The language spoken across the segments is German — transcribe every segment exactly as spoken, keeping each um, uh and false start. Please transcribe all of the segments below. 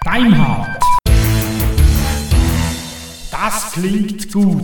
Deimhardt. Das klingt gut.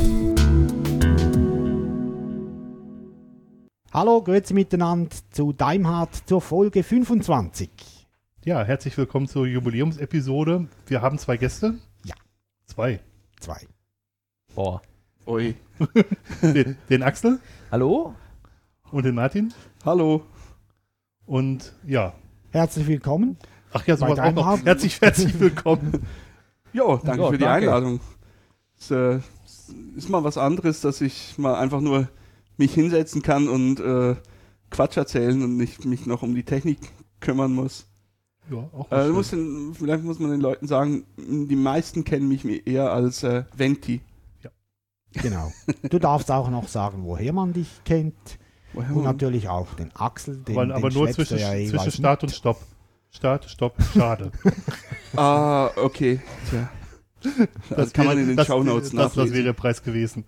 Hallo, grüezi miteinander zu Deimhardt zur Folge fünfundzwanzig. Ja, herzlich willkommen zur Jubiläumsepisode. Wir haben zwei Gäste. Ja. Zwei. Zwei. Boah. Ui. Den, den Axel Hallo? und den Martin. Hallo. Und ja. Herzlich willkommen. Ach ja, sowas Bei auch noch. Deimhardt. Herzlich, herzlich willkommen. Ja, danke Ja, für die danke. Einladung. Es äh, ist mal was anderes, dass ich mal einfach nur mich hinsetzen kann und äh, Quatsch erzählen und nicht mich noch um die Technik kümmern muss. Ja, auch Äh, nicht muss den, vielleicht muss man den Leuten sagen, die meisten kennen mich eher als äh, Venti. Genau. Du darfst auch noch sagen, woher man dich kennt. Woher Und man- natürlich auch den Axel. Den, aber den aber nur schleppst du zwischen, ja jeweils zwischen mit. Start und Stopp. Start, Stopp, schade. Ah, okay. Tja. Das, kann man in den das, Shownotes das, das nachlesen. wäre der Preis gewesen.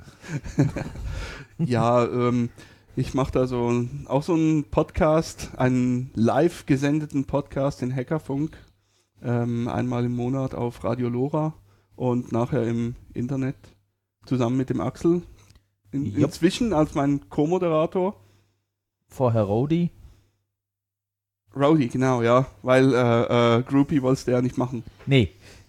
Ja, ähm, ich mache da so auch so einen Podcast, einen live gesendeten Podcast, den Hackerfunk, ähm, einmal im Monat auf Radio Lora und nachher im Internet zusammen mit dem Axel. In, Jupp. inzwischen als mein Co-Moderator. Vorher Rody. Rowdy, genau, ja, weil äh, äh, Groupie wolltest du ja nicht machen. Nee,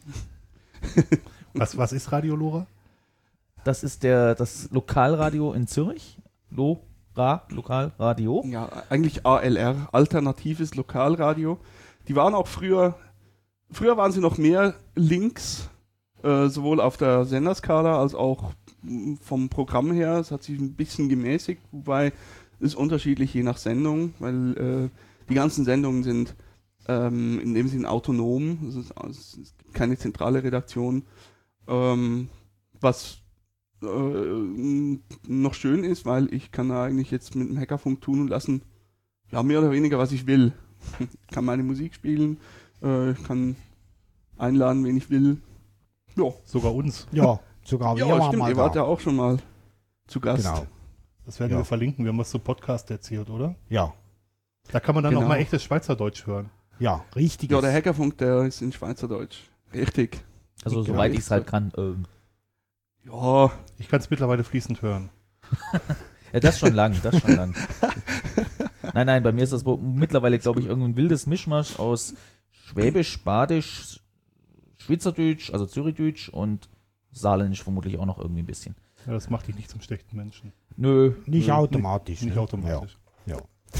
Was, was ist Radio Lora? das ist der, das Lokalradio in Zürich. Lora, Lokalradio. Ja, eigentlich A L R, alternatives Lokalradio. Die waren auch früher, früher waren sie noch mehr links, äh, sowohl auf der Senderskala als auch mh, vom Programm her. Es hat sich ein bisschen gemäßigt, wobei es unterschiedlich je nach Sendung, weil äh, die ganzen Sendungen sind ähm, in dem Sinne autonom. Es, ist, es gibt keine zentrale Redaktion, ähm, was äh, noch schön ist, weil ich kann da eigentlich jetzt mit dem Hackerfunk tun und lassen, ja, mehr oder weniger, was ich will. Ich kann meine Musik spielen, äh, ich kann einladen, wen ich will. Ja, Sogar uns. Ja, sogar wir ja waren stimmt, mal ihr wart da. ja auch schon mal zu Gast. Genau. Das werden Ja. wir verlinken. Wir haben was zum Podcast erzählt, oder? Ja, Da kann man dann Genau. auch mal echtes Schweizerdeutsch hören. ja, richtig. Ja, der Hackerfunk, der ist in Schweizerdeutsch. Richtig. Also Genau. soweit ich es halt kann. Ähm, Ja, Ich kann es mittlerweile fließend hören. ja, das schon lang, das schon lang. Nein, nein, bei mir ist das wohl mittlerweile, glaube ich, irgendein wildes Mischmasch aus Schwäbisch, Badisch, Schweizerdeutsch, also Zürichdeutsch und Saarländisch vermutlich auch noch irgendwie ein bisschen. Ja, das macht dich nicht zum schlechten Menschen. Nö. Nicht nö. automatisch. Nicht ne? automatisch. Ja.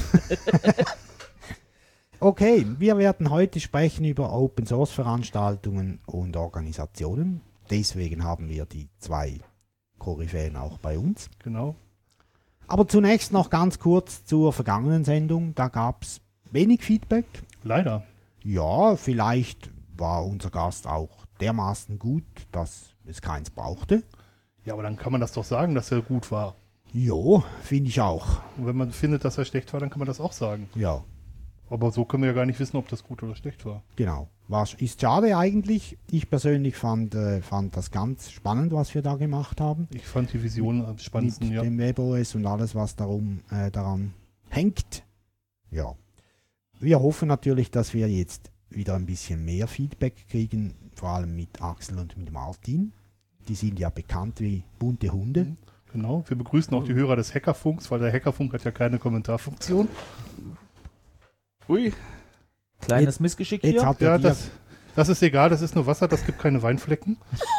Okay, wir werden heute sprechen über Open Source Veranstaltungen und Organisationen. Deswegen haben wir die zwei Koryphäen auch bei uns. Genau. Aber zunächst noch ganz kurz zur vergangenen Sendung. Da gab es wenig Feedback. Leider. Ja, vielleicht war unser Gast auch dermaßen gut, dass es keins brauchte. Ja, aber dann kann man das doch sagen, dass er gut war. Jo, finde ich auch. Und wenn man findet, dass er schlecht war, dann kann man das auch sagen. Ja, Aber so können wir ja gar nicht wissen, ob das gut oder schlecht war. genau. War, ist schade eigentlich. Ich persönlich fand, äh, fand das ganz spannend, was wir da gemacht haben. Ich fand die Vision am spannendsten, Mit ja. dem WebOS und alles, was darum, äh, daran hängt. Ja. Wir hoffen natürlich, dass wir jetzt wieder ein bisschen mehr Feedback kriegen, vor allem mit Axel und mit Martin. Die sind ja bekannt wie bunte Hunde. Genau. Wir begrüßen auch die Hörer des Hackerfunks, weil der Hackerfunk hat ja keine Kommentarfunktion. ui, Kleines Missgeschick Jetzt hier. hat Ja, er dir, das, das ist egal, das ist nur Wasser, das gibt keine Weinflecken.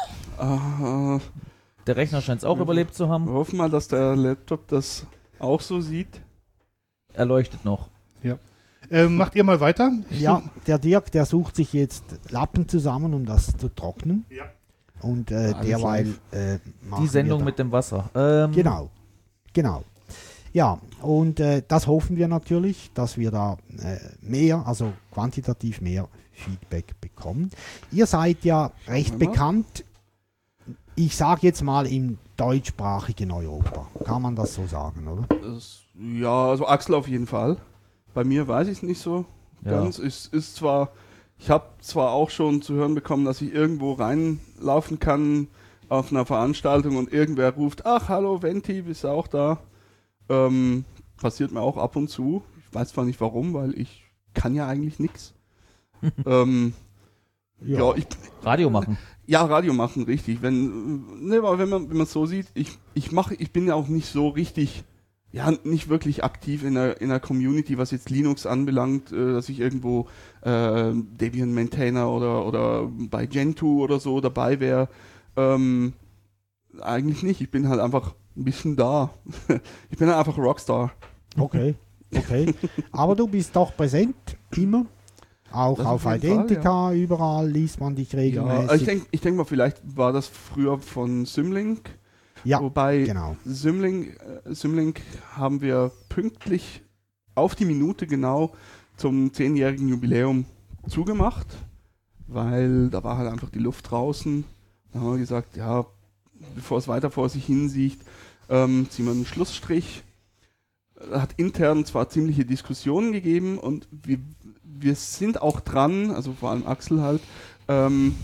äh, Der Rechner scheint es auch Mhm. überlebt zu wir haben. hoffen mal, dass der Laptop das auch so sieht. Er leuchtet noch. Ähm, macht ihr mal weiter? Ich ja, der Dirk, der sucht sich jetzt Lappen zusammen, um das zu trocknen. Ja. Und äh, Alles derweil live. äh, machen Die Sendung wir da- mit dem Wasser. Ähm, Genau, genau. Ja, und äh, das hoffen wir natürlich, dass wir da äh, mehr, also quantitativ mehr Feedback bekommen. Ihr seid ja recht Wollen wir? bekannt, ich sage jetzt mal im deutschsprachigen Europa. Kann man das so sagen, oder? Das, ja, also Axel auf jeden Fall. Bei mir weiß ich es nicht so Ja. ganz. Es ist zwar, ich habe zwar auch schon zu hören bekommen, dass ich irgendwo reinlaufen kann auf einer Veranstaltung und irgendwer ruft, ach hallo Venti, bist du auch da? Ähm, passiert mir auch ab und zu. Ich weiß zwar nicht warum, weil ich kann ja eigentlich nichts. ähm, Ja, Ja. ich, Radio machen. ja, Radio machen, richtig. Wenn, ne, aber wenn man, wenn man es so sieht, ich, ich mache, ich bin ja auch nicht so richtig, ja, nicht wirklich aktiv in der, in der Community, was jetzt Linux anbelangt, äh, dass ich irgendwo äh, Debian Maintainer oder, oder bei Gentoo oder so dabei wäre. Ähm, eigentlich nicht. Ich bin halt einfach ein bisschen da. Ich bin halt einfach Rockstar. Okay, okay. Aber du bist doch präsent, immer. Auch Das auf auf jeden Fall, Identica, überall liest man dich Ja, regelmäßig. ich denke ich denk mal, vielleicht war das früher von Symlink. Ja, Wobei genau. Symlink, äh, Symlink haben wir pünktlich auf die Minute genau zum zehnjährigen Jubiläum zugemacht, weil da war halt einfach die Luft draußen. Da haben wir gesagt, ja, bevor es weiter vor sich hinsieht, ähm, ziehen wir einen Schlussstrich. Hat intern zwar ziemliche Diskussionen gegeben und wir, wir sind auch dran, also vor allem Axel halt, ähm,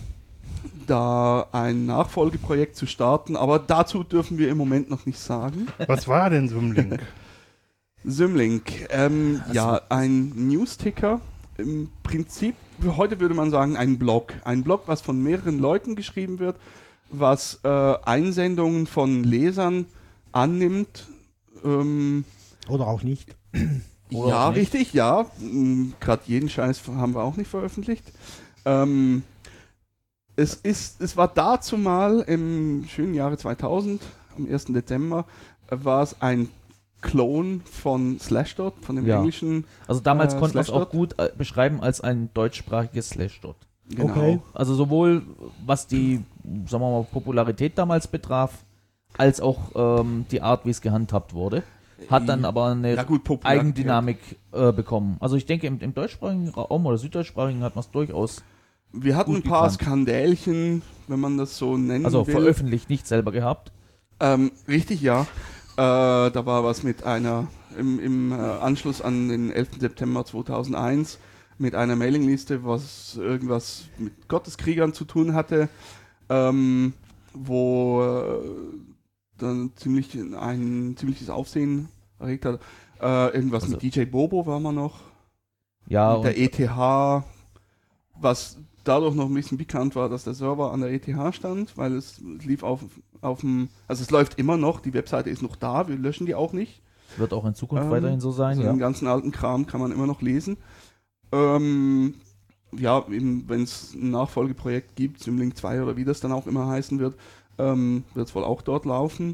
da ein Nachfolgeprojekt zu starten, aber dazu dürfen wir im Moment noch nicht sagen. Was war denn Symlink? Symlink, ähm, ja, ein Newsticker, im Prinzip, heute würde man sagen, ein Blog. Ein Blog, was von mehreren Leuten geschrieben wird, was äh, Einsendungen von Lesern annimmt. Ähm, Oder auch nicht. Oder ja, auch nicht. richtig, ja. Gerade jeden Scheiß haben wir auch nicht veröffentlicht. Ähm, es, ist, es war dazu mal im schönen Jahre zweitausend, am ersten Dezember, äh, war es ein Klon von Slashdot, von dem Ja. englischen. Also damals Äh, konnte man es auch Slashdot. gut äh, beschreiben als ein deutschsprachiges Slashdot. Genau. Okay. Also sowohl was die, sagen wir mal, Popularität damals betraf, als auch ähm, die Art, wie es gehandhabt wurde. Hat dann aber eine Ja, gut, Popularität. Eigendynamik äh, bekommen. Also ich denke, im, im deutschsprachigen Raum oder süddeutschsprachigen hat man es durchaus, Wir hatten gut ein paar gekannt. Skandälchen, wenn man das so nennen also will. veröffentlicht, nicht selber gehabt. Ähm, richtig, ja. Äh, da war was mit einer, im, im äh, Anschluss an den elften September zweitausendeins, mit einer Mailingliste, was irgendwas mit Gotteskriegern zu tun hatte, ähm, wo äh, dann ziemlich ein ziemliches Aufsehen erregt hat. Äh, irgendwas Also- mit D J Bobo war man noch, Ja, mit der und, E T H, was dadurch noch ein bisschen bekannt war, dass der Server an der E T H stand, weil es lief auf, auf dem, also es läuft immer noch, die Webseite ist noch da, wir löschen die auch nicht. wird auch in Zukunft Ähm, weiterhin so sein, Also ja. den ganzen alten Kram kann man immer noch lesen. Ähm, ja, wenn es ein Nachfolgeprojekt gibt, Symlink zwei oder wie das dann auch immer heißen wird, ähm, wird es wohl auch dort laufen.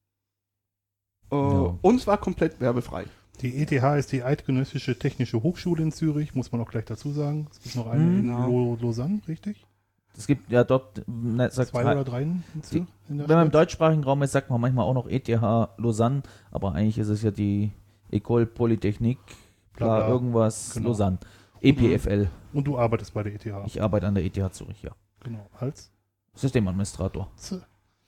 Äh, Ja. Und es war komplett werbefrei. Die E T H ist die Eidgenössische Technische Hochschule in Zürich, muss man auch gleich dazu sagen. Es gibt noch eine Mhm. in Genau. Lo Lausanne, richtig? Es gibt ja dort, ne, sagt, Zwei oder drei in, Zür- in der wenn man im Schweiz? deutschsprachigen Raum ist, sagt man manchmal auch noch E T H Lausanne, aber eigentlich ist es ja die École Polytechnique, Bla, bla, bla. irgendwas, Genau. Lausanne. E P F L. Und du arbeitest bei der E T H. Ich arbeite an der E T H Zürich, ja. Genau, als? Systemadministrator. Z-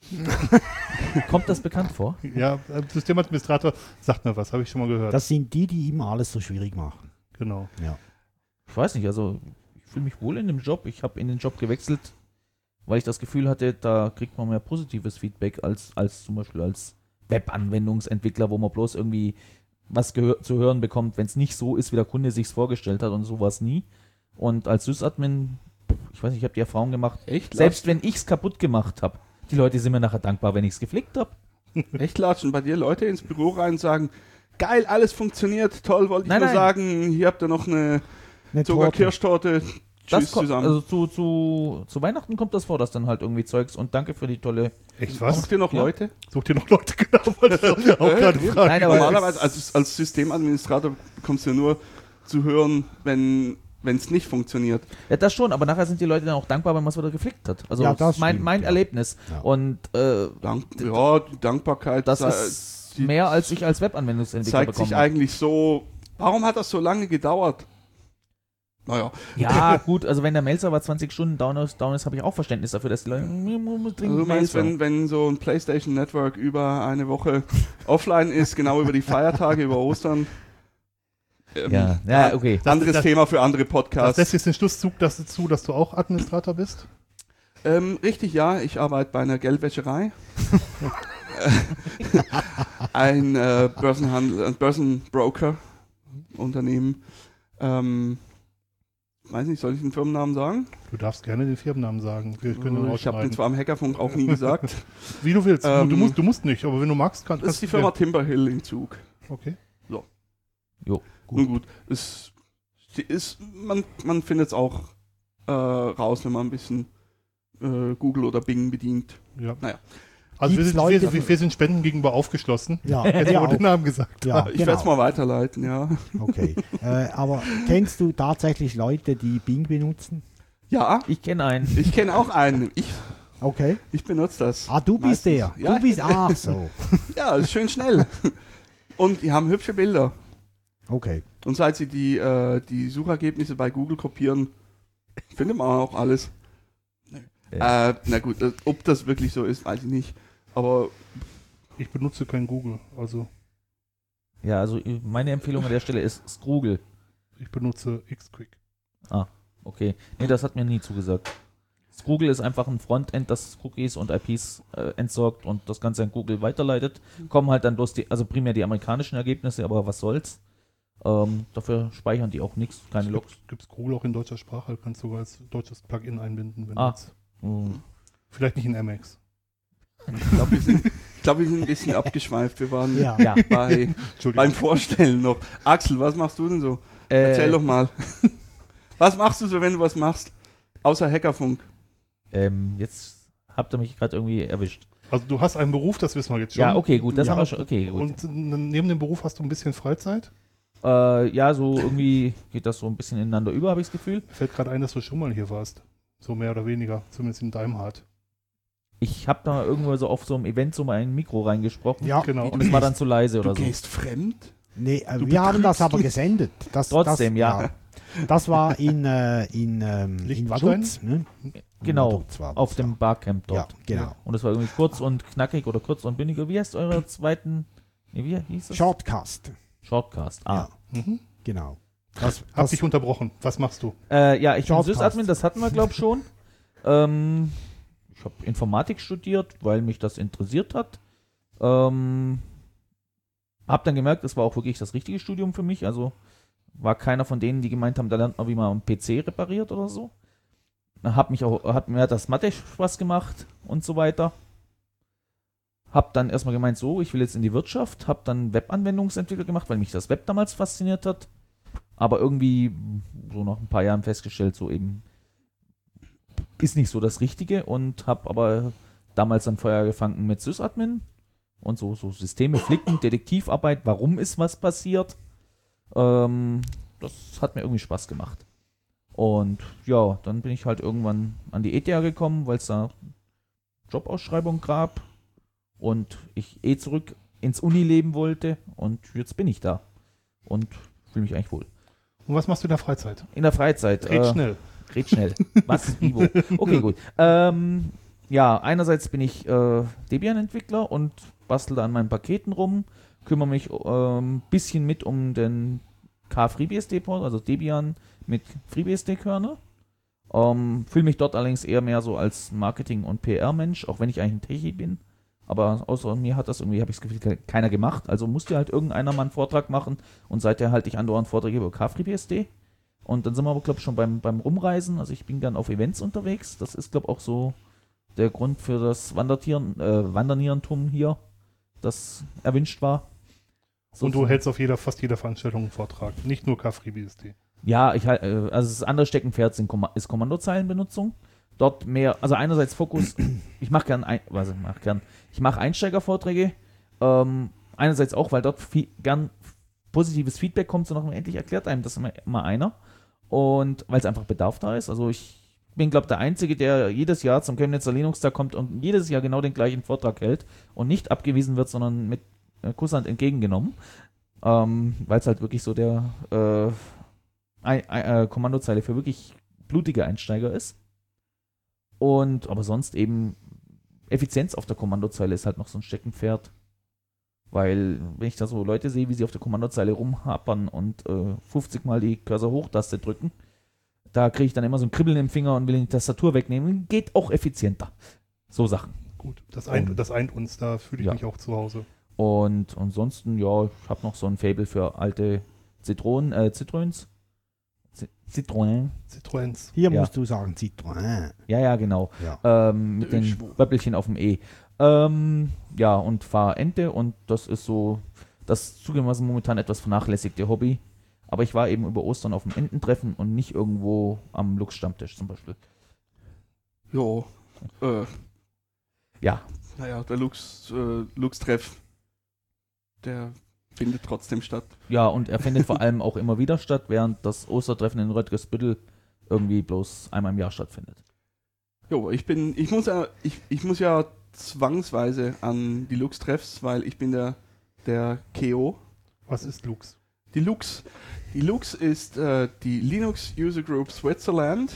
Kommt das bekannt vor? Ja, äh, Systemadministrator, sagt mir was, habe ich schon mal gehört. Das sind die, die immer alles so schwierig machen. genau. Ja. Ich weiß nicht, also ich fühle mich wohl in dem Job. Ich habe in den Job gewechselt, weil ich das Gefühl hatte, da kriegt man mehr positives Feedback als, als zum Beispiel als Webanwendungsentwickler, wo man bloß irgendwie was gehör- zu hören bekommt, wenn es nicht so ist, wie der Kunde sich vorgestellt hat, und sowas nie. Und als Sysadmin, ich weiß nicht, ich habe die Erfahrung gemacht, Echt? selbst wenn ich es kaputt gemacht habe, die Leute sind mir nachher dankbar, wenn ich es geflickt habe. Echt latschen bei dir Leute ins Büro rein und sagen, geil, alles funktioniert, toll, wollte ich Nein, nur nein. sagen, hier habt ihr noch eine Eine Torte. Zuckerkirschtorte. Das Tschüss kommt, zusammen. also zu, zu, zu Weihnachten kommt das vor, dass dann halt irgendwie Zeugs und danke für die tolle. Echt was? Sucht ihr noch Ja. Leute? Sucht ihr noch Leute? Genau, wollte ich auch Äh, gerade eben. fragen. Nein, aber- Normalerweise als, als Systemadministrator bekommst du ja nur zu hören, wenn es nicht funktioniert. Ja, das schon, aber nachher sind die Leute dann auch dankbar, wenn man es wieder geflickt hat. Also Ja, das das ist mein, stimmt, mein ja. Erlebnis. Ja. Und äh, Dank, ja, die Dankbarkeit das sei- ist die mehr, als ich als Webanwendungsentwickler zeigt bekommen sich habe. eigentlich so. Warum hat das so lange gedauert? Naja, Ja, gut, also wenn der Mail-Server zwanzig Stunden down ist, down ist habe ich auch Verständnis dafür, dass die Leute "Mir muss also dringend du meinst, Mail-Server." wenn, wenn so ein PlayStation Network über eine Woche offline ist, genau über die Feiertage, über Ostern. Ähm, Ja, ja, okay. Anderes das- Thema für andere Das Podcasts. lässt jetzt den Schlusszug das dazu, dass du auch Administrator bist? Ähm, richtig, ja, ich arbeite bei einer Geldwäscherei. ein äh, Börsenhandel, ein Börsenbroker Unternehmen. Ähm, weiß nicht, soll ich den Firmennamen sagen? Du darfst gerne den Firmennamen sagen. Wir können den Ich habe den rausschneiden. zwar am Hackerfunk auch nie gesagt. Wie du willst. Ähm, du, musst, du musst nicht, aber wenn du magst, kann, Das ist die kannst Firma du- Timberhill in Zug. Okay. Jo. Nun gut, es sie ist, man, man findet es auch äh, raus, wenn man ein bisschen äh, Google oder Bing bedient. Ja. Naja. Also wir Gibt's sind, Leute, wir, wir sind Spenden gegenüber aufgeschlossen. Ja, Jetzt ja, wurde der auch. Namen gesagt. Ja, Ich werde es genau. mal weiterleiten, ja. Okay. äh, aber kennst du tatsächlich Leute, die Bing benutzen? Ja, Ich kenne einen. ich kenne auch einen. Ich, Okay. ich benutze das. Ah, du bist Meistens. der. Ja. Du bist, ach so. Ja, ist schön schnell. Und die haben hübsche Bilder. Okay. Und seit sie die, äh, die Suchergebnisse bei Google kopieren, findet man auch alles. Ja. Äh, na gut, äh, ob das wirklich so ist, weiß ich nicht. Aber Ich benutze kein Google. Also Ja, also meine Empfehlung an der Stelle ist Strugel. ich benutze Xquick. Okay. Nee, das hat mir nie zugesagt. Strugel ist einfach ein Frontend, das Cookies und I Ps äh, entsorgt und das Ganze an Google weiterleitet. Kommen halt dann bloß die, also primär die amerikanischen Ergebnisse, aber was soll's. Ähm, dafür speichern die auch nichts, keine Logs. Gibt es Google auch in deutscher Sprache? Kannst du sogar als deutsches Plugin einbinden, wenn Ah. du jetzt, Hm. vielleicht nicht in M X. ich glaube, wir, sind- ich glaub, wir sind ein bisschen abgeschweift. Wir waren Ja. Ja. bei, Entschuldigung. beim Vorstellen noch. Axel, was machst du denn so? Äh, Erzähl doch mal. Was machst du so, wenn du was machst? Außer Hackerfunk. Ähm, jetzt habt ihr mich gerade irgendwie erwischt. Also du hast einen Beruf, das wissen wir jetzt schon. Ja, okay, gut, das Ja. haben wir schon. Okay, gut. Und n- neben dem Beruf hast du ein bisschen Freizeit? Äh, ja, so irgendwie geht das so ein bisschen ineinander über, habe ich das Gefühl. Mir fällt gerade ein, dass du schon mal hier warst. So mehr oder weniger, zumindest in deinem Hart. Ich habe da irgendwo so auf so einem Event so mal ein Mikro reingesprochen Ja. Genau. und es war dann zu leise Du oder so. gehst fremd? Nee, äh, Du wir haben das betrügst aber uns. gesendet. Das, Trotzdem, das, ja. Das war in, äh, in, ähm, in Liechtenstein? Vaduz. Ne? Genau, Vaduz war das, auf dem ja. Barcamp Ja, dort. genau. Und es war irgendwie kurz und knackig oder kurz und bündiger. Wie heißt eure zweiten, nee, wie hieß das? Shortcast. Shortcast. Ah. Ja, Mhm. genau. Das, Hab das, dich unterbrochen. Was machst du? Äh, ja, ich bin Shortcast. Sysadmin, das hatten wir, glaube ich, schon. ähm, ich habe Informatik studiert, weil mich das interessiert hat. Ähm, hab dann gemerkt, es war auch wirklich das richtige Studium für mich. Also war keiner von denen, die gemeint haben, da lernt man, wie man einen P C repariert oder so. Hab mich auch, hat mir hat das Mathe Spaß gemacht und so weiter. Hab dann erstmal gemeint, so, ich will jetzt in die Wirtschaft. Hab dann Webanwendungsentwickler gemacht, weil mich das Web damals fasziniert hat. Aber irgendwie so nach ein paar Jahren festgestellt, so eben ist nicht so das Richtige und habe aber damals dann Feuer gefangen mit Sysadmin und so, so Systeme flicken, Detektivarbeit, warum ist was passiert. Ähm, das hat mir irgendwie Spaß gemacht. Und ja, dann bin ich halt irgendwann an die E T H gekommen, weil es da Jobausschreibung gab und ich eh zurück ins Unileben wollte und jetzt bin ich da und fühle mich eigentlich wohl. Und was machst du in der Freizeit? In der Freizeit. Red äh, schnell. Red schnell. Was? Wie, wo? Okay, gut. Ähm, ja, einerseits bin ich äh, Debian-Entwickler und bastel da an meinen Paketen rum, kümmere mich ein ähm, bisschen mit um den K-FreeBSD-Port, also Debian mit FreeBSD-Kernel. Ähm, fühle mich dort allerdings eher mehr so als Marketing- und P R-Mensch, auch wenn ich eigentlich ein Techie bin. Aber außer mir hat das irgendwie, habe ich das Gefühl, keiner gemacht. Also musste halt irgendeiner mal einen Vortrag machen und seither halte ich andauernd Vorträge über K-FreeBSD. Und dann sind wir aber, glaube ich, schon beim, beim Rumreisen. Also ich bin dann auf Events unterwegs. Das ist, glaube ich, auch so der Grund für das Wandertieren, äh, Wandernierentum hier, das erwünscht war. So Und du hältst auf jeder, fast jeder Veranstaltung einen Vortrag. Nicht nur K-FreeBSD. Ja, ich halt, äh, also das andere Steckenpferd sind Komma- ist Kommandozeilenbenutzung. Dort mehr, also einerseits Fokus, ich mache gern, ein, was ich mache gern, ich mache Einsteigervorträge, ähm, einerseits auch, weil dort viel, gern positives Feedback kommt, so noch endlich erklärt einem das immer, immer einer und weil es einfach Bedarf da ist, also ich bin, glaube ich, der Einzige, der jedes Jahr zum Chemnitzer Linux-Tag kommt und jedes Jahr genau den gleichen Vortrag hält und nicht abgewiesen wird, sondern mit äh, Kusshand entgegengenommen, ähm, weil es halt wirklich so der äh, ein, ein, äh, Kommandozeile für wirklich blutige Einsteiger ist. Und aber sonst eben Effizienz auf der Kommandozeile ist halt noch so ein Steckenpferd. Weil, wenn ich da so Leute sehe, wie sie auf der Kommandozeile rumhapern und äh, fünfzig Mal die Cursor-Hochtaste drücken, da kriege ich dann immer so ein Kribbeln im Finger und will die Tastatur wegnehmen. Geht auch effizienter. So Sachen. Gut, das eint, Um, das eint uns, da fühle ich ja. mich auch zu Hause. Und ansonsten, ja, ich habe noch so ein Faible für alte Zitronen, äh, Zitröns. C- Citroën. Citroëns. Hier Ja. musst du sagen Citroën. Ja, ja, genau. Ja. Ähm, mit Der den Schwur. Böppelchen auf dem E. Ähm, ja, und fahre Ente und das ist so das zugegebenermaßen momentan etwas vernachlässigte Hobby. Aber ich war eben über Ostern auf dem Ententreffen und nicht irgendwo am Lux-Stammtisch zum Beispiel. Jo. Äh, Ja, naja, der Lux, äh, Lux-Treff, der findet trotzdem statt. ja, und er findet vor allem auch immer wieder statt, während das Ostertreffen in Röttgesbüttel irgendwie bloß einmal im Jahr stattfindet. Jo, ich bin, ich muss ja, ich, ich muss ja zwangsweise an die Lux-Treffs, weil ich bin der, der K O. Was ist Lux? Die Lux, die Lux ist äh, die Linux User Group Switzerland.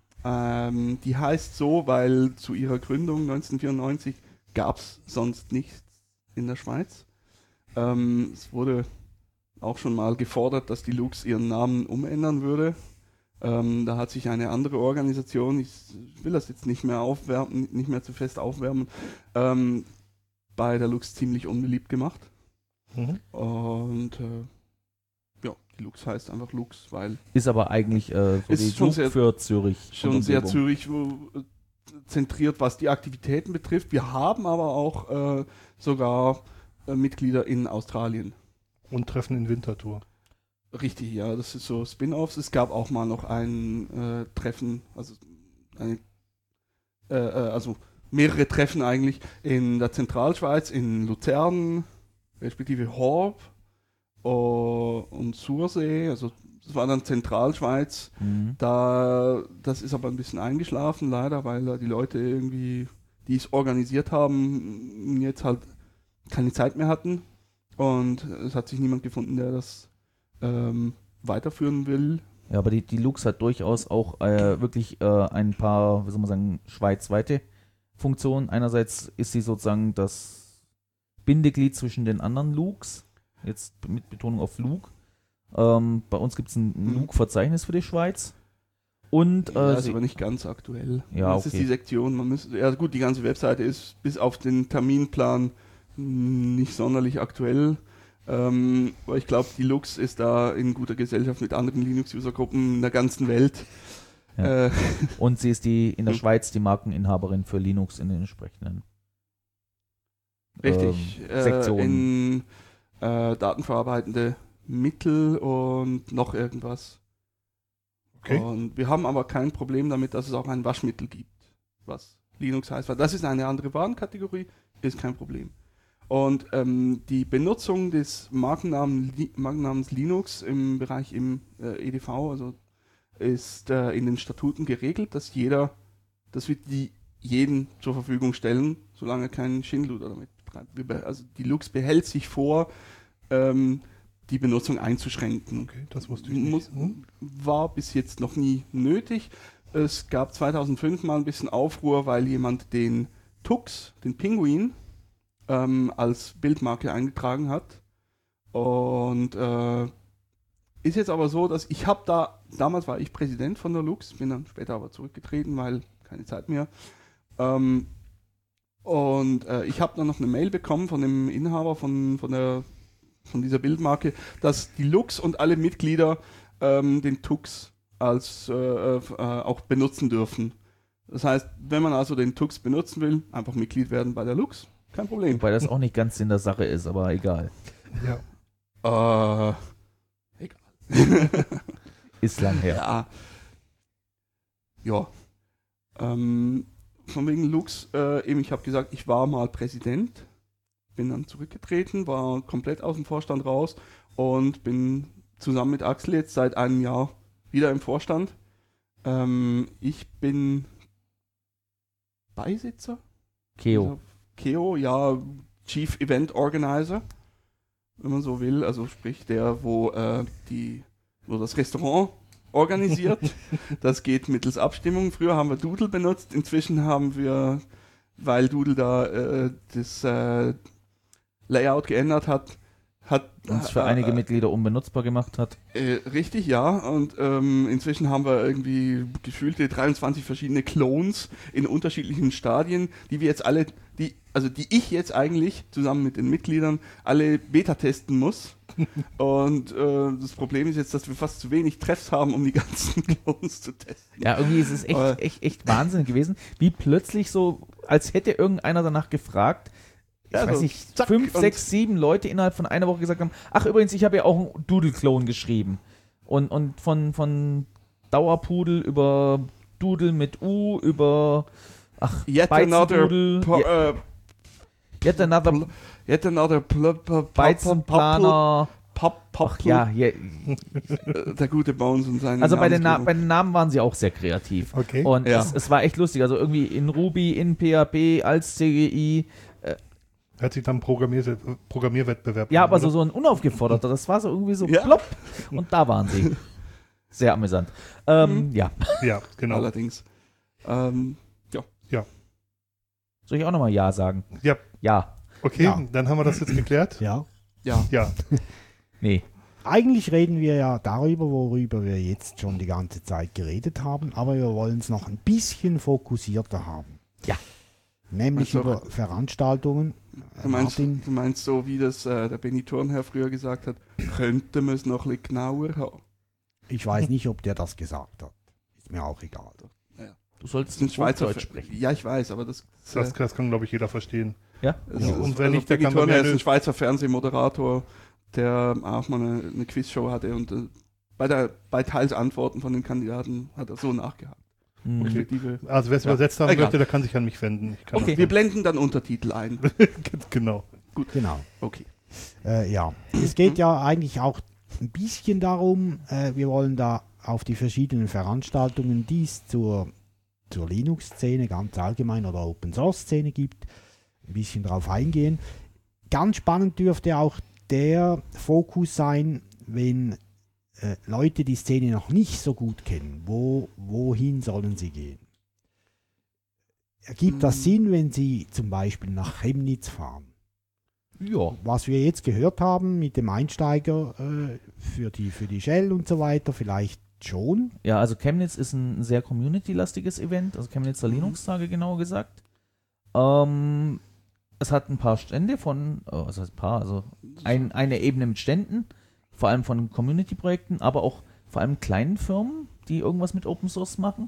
Ähm, die heißt so, weil zu ihrer Gründung neunzehnhundertvierundneunzig gab es sonst nichts in der Schweiz. Ähm, es wurde auch schon mal gefordert, dass die Lux ihren Namen umändern würde. Ähm, da hat sich eine andere Organisation, ich will das jetzt nicht mehr aufwärmen, nicht mehr zu fest aufwärmen, ähm, bei der Lux ziemlich unbeliebt gemacht. Mhm. Und äh, ja, die Lux heißt einfach Lux, weil Ist aber eigentlich äh, so Ist die schon Lug sehr- für Zürich. schon und sehr Umgebung. Zürich äh, zentriert, was die Aktivitäten betrifft. Wir haben aber auch äh, sogar äh, Mitglieder in Australien. Und Treffen in Winterthur. Richtig, ja, das ist so Spin-offs. Es gab auch mal noch ein äh, Treffen, also eine, äh, äh, also mehrere Treffen eigentlich in der Zentralschweiz, in Luzern, respektive Horb äh, und Sursee, also das war dann Zentralschweiz. Mhm. Da, das ist aber ein bisschen eingeschlafen leider, weil da die Leute irgendwie, die es organisiert haben, jetzt halt keine Zeit mehr hatten und es hat sich niemand gefunden, der das ähm, weiterführen will. Ja, aber die, die Lux hat durchaus auch äh, wirklich äh, ein paar, wie soll man sagen, schweizweite Funktionen. Einerseits ist sie sozusagen das Bindeglied zwischen den anderen Lux, jetzt mit Betonung auf Lug. Ähm, bei uns gibt es ein Mhm. Lug-Verzeichnis für die Schweiz. Und äh, Ja, ist sie, aber nicht ganz aktuell. Ja, das ist okay. die Sektion. Man müsste, ja gut, die ganze Webseite ist bis auf den Terminplan nicht sonderlich aktuell. Ähm, aber ich glaube, die Lux ist da in guter Gesellschaft mit anderen Linux-User-Gruppen in der ganzen Welt. Ja. Äh, und sie ist die in der Mhm. Schweiz die Markeninhaberin für Linux in den entsprechenden richtig. ähm, äh, Sektionen. in äh, datenverarbeitende Mittel und noch irgendwas. Okay. Und wir haben aber kein Problem damit, dass es auch ein Waschmittel gibt, was Linux heißt. Weil das ist eine andere Warenkategorie, ist kein Problem. Und ähm, die Benutzung des Markennamen, Li- Markennamens Linux im Bereich im äh, E D V, also ist äh, in den Statuten geregelt, dass jeder, dass wir die jeden zur Verfügung stellen, solange er keinen Schindluder damit betreibt. Wir be- Also die Lux behält sich vor, ähm, die Benutzung einzuschränken. Okay, das wusste ich Muss, nicht. Hm? war bis jetzt noch nie nötig. Es gab zweitausendfünf mal ein bisschen Aufruhr, weil jemand den Tux, den Pinguin, ähm, als Bildmarke eingetragen hat. Und äh, ist jetzt aber so, dass ich habe da, damals war ich Präsident von der Lux, bin dann später aber zurückgetreten, weil keine Zeit mehr. Ähm, und äh, ich habe dann noch eine Mail bekommen von dem Inhaber von, von, der, von dieser Bildmarke, dass die Lux und alle Mitglieder ähm, den Tux als äh, äh, auch benutzen dürfen. Das heißt, wenn man also den Tux benutzen will, einfach Mitglied werden bei der Lux. Kein Problem. Wobei das auch nicht ganz in der Sache ist, aber egal. Ja. Äh, egal. Ist lang her. Ja. Ja. Ähm, von wegen Lux, äh, eben, ich habe gesagt, ich war mal Präsident, bin dann zurückgetreten, war komplett aus dem Vorstand raus und bin zusammen mit Axel jetzt seit einem Jahr wieder im Vorstand. Ähm, ich bin Beisitzer? Keo. Keo, ja, Chief Event Organizer, wenn man so will, also sprich der, wo äh, die, wo das Restaurant organisiert. Das geht mittels Abstimmung. Früher haben wir Doodle benutzt, inzwischen haben wir, weil Doodle da äh, das äh, Layout geändert hat, hat Uns für äh, einige äh, Mitglieder unbenutzbar gemacht hat. äh, richtig, ja. Und ähm, inzwischen haben wir irgendwie gefühlte dreiundzwanzig verschiedene Clones in unterschiedlichen Stadien, die wir jetzt alle, die, also die ich jetzt eigentlich zusammen mit den Mitgliedern alle Beta testen muss. Und äh, das Problem ist jetzt, dass wir fast zu wenig Treffs haben, um die ganzen Clones zu testen. Ja, irgendwie ist es echt, Aber- echt, echt Wahnsinn gewesen, wie plötzlich so, als hätte irgendeiner danach gefragt, ich Ja, weiß so nicht, zack fünf, und- sechs, sieben Leute innerhalb von einer Woche gesagt haben, ach übrigens, ich habe ja auch einen Doodle-Clone geschrieben. Und, und von, von Dauerpudel über Doodle mit U, über ach, Yet another, Beizendoodle, po- Ye- äh, Yet Another pl- yet another pl- pl- Beizenplaner, Pop, Pop, ach ja, je, äh, der gute Bones und seine also bei den, Na Namensgebung. bei den Namen waren sie auch sehr kreativ. Okay. Und Ja. es, es war echt lustig, also irgendwie in Ruby, in P H P, als C G I, Hört sich dann Programmier Programmierwettbewerb ja, an, aber so, oder? so ein unaufgeforderter, das war so irgendwie so Ja. plopp und da waren sie. Sehr amüsant. Ähm, Mhm. Ja, Ja, genau. Allerdings. Ähm, soll ich auch nochmal Ja sagen? Ja. Ja. Okay, Ja. dann haben wir das jetzt geklärt. Ja. ja. Ja, Nee. Eigentlich reden wir ja darüber, worüber wir jetzt schon die ganze Zeit geredet haben, aber wir wollen es noch ein bisschen fokussierter haben. Ja. Nämlich Also- über Veranstaltungen. Äh, Du meinst, Martin, du meinst so, wie das äh, der Benny Thurnherr früher gesagt hat, könnte man es noch ein bisschen genauer haben. ich weiß nicht, ob der das gesagt hat. Ist mir auch egal. Du Das sollst sind Schweizer Hochdeutsch Ver- sprechen. Ja, ich weiß, aber das, das, das, äh, das kann, glaube ich, jeder verstehen. Ja? das Ja. ist, Und wenn also nicht, dann Benny kann man Thurnherr mehr ist ein eine- Schweizer Fernsehmoderator, der auch mal eine, eine Quizshow hatte und äh, bei, der, bei teils Antworten von den Kandidaten hat er so nachgehakt. Hm. Respektive. Also wer es Ja. übersetzt haben Egal. möchte, der kann sich an mich wenden. Ich kann Okay. Wir blenden dann Untertitel ein. das- genau. Genau. Okay. Äh, ja, es geht ja eigentlich auch ein bisschen darum, äh, wir wollen da auf die verschiedenen Veranstaltungen, die es zur, zur Linux-Szene ganz allgemein oder Open-Source-Szene gibt, ein bisschen drauf eingehen. Ganz spannend dürfte auch der Fokus sein, wenn äh, Leute die Szene noch nicht so gut kennen. Wo, wohin sollen sie gehen? Ergibt das Mm. Sinn, wenn sie zum Beispiel nach Chemnitz fahren? Ja. Was wir jetzt gehört haben mit dem Einsteiger äh, für, die, für die Shell und so weiter, vielleicht schon. Ja, also Chemnitz ist ein sehr community-lastiges Event, also Chemnitzer Mhm. Linux-Tage genauer gesagt. Ähm, es hat ein paar Stände von, oh, was heißt ein paar, also ein, eine Ebene mit Ständen, vor allem von Community-Projekten, aber auch vor allem kleinen Firmen, die irgendwas mit Open Source machen.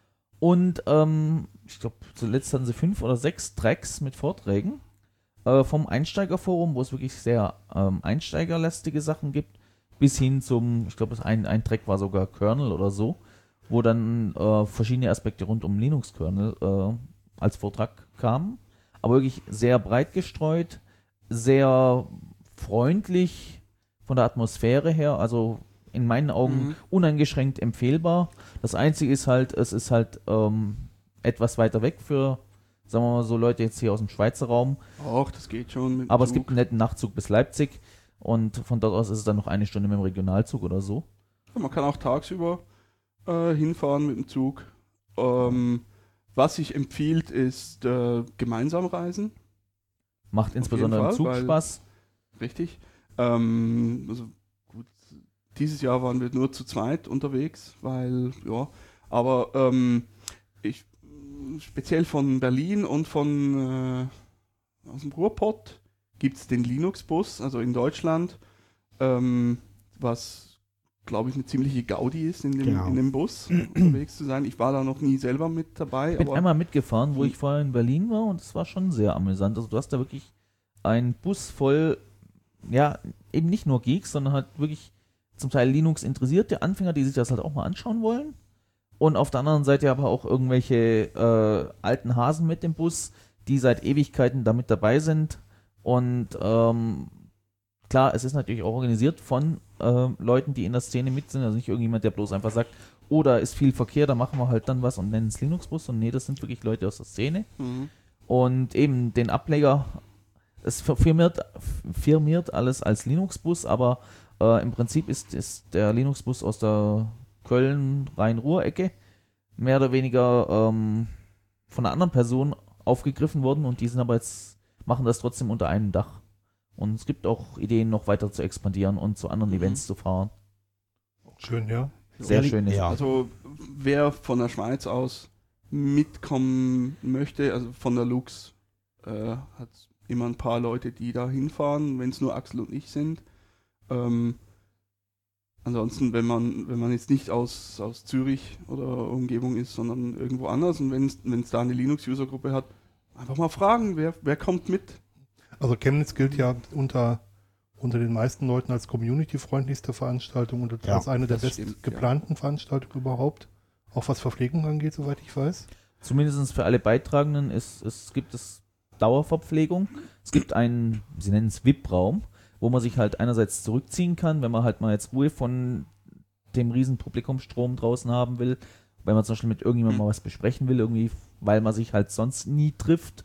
Und ähm, ich glaube, zuletzt hatten sie fünf oder sechs Tracks mit Vorträgen äh, vom Einsteigerforum, wo es wirklich sehr ähm, einsteigerlastige Sachen gibt, bis hin zum, ich glaube, ein, ein Track war sogar Kernel oder so, wo dann äh, verschiedene Aspekte rund um Linux-Kernel äh, als Vortrag kamen. Aber wirklich sehr breit gestreut, sehr freundlich von der Atmosphäre her, also in meinen Augen Mhm. uneingeschränkt empfehlbar. Das Einzige ist halt, es ist halt ähm, etwas weiter weg für, sagen wir mal so, Leute jetzt hier aus dem Schweizer Raum. Auch, das geht schon. Mit dem Aber es Zug. gibt einen netten Nachtzug bis Leipzig und von dort aus ist es dann noch eine Stunde mit dem Regionalzug oder so. Man kann auch tagsüber äh, hinfahren mit dem Zug. Ähm, was sich empfiehlt, ist äh, gemeinsam reisen. Macht insbesondere im Fall, Zug weil- Spaß. Richtig. Ähm, also gut, dieses Jahr waren wir nur zu zweit unterwegs, weil, ja, aber ähm, ich speziell von Berlin und von äh, aus dem Ruhrpott gibt es den Linux-Bus, also in Deutschland, ähm, was glaube ich eine ziemliche Gaudi ist, in dem, Genau. in dem Bus unterwegs zu sein. Ich war da noch nie selber mit dabei, Ich bin aber einmal mitgefahren, wo Hm. ich vorher in Berlin war und es war schon sehr amüsant. Also du hast da wirklich einen Bus voll, ja, eben nicht nur Geeks, sondern halt wirklich zum Teil Linux-interessierte Anfänger, die sich das halt auch mal anschauen wollen. Und auf der anderen Seite aber auch irgendwelche äh, alten Hasen mit dem Bus, die seit Ewigkeiten damit dabei sind. Und ähm, klar, es ist natürlich auch organisiert von äh, Leuten, die in der Szene mit sind. Also nicht irgendjemand, der bloß einfach sagt, oh, da ist viel Verkehr, da machen wir halt dann was und nennen es Linux-Bus. Und nee, das sind wirklich Leute aus der Szene. mhm. Und eben den Ableger, es firmiert, firmiert alles als Linux-Bus, aber äh, im Prinzip ist, ist der Linux-Bus aus der Köln-Rhein-Ruhr-Ecke mehr oder weniger ähm, von einer anderen Person aufgegriffen worden und die sind aber jetzt, machen das trotzdem unter einem Dach. Und es gibt auch Ideen, noch weiter zu expandieren und zu anderen Mhm. Events zu fahren. Schön, ja. Sehr Ehrlich- schöne ja. Also wer von der Schweiz aus mitkommen möchte, also von der Lux, äh, hat immer ein paar Leute, die da hinfahren, wenn es nur Axel und ich sind. Ähm, ansonsten, wenn man, wenn man jetzt nicht aus, aus Zürich oder Umgebung ist, sondern irgendwo anders und wenn es da eine Linux-User-Gruppe hat, einfach mal fragen, wer, wer kommt mit. Also Chemnitz gilt ja unter, unter den meisten Leuten als community-freundlichste Veranstaltung und Ja, als eine der das stimmt, best geplanten Veranstaltungen überhaupt. Auch was Verpflegung angeht, soweit ich weiß. Zumindest für alle Beitragenden ist, es gibt es Dauerverpflegung. Es gibt einen, sie nennen es V I P-Raum, wo man sich halt einerseits zurückziehen kann, wenn man halt mal jetzt Ruhe von dem riesen Publikumsstrom draußen haben will, wenn man zum Beispiel mit irgendjemandem mal was besprechen will, irgendwie, weil man sich halt sonst nie trifft.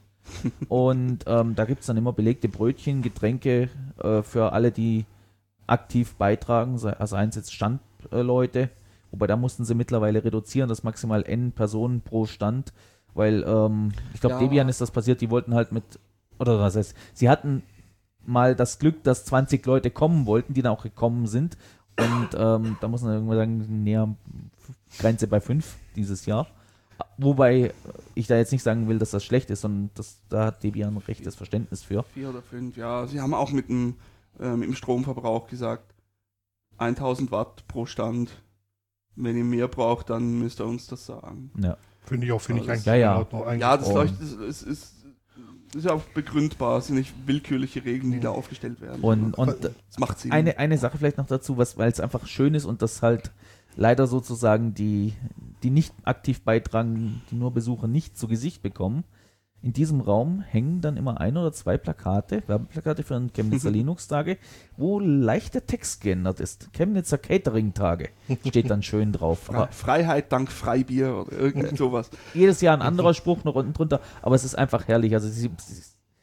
Und ähm, da gibt es dann immer belegte Brötchen, Getränke äh, für alle, die aktiv beitragen, sei- also eins jetzt Standleute, wobei da mussten sie mittlerweile reduzieren, das maximal N Personen pro Stand, weil ähm, ich glaube, Ja. Debian ist das passiert, die wollten halt mit, oder was heißt, sie hatten mal das Glück, dass zwanzig Leute kommen wollten, die dann auch gekommen sind und ähm, da muss man irgendwann sagen, näher Grenze bei fünf dieses Jahr. Wobei ich da jetzt nicht sagen will, dass das schlecht ist, sondern das, da hat Debian rechtes Verständnis für. Vier oder fünf, ja. Sie haben auch mit dem, äh, mit dem Stromverbrauch gesagt, tausend Watt pro Stand. Wenn ihr mehr braucht, dann müsst ihr uns das sagen. Ja. Finde ich auch, finde ich Also eigentlich ja, ja. in Ordnung. Eigentlich Ja, das Und- leuchtet, es ist, ist ja auch begründbar, es sind nicht willkürliche Regeln, die da aufgestellt werden. Und, und das macht Sinn. eine, eine Sache vielleicht noch dazu, was, weil es einfach schön ist und das halt leider sozusagen die, die nicht aktiv beitragen, die nur Besucher nicht zu Gesicht bekommen. In diesem Raum hängen dann immer ein oder zwei Plakate, Werbeplakate für den Chemnitzer Linux-Tage, wo leicht der Text geändert ist. Chemnitzer Catering-Tage steht dann schön drauf. Fre Aber Freiheit dank Freibier oder irgend sowas. jedes Jahr ein anderer Spruch noch unten drunter, aber es ist einfach herrlich. Also sie, sie,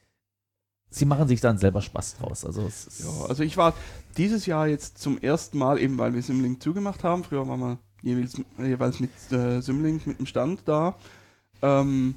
sie machen sich dann selber Spaß draus. Also, es ist, Ja, also ich war dieses Jahr jetzt zum ersten Mal, eben weil wir Symlink zugemacht haben, früher waren wir jeweils, jeweils mit äh, Symlink mit dem Stand da, ähm,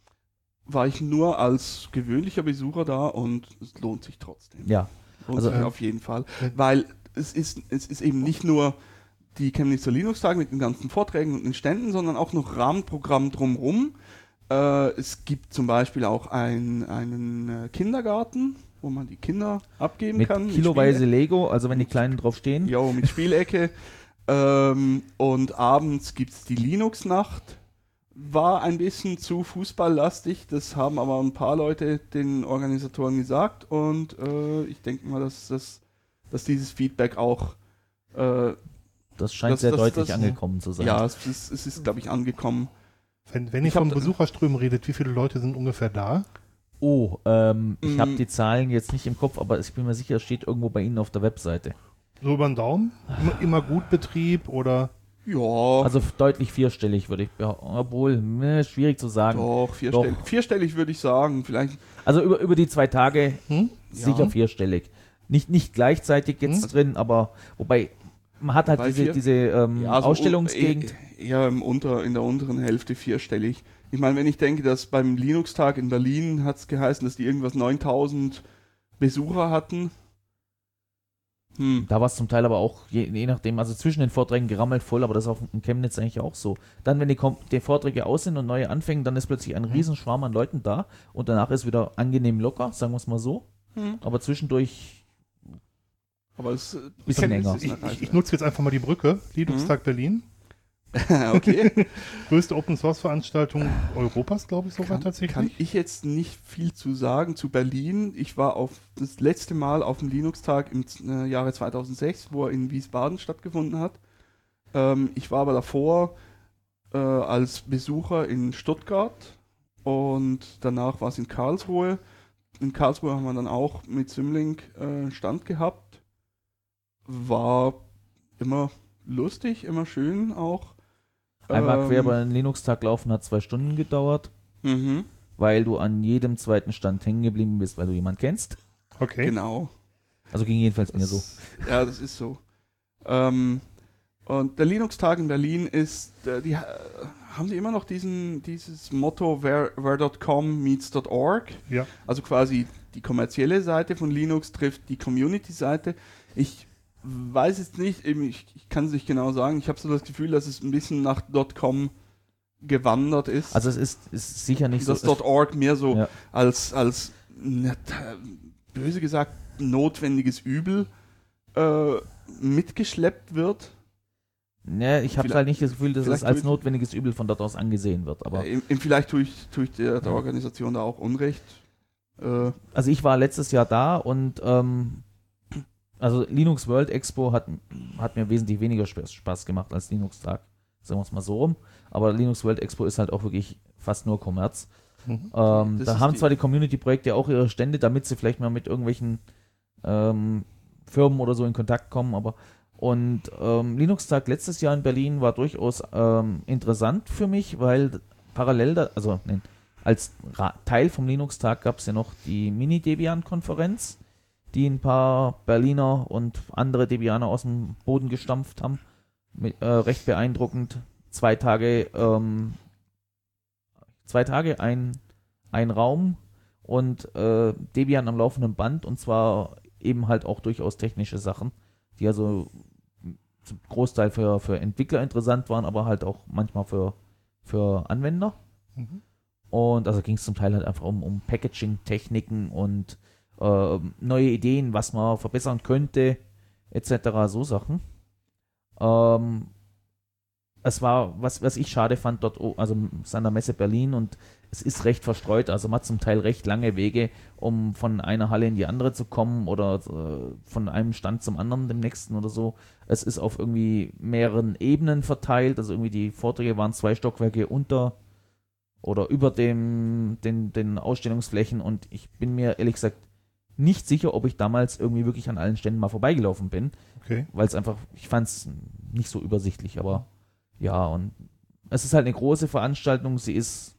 war ich nur als gewöhnlicher Besucher da und es lohnt sich trotzdem. ja. Lohnt Also, sich äh, auf jeden Fall, äh, weil es ist, es ist eben nicht nur die Chemnitzer Linux-Tage mit den ganzen Vorträgen und den Ständen, sondern auch noch Rahmenprogramm drumherum. Äh, es gibt zum Beispiel auch ein, einen äh, Kindergarten, wo man die Kinder abgeben Mit kann. kiloweise Spiele- Lego, also wenn die Kleinen drauf stehen. Jo, mit Spielecke. ähm, und abends gibt es die Linux-Nacht. War ein bisschen zu fußballlastig, das haben aber ein paar Leute den Organisatoren gesagt und äh, ich denke mal, dass, dass, dass dieses Feedback auch, äh, Das scheint Das- sehr das- deutlich das- angekommen zu sein. ja, es ist, es ist glaube ich, angekommen. Wenn, wenn ihr Ich hab von da- Besucherströmen redet, wie viele Leute sind ungefähr da? Oh, ähm, ich Mm. habe die Zahlen jetzt nicht im Kopf, aber ich bin mir sicher, es steht irgendwo bei Ihnen auf der Webseite. So über den Daumen? Immer, immer gut Betrieb oder? Ja, Also deutlich vierstellig würde ich behaupten. Obwohl, ne, schwierig zu sagen. doch, vierstellig, Doch. vierstellig würde ich sagen, vielleicht, Also über, über die zwei Tage Hm? sicher Ja. vierstellig. Nicht, nicht gleichzeitig jetzt Hm? drin, aber wobei man hat halt Wobei diese, vier- diese ähm, ja, so Ausstellungsgegend. e- eher im unter, in der unteren Hälfte vierstellig. Ich meine, wenn ich denke, dass beim Linux-Tag in Berlin hat es geheißen, dass die irgendwas neuntausend Besucher hatten. Hm. Da war es zum Teil aber auch, je, je nachdem, also zwischen den Vorträgen gerammelt voll, aber das ist auf dem Chemnitz eigentlich auch so. Dann, wenn die, Kom die Vorträge aus sind und neue anfangen, dann ist plötzlich ein Riesenschwarm an Leuten da und danach ist wieder angenehm locker, sagen wir es mal so. Hm. Aber zwischendurch Aber es äh, Bisschen es länger. ist Ich, eine ich, ich nutze jetzt einfach mal die Brücke. Linux-Tag Berlin. Reise. Okay. Größte Open-Source-Veranstaltung Europas, glaube ich sogar Kann, tatsächlich. kann ich jetzt nicht viel zu sagen zu Berlin. Ich war auf das letzte Mal auf dem Linux-Tag im äh, Jahre zweitausendsechs, wo er in Wiesbaden stattgefunden hat. Ähm, ich war aber davor äh, als Besucher in Stuttgart und danach war es in Karlsruhe. In Karlsruhe haben wir dann auch mit Symlink äh, Stand gehabt. War immer lustig, immer schön auch. einmal quer Ähm, über den Linux-Tag laufen hat zwei Stunden gedauert, Mhm, weil du an jedem zweiten Stand hängen geblieben bist, weil du jemanden kennst. Okay. genau. Also ging jedenfalls mir so. Das- Ja, das ist so. Ähm, und der Linux-Tag in Berlin ist, äh, die, äh, haben die immer noch diesen, dieses Motto where, where dot com meets dot org? Ja. Also quasi die kommerzielle Seite von Linux trifft die Community-Seite. Ich weiß jetzt nicht, eben, ich, ich kann es nicht genau sagen, ich habe so das Gefühl, dass es ein bisschen nach .com gewandert ist. Also es ist, ist sicher nicht das so. .org mehr so Ja. als, als na, t- böse gesagt, notwendiges Übel äh, mitgeschleppt wird. Ja, ich habe Vielleicht- halt nicht das Gefühl, dass es vielleicht als durch- notwendiges Übel von dort aus angesehen wird. Aber Äh, im- vielleicht tue ich, tue ich der, der Organisation da auch Unrecht. Äh, also ich war letztes Jahr da und ähm, also Linux World Expo hat, hat mir wesentlich weniger Spaß Spaß gemacht als Linux Tag. Sagen wir es mal so rum. Aber Linux World Expo ist halt auch wirklich fast nur Kommerz. Mhm. Ähm, Das da ist haben die- zwar die Community-Projekte auch ihre Stände, damit sie vielleicht mal mit irgendwelchen ähm, Firmen oder so in Kontakt kommen, aber und ähm, Linux Tag letztes Jahr in Berlin war durchaus ähm, interessant für mich, weil parallel, da, also nein, als Ra Teil vom Linux Tag gab es ja noch die Mini-Debian-Konferenz, die ein paar Berliner und andere Debianer aus dem Boden gestampft haben. Mit, äh, recht beeindruckend. Zwei Tage, ähm, zwei Tage ein, ein Raum und äh, Debian am laufenden Band und zwar eben halt auch durchaus technische Sachen, die also zum Großteil für, für Entwickler interessant waren, aber halt auch manchmal für, für Anwender. Mhm. Und also ging es zum Teil halt einfach um, um Packaging-Techniken und äh, neue Ideen, was man verbessern könnte, et cetera. So Sachen. Ähm, es war, was, was ich schade fand, dort, o- also es ist an der Messe Berlin und es ist recht verstreut, also man hat zum Teil recht lange Wege, um von einer Halle in die andere zu kommen oder äh, von einem Stand zum anderen, dem nächsten oder so. Es ist auf irgendwie mehreren Ebenen verteilt, also irgendwie die Vorträge waren zwei Stockwerke unter oder über dem, den, den Ausstellungsflächen und ich bin mir ehrlich gesagt nicht sicher, ob ich damals irgendwie wirklich an allen Ständen mal vorbeigelaufen bin, Okay. weil es einfach, ich fand es nicht so übersichtlich, aber ja, und es ist halt eine große Veranstaltung, sie ist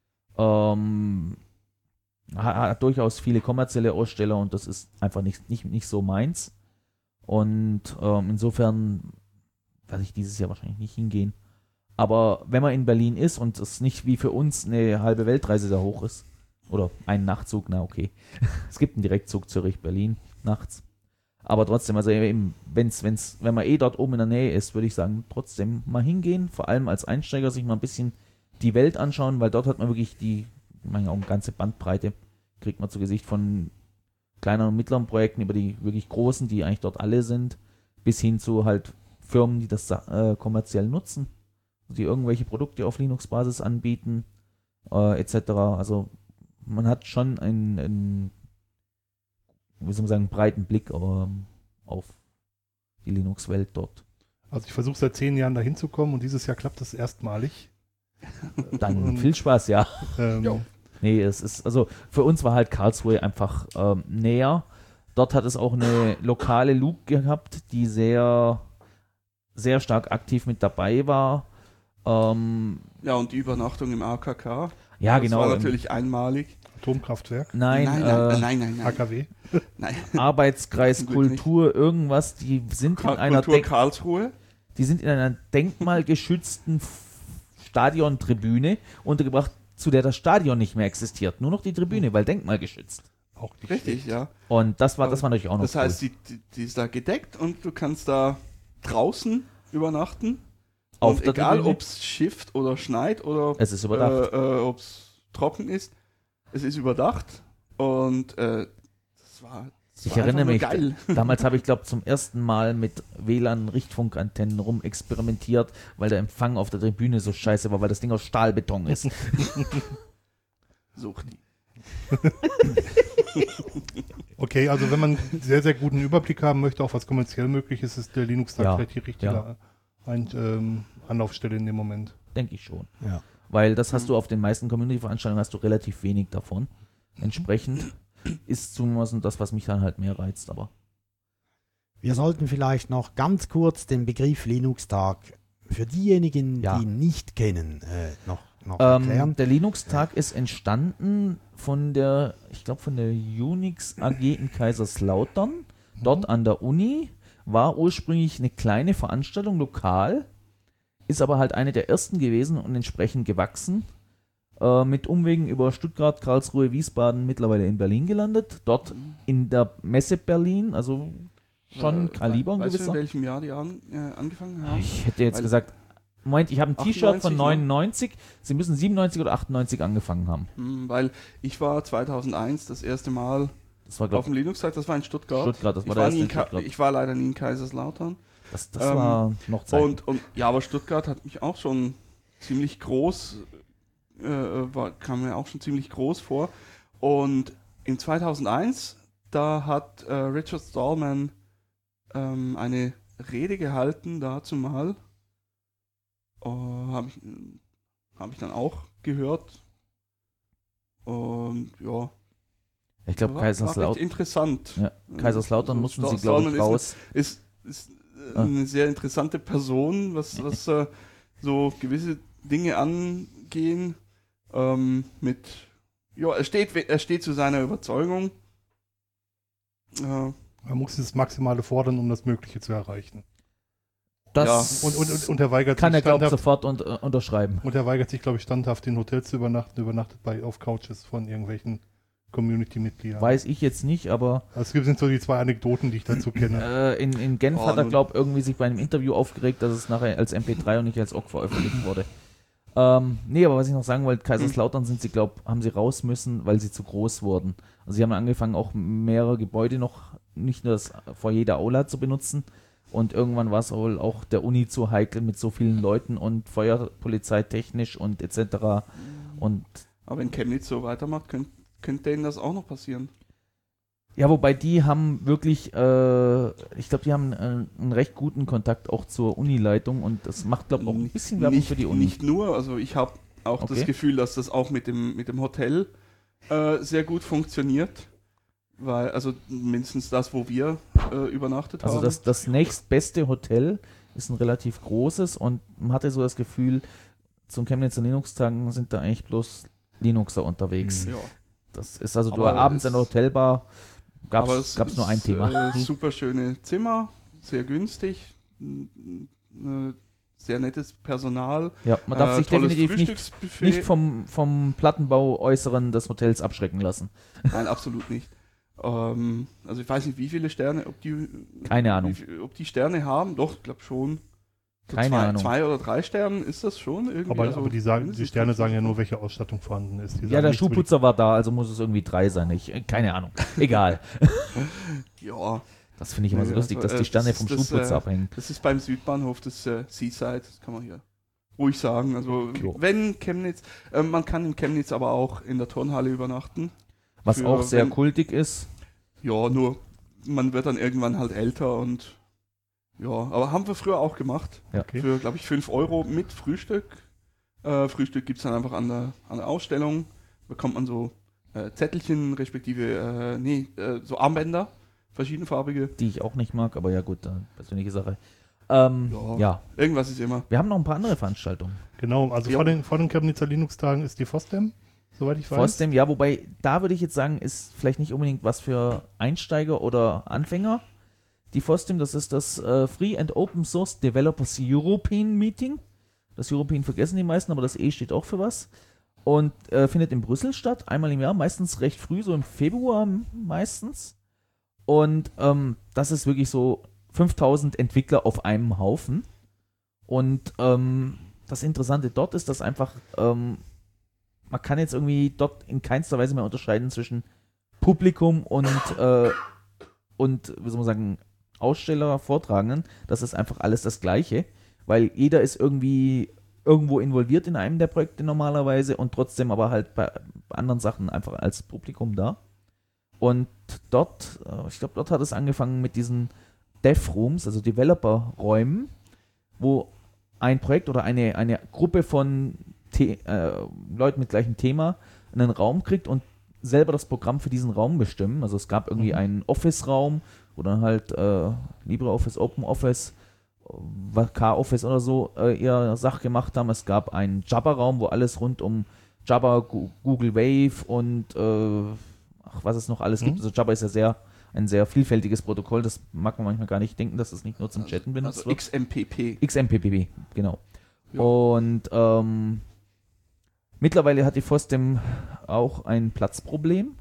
ähm, hat, hat durchaus viele kommerzielle Aussteller und das ist einfach nicht, nicht, nicht so meins und ähm, insofern werde ich dieses Jahr wahrscheinlich nicht hingehen. Aber wenn man in Berlin ist und es nicht wie für uns eine halbe Weltreise da hoch ist, oder ein Nachtzug, na okay. Es gibt einen Direktzug Zürich-Berlin nachts. Aber trotzdem, also eben, wenn's, wenn's, wenn man eh dort oben in der Nähe ist, würde ich sagen, trotzdem mal hingehen. Vor allem als Einsteiger sich mal ein bisschen die Welt anschauen, weil dort hat man wirklich die, ich meine auch eine ganze Bandbreite, kriegt man zu Gesicht von kleineren und mittleren Projekten über die wirklich großen, die eigentlich dort alle sind, bis hin zu halt Firmen, die das äh, kommerziell nutzen, die irgendwelche Produkte auf Linux-Basis anbieten, äh, et cetera. Also man hat schon einen, einen wie soll man sagen, breiten Blick ähm, auf die Linux-Welt dort. Also ich versuche seit zehn Jahren dahin zu kommen und dieses Jahr klappt das erstmalig. Dann Und- viel Spaß, ja. Ähm, Jo. Nee, es ist, also für uns war halt Karlsruhe einfach ähm, näher. Dort hat es auch eine lokale Loop gehabt, die sehr, sehr stark aktiv mit dabei war. Ähm, ja, und die Übernachtung im A K K. ja, das genau. war ähm, natürlich einmalig. Atomkraftwerk, Nein, nein, äh, nein, nein, nein, nein. A K W. nein. Arbeitskreis Zum Glück nicht. Kultur, irgendwas, die sind in Ka- einer Kultur Denk Karlsruhe. die sind in einer denkmalgeschützten F- Stadiontribüne untergebracht, zu der das Stadion nicht mehr existiert. Nur noch die Tribüne, weil denkmalgeschützt. Auch nicht Richtig, ja. Und das war, das war natürlich auch noch Das heißt, die, die, die ist da gedeckt und du kannst da draußen übernachten. Auf und der egal, Tribüne? ob es schifft oder schneit oder Es ist überdacht. äh, äh, ob es trocken ist, es ist überdacht. Und äh, das war, das Ich war erinnere mich, einfach nur geil. damals habe ich, glaube zum ersten Mal mit W L A N-Richtfunkantennen rum experimentiert, weil der Empfang auf der Tribüne so scheiße war, weil das Ding aus Stahlbeton ist. Such die. Okay, also wenn man einen sehr, sehr guten Überblick haben möchte, auch was kommerziell möglich ist, ist der Linux-Tag Ja, vielleicht die richtige ja. Ein, ähm, Anlaufstelle in dem Moment. Denke ich schon. Ja. Weil das hast du auf den meisten Community-Veranstaltungen hast du relativ wenig davon. Entsprechend ist zumindest das, was mich dann halt mehr reizt, aber Wir sollten vielleicht noch ganz kurz den Begriff Linux-Tag für diejenigen, Ja. die ihn nicht kennen, äh, noch, noch Ähm, erklären. der Linux-Tag ist entstanden von der, ich glaube von der Unix A G in Kaiserslautern, dort an der Uni, war ursprünglich eine kleine Veranstaltung, lokal, ist aber halt eine der ersten gewesen und entsprechend gewachsen, äh, mit Umwegen über Stuttgart, Karlsruhe, Wiesbaden, mittlerweile in Berlin gelandet, dort in der Messe Berlin, also schon Äh, Kaliber ein weißt du, in gewisser. welchem Jahr die an, äh, angefangen haben? Ich hätte jetzt Weil- gesagt, Moment, ich habe ein T-Shirt von achtundneunzig, ne? neunundneunzig, sie müssen siebenundneunzig oder achtundneunzig angefangen haben. Hm, weil ich war zweitausendeins das erste Mal Das war, Auf glaube dem Linux-Tag, das war in Stuttgart. Stuttgart, das war ich, der war erste nie in in Ka- Stuttgart. ich war leider nie in Kaiserslautern. Das, das Ähm, war noch Zeit. Und, und ja, aber Stuttgart hat mich auch schon ziemlich groß, äh, war, kam mir auch schon ziemlich groß vor. Und in zweitausendeins, da hat äh, Richard Stallman ähm, eine Rede gehalten, dazu mal. Äh, Habe ich, hab ich dann auch gehört. Und ja. Ich glaube, war- war recht Kaiserslautern, interessant. ja, Kaiserslautern So, mussten Sta- sie, glaube ich, Stallman raus. Ist, ist, ist äh, Ah. eine sehr interessante Person, was, was äh, so gewisse Dinge angehen. Ähm, mit, ja, er steht, er steht zu seiner Überzeugung. Äh, Man muss das Maximale fordern, um das Mögliche zu erreichen. Das Und, und, und, und er weigert kann er, sich glaube ich, standhaft, sofort un äh, unterschreiben. und er weigert sich, glaube ich, standhaft in Hotels zu übernachten, übernachtet bei auf Couches von irgendwelchen Community-Mitgliedern. Weiß ich jetzt nicht, aber Das sind so die zwei Anekdoten, die ich dazu kenne. äh, in, in Genf Oh, hat er, nun- glaube ich, irgendwie sich bei einem Interview aufgeregt, dass es nachher als M P drei und nicht als O G veröffentlicht wurde. Ähm, nee, aber was ich noch sagen wollte, Kaiserslautern sind sie, glaube haben sie raus müssen, weil sie zu groß wurden. Also sie haben angefangen, auch mehrere Gebäude noch, nicht nur das vor jeder Aula zu benutzen. Und irgendwann war es wohl auch der Uni zu heikel mit so vielen Leuten und Feuerpolizei technisch und et cetera. Und aber wenn Chemnitz so weitermacht, könnt, könnte denen das auch noch passieren. ja, wobei die haben wirklich, äh, ich glaube, die haben äh, einen recht guten Kontakt auch zur Unileitung und das macht, glaube ich, auch ein bisschen Werbung nicht, für die Uni. Nicht nur, also ich habe auch Okay. das Gefühl, dass das auch mit dem, mit dem Hotel äh, sehr gut funktioniert. Weil, also mindestens das, wo wir äh, übernachtet Also haben. das, das nächstbeste Hotel ist ein relativ großes und man hatte so das Gefühl, zum Chemnitzer Linux-Tagen sind da eigentlich bloß Linuxer unterwegs. ja. Das ist also, du Aber abends es- in der Hotelbar gab Aber es nur ein ist, Thema. Äh, super schöne Zimmer, sehr günstig, n- n- sehr nettes Personal. Ja, man darf äh, sich tolles definitiv nicht, Frühstücksbuffet. nicht vom, vom Plattenbau Äußeren des Hotels abschrecken lassen. Nein, absolut nicht. Ähm, also ich weiß nicht, wie viele Sterne, ob die, Keine Ahnung. wie viel- ob die Sterne haben. Doch, ich glaube schon. So Keine zwei, Ahnung. zwei oder drei Sternen ist das schon irgendwie. Aber, also aber die, sagen, die mindestens Sterne sagen ja fünf. nur, welche Ausstattung vorhanden ist. Die Ja, sagen der nichts über die- Schuhputzer war da, also muss es irgendwie drei sein. Ich, keine Ahnung. Egal. Ja, Das finde ich immer so Nee, lustig, also, dass äh, die Sterne das vom ist das, Schuhputzer äh, abhängen. das ist beim Südbahnhof das äh, Seaside, das kann man hier ruhig sagen. Also Jo. wenn Chemnitz, äh, man kann in Chemnitz aber auch in der Turnhalle übernachten. Was für auch sehr wenn- kultig ist. Ja, nur man wird dann irgendwann halt älter und ja, aber haben wir früher auch gemacht. Ja. Okay. Für, glaube ich, fünf Euro mit Frühstück. Äh, Frühstück gibt es dann einfach an der, an der Ausstellung. Bekommt man so äh, Zettelchen, respektive, äh, nee, äh, so Armbänder, verschiedenfarbige. Die ich auch nicht mag, aber ja gut, äh, persönliche Sache. Ähm, Ja. ja. Irgendwas ist immer. Wir haben noch ein paar andere Veranstaltungen. Genau, also Ja. vor den, vor den Chemnitzer Linux-Tagen ist die FOSDEM, soweit ich weiß. FOSDEM, ja, wobei, da würde ich jetzt sagen, ist vielleicht nicht unbedingt was für Einsteiger oder Anfänger. Die FOSDEM, das ist das äh, Free and Open Source Developers European Meeting. Das European vergessen die meisten, aber das E steht auch für was. Und äh, findet in Brüssel statt, einmal im Jahr, meistens recht früh, so im Februar meistens. Und ähm, das ist wirklich so fünftausend Entwickler auf einem Haufen. Und ähm, das Interessante dort ist, dass einfach ähm, man kann jetzt irgendwie dort in keinster Weise mehr unterscheiden zwischen Publikum und, äh, und wie soll man sagen, Aussteller, Vortragenden. Das ist einfach alles das Gleiche, weil jeder ist irgendwie irgendwo involviert in einem der Projekte normalerweise und trotzdem aber halt bei anderen Sachen einfach als Publikum da. Und dort, äh, ich glaube, dort hat es angefangen mit diesen Dev-Rooms, also Developer-Räumen, wo ein Projekt oder eine, eine Gruppe von The äh, Leuten mit gleichem Thema einen Raum kriegt und selber das Programm für diesen Raum bestimmen. Also es gab irgendwie Mhm. einen Office-Raum, wo dann halt äh, LibreOffice, OpenOffice, äh, K-Office oder so äh, ihr Sach gemacht haben. Es gab einen Jabber-Raum, wo alles rund um Jabber, Gu- Google Wave und äh, ach, was es noch alles Mhm. gibt. Also Jabber ist ja sehr ein sehr vielfältiges Protokoll. Das mag man manchmal gar nicht denken, dass es nicht nur zum Chatten benutzt Also wird. X M P P. X M P P P, genau. Ja. Und ähm, mittlerweile hat die FOSDEM auch ein Platzproblem.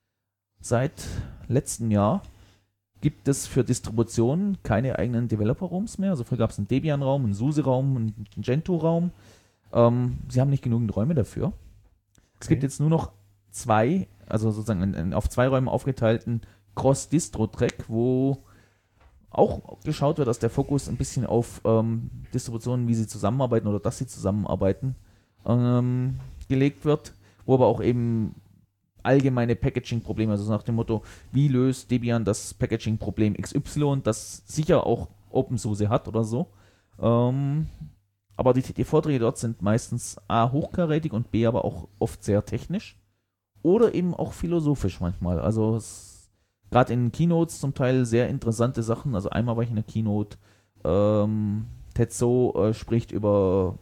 Seit letztem Jahr gibt es für Distributionen keine eigenen Developer-Rooms mehr. Also früher gab es einen Debian-Raum, einen SUSE-Raum, einen Gentoo-Raum. Ähm, sie haben nicht genügend Räume dafür. Es Okay. gibt jetzt nur noch zwei, also sozusagen einen, einen auf zwei Räumen aufgeteilten Cross-Distro-Track, wo auch geschaut wird, dass der Fokus ein bisschen auf ähm, Distributionen, wie sie zusammenarbeiten oder dass sie zusammenarbeiten, ähm, gelegt wird, wo aber auch eben allgemeine Packaging-Probleme, also nach dem Motto, wie löst Debian das Packaging-Problem X Y, das sicher auch OpenSUSE hat oder so. Ähm, aber die, die Vorträge dort sind meistens A, hochkarätig und B, aber auch oft sehr technisch oder eben auch philosophisch manchmal. Also gerade in Keynotes zum Teil sehr interessante Sachen. Also einmal war ich in der Keynote, ähm, Tetsuo äh, spricht über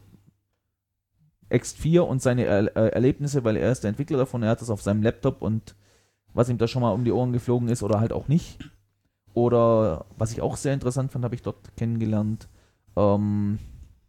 X vier und seine er äh, Erlebnisse, weil er ist der Entwickler davon, er hat das auf seinem Laptop und was ihm da schon mal um die Ohren geflogen ist oder halt auch nicht. Oder was ich auch sehr interessant fand, habe ich dort kennengelernt, ähm,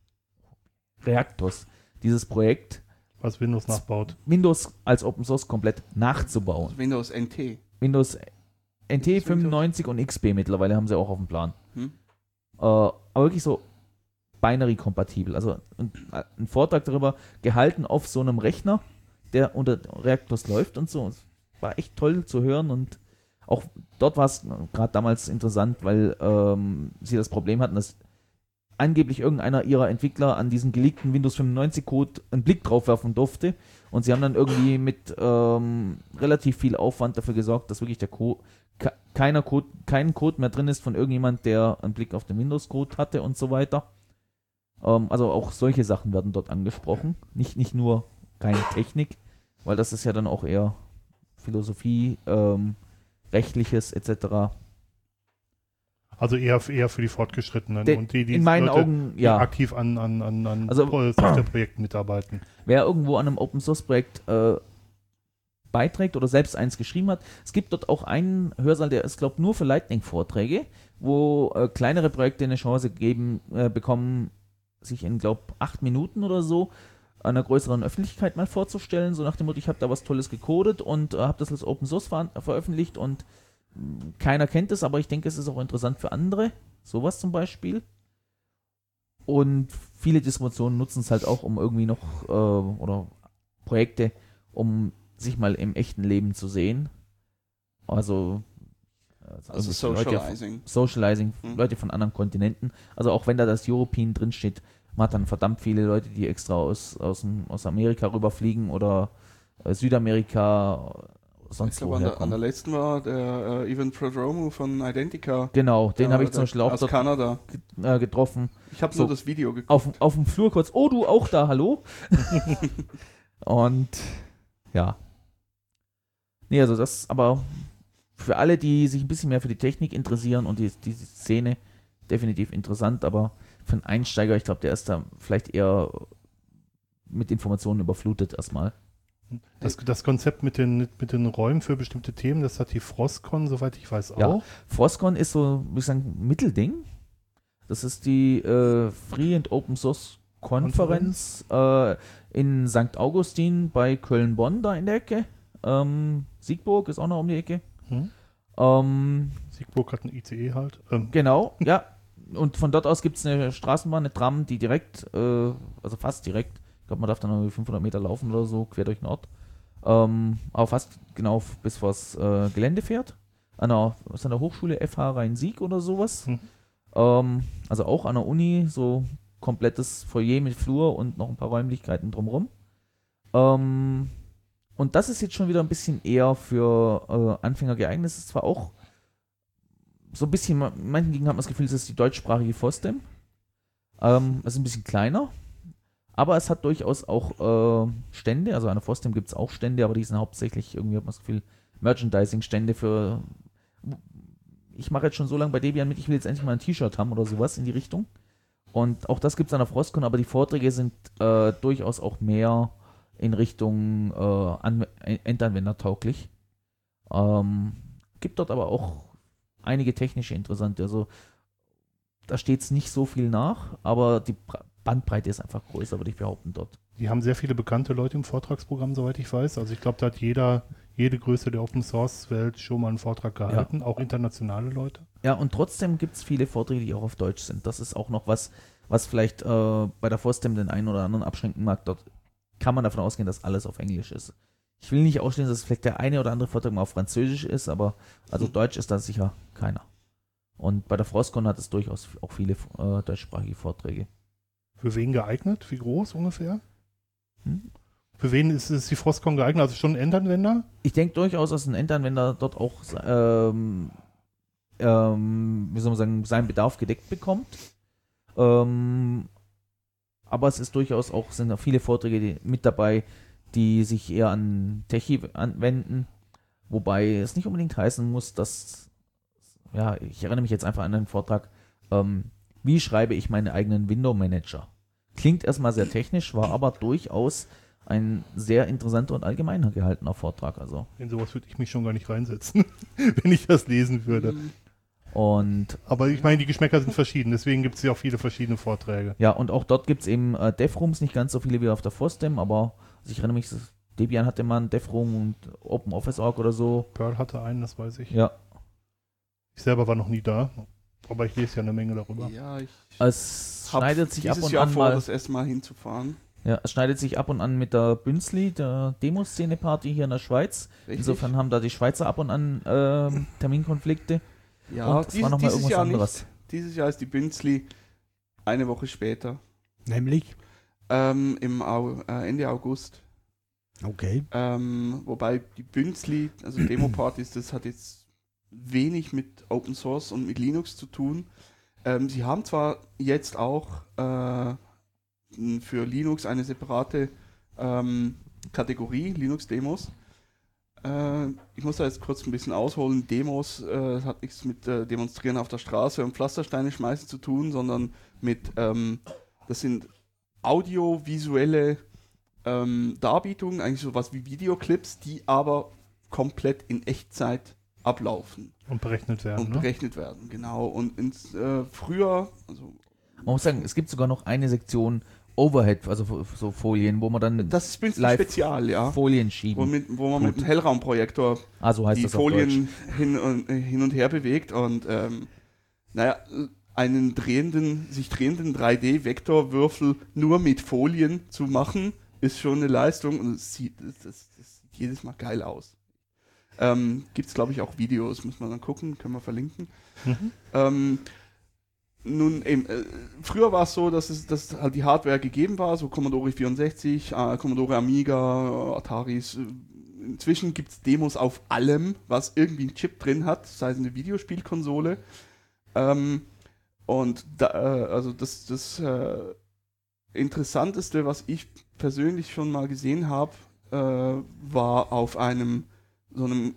Reactos, dieses Projekt, Was Windows nachbaut. Windows als Open Source komplett nachzubauen. Also Windows N T. Windows N T Windows fünfundneunzig und X P mittlerweile haben sie auch auf dem Plan. Hm? Äh, aber wirklich so binary-kompatibel. Also ein, ein Vortrag darüber gehalten auf so einem Rechner, der unter Reactos läuft und so. Es war echt toll zu hören und auch dort war es gerade damals interessant, weil ähm, sie das Problem hatten, dass angeblich irgendeiner ihrer Entwickler an diesen geleakten Windows fünfundneunzig Code einen Blick drauf werfen durfte und sie haben dann irgendwie mit ähm, relativ viel Aufwand dafür gesorgt, dass wirklich der Code, keiner Code, kein Code mehr drin ist von irgendjemand, der einen Blick auf den Windows-Code hatte und so weiter. Ähm, also auch solche Sachen werden dort angesprochen, nicht, nicht nur keine Technik, weil das ist ja dann auch eher Philosophie, ähm, Rechtliches et cetera. Also eher, eher für die Fortgeschrittenen De, und die, die in meinen Leute, Augen, die ja. aktiv an, an, an, an Also- Softwareprojekten mitarbeiten. Wer irgendwo an einem Open-Source-Projekt äh, beiträgt oder selbst eins geschrieben hat, es gibt dort auch einen Hörsaal, der ist, glaube ich, nur für Lightning-Vorträge, wo äh, kleinere Projekte eine Chance geben, äh, bekommen, sich in, glaube ich, acht Minuten oder so einer größeren Öffentlichkeit mal vorzustellen, so nach dem Motto, ich habe da was Tolles gecodet und äh, habe das als Open Source ver veröffentlicht und mh, keiner kennt es, aber ich denke, es ist auch interessant für andere, sowas zum Beispiel. Und viele Distributionen nutzen es halt auch, um irgendwie noch, äh, oder Projekte, um sich mal im echten Leben zu sehen. Also, also, Also irgendwie Leute- Socializing. Socializing, Hm. Leute von anderen Kontinenten. Also auch wenn da das European drin steht, man hat dann verdammt viele Leute, die extra aus, aus, dem, aus Amerika rüberfliegen oder äh, Südamerika, Ich sonst glaube, wo an, der- an herkommen. der letzten war der äh, Ivan Prodromou von Identica. Genau, den Ja, habe ich zum der- Beispiel auch aus dort Kanada. äh, getroffen. Ich habe So. nur das Video geguckt. Auf, auf dem Flur kurz, oh du auch da, hallo? Und ja. Nee, also das, aber für alle, die sich ein bisschen mehr für die Technik interessieren und die, die Szene, definitiv interessant, aber für einen Einsteiger, ich glaube, der ist da vielleicht eher mit Informationen überflutet erstmal. Das, das Konzept mit den, mit den Räumen für bestimmte Themen, das hat die Frostcon, soweit ich weiß, Ja. auch. Frostcon ist so, würde ich sagen, ein Mittelding. Das ist die äh, Free and Open Source Konferenz äh, in Sankt Augustin bei Köln-Bonn, da in der Ecke. Ähm, Siegburg ist auch noch um die Ecke. Hm? Ähm, Siegburg hat ein I C E halt. Ähm, genau, ja. Und von dort aus gibt es eine Straßenbahn, eine Tram, die direkt, äh, also fast direkt, ich glaube, man darf dann irgendwie fünfhundert Meter laufen oder so, quer durch den Ort, ähm, aber fast genau bis vors äh, Gelände fährt. An der, was an der Hochschule F H Rhein-Sieg oder sowas. Hm. Ähm, also auch an der Uni, so komplettes Foyer mit Flur und noch ein paar Räumlichkeiten drumherum. Ähm, und das ist jetzt schon wieder ein bisschen eher für äh, Anfänger geeignet. Es ist zwar auch so ein bisschen, in manchen Gegenden hat man das Gefühl, es ist die deutschsprachige FOSDEM. Ähm, es ist ein bisschen kleiner, aber es hat durchaus auch äh, Stände. Also an der FOSDEM gibt es auch Stände, aber die sind hauptsächlich, irgendwie hat man das Gefühl, Merchandising-Stände für. Ich mache jetzt schon so lange bei Debian mit, ich will jetzt endlich mal ein T-Shirt haben oder sowas in die Richtung. Und auch das gibt es an der Frostcon, aber die Vorträge sind äh, durchaus auch mehr in Richtung äh, Anw- Endanwendertauglich. Ähm, gibt dort aber auch einige technische interessante. Also da steht es nicht so viel nach, aber die Bra- Bandbreite ist einfach größer, würde ich behaupten, dort. Die haben sehr viele bekannte Leute im Vortragsprogramm, soweit ich weiß. Also ich glaube, da hat jeder, jede Größe der Open-Source-Welt schon mal einen Vortrag gehalten, auch internationale Leute. Ja, und trotzdem gibt es viele Vorträge, die auch auf Deutsch sind. Das ist auch noch was, was vielleicht äh, bei der FOSDEM den einen oder anderen abschränken mag. Dort kann man davon ausgehen, dass alles auf Englisch ist. Ich will nicht ausschließen, dass vielleicht der eine oder andere Vortrag mal auf Französisch ist, aber also Deutsch ist da sicher keiner. Und bei der Frostcon hat es durchaus auch viele äh, deutschsprachige Vorträge. Für wen geeignet? Wie groß ungefähr? Hm? Für wen ist, ist die Frostcon geeignet? Also schon ein Endanwender? Ich denke durchaus, dass ein Endanwender dort auch ähm, ähm, wie soll man sagen, seinen Bedarf gedeckt bekommt. Ähm, aber es ist durchaus auch, sind auch viele Vorträge die, mit dabei, die sich eher an Techie anwenden, wobei es nicht unbedingt heißen muss, dass, ja, ich erinnere mich jetzt einfach an einen Vortrag, ähm, wie schreibe ich meinen eigenen Window-Manager? Klingt erstmal sehr technisch, war aber durchaus ein sehr interessanter und allgemeiner gehaltener Vortrag. Also. In sowas würde ich mich schon gar nicht reinsetzen, wenn ich das lesen würde. Und aber ich meine, die Geschmäcker sind verschieden, deswegen gibt es ja auch viele verschiedene Vorträge. Ja, und auch dort gibt es eben äh, Dev-Rooms, nicht ganz so viele wie auf der FOSDEM, aber also ich erinnere mich, Debian hatte mal einen Dev-Room und OpenOffice Punkt org oder so. Perl hatte einen, das weiß ich. Ja. Ich selber war noch nie da, aber ich lese ja eine Menge darüber. Ja, ich Es schneidet sich ab dieses und Jahr an vor, mal, das erste Mal hinzufahren. ja, es schneidet sich ab und an mit der Bünzli, der Demoszene-Party hier in der Schweiz. Richtig? Insofern haben da die Schweizer ab und an ähm, Terminkonflikte. Ja, und es war noch mal dieses irgendwas Jahr anderes. nicht. Dieses Jahr ist die Bünzli eine Woche später. Nämlich? Ähm, im Au äh, Ende August. Okay. Ähm, wobei die Bünzli, also Demo-Partys, das hat jetzt wenig mit Open Source und mit Linux zu tun. Ähm, sie haben zwar jetzt auch äh, für Linux eine separate ähm, Kategorie, Linux-Demos. Äh, ich muss da jetzt kurz ein bisschen ausholen. Demos äh, hat nichts mit äh, Demonstrieren auf der Straße und Pflastersteine schmeißen zu tun, sondern mit, ähm, das sind audiovisuelle ähm, Darbietungen, eigentlich sowas wie Videoclips, die aber komplett in Echtzeit ablaufen. Und berechnet werden, Und ne? berechnet werden, genau. Und ins, äh, früher, also Man muss sagen, es gibt sogar noch eine Sektion Overhead, also so Folien, wo man dann das ist Bünzli live Spezial, ja. Folien Wo, schieben. mit, wo man Gut. mit einem Hellraumprojektor Ah, so heißt die das auf Deutsch. Folien hin und, äh, hin und her bewegt und ähm, naja, einen drehenden, sich drehenden drei D Vektorwürfel nur mit Folien zu machen, ist schon eine Leistung und es sieht, das, das, das sieht jedes Mal geil aus. Ähm, Gibt es, glaube ich, auch Videos, muss man dann gucken, können wir verlinken. Mhm. Ähm, nun, eben, äh, früher war es so, dass es dass halt die Hardware gegeben war, so Commodore vierundsechzig, äh, Commodore Amiga, äh, Ataris. Äh, inzwischen gibt es Demos auf allem, was irgendwie einen Chip drin hat, sei es eine Videospielkonsole. Ähm, und da, äh, also das, das äh, Interessanteste, was ich persönlich schon mal gesehen habe, äh, war auf einem so einem,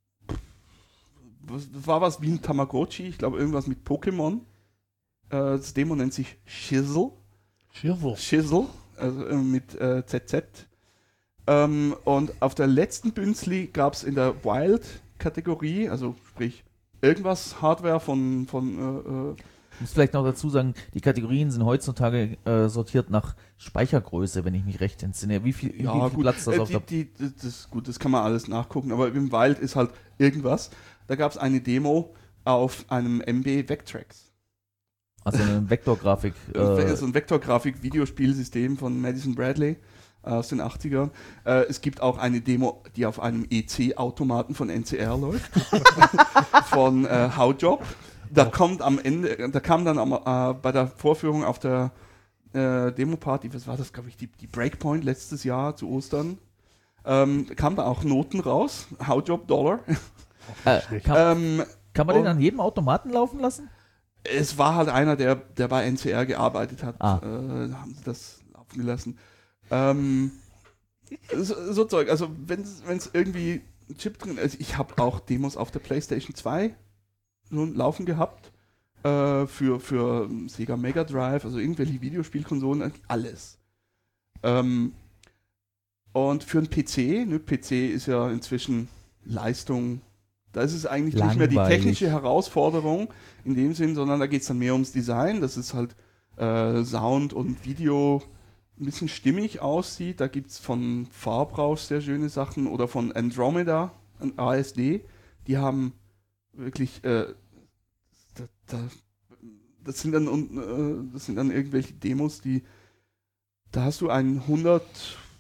was, das war was wie ein Tamagotchi, ich glaube irgendwas mit Pokémon. Äh, das Demo nennt sich Shizzle. Shizzle. Shizzle, also äh, mit äh, Z Z. Ähm, und auf der letzten Bünzli gab es in der Wild-Kategorie, also sprich irgendwas Hardware von, von äh, äh, Ich muss vielleicht noch dazu sagen, die Kategorien sind heutzutage äh, sortiert nach Speichergröße, wenn ich mich recht entsinne. Wie viel, ja, wie viel gut, Platz das äh, auf der... die, die, das, gut, das kann man alles nachgucken, aber im Wild ist halt irgendwas. Da gab es eine Demo auf einem M B Vectrex. Also eine Vektorgrafik. Äh, so ein Vektorgrafik-Videospielsystem von Madison Bradley äh, aus den achtzigern. Äh, es gibt auch eine Demo, die auf einem E C-Automaten von N C R läuft. von äh, Howjob. Da kommt am Ende, da kam dann am, äh, bei der Vorführung auf der äh, Demo-Party, was war das, glaube ich, die, die Breakpoint letztes Jahr zu Ostern, ähm, kam da auch Noten raus, Howjob Dollar. äh, kann, ähm, kann man den und- an jedem Automaten laufen lassen? Es war halt einer, der, der bei N C R gearbeitet hat, Ah. äh, haben sie das laufen gelassen. Ähm, so, so Zeug, also wenn es irgendwie ein Chip drin ist, ich habe auch Demos auf der PlayStation zwei nun laufen gehabt, äh, für, für Sega Mega Drive, also irgendwelche Videospielkonsolen, alles. Ähm, und für einen P C, ne, P C ist ja inzwischen Leistung, da ist es eigentlich nicht mehr die Langweilig. technische Herausforderung in dem Sinn, sondern da geht es dann mehr ums Design, dass es halt äh, Sound und Video ein bisschen stimmig aussieht. Da gibt es von Farbrausch sehr schöne Sachen oder von Andromeda, ein A S D, die haben wirklich, äh, da, da, das sind dann und, äh, das sind dann irgendwelche Demos, die, da hast du einen hundert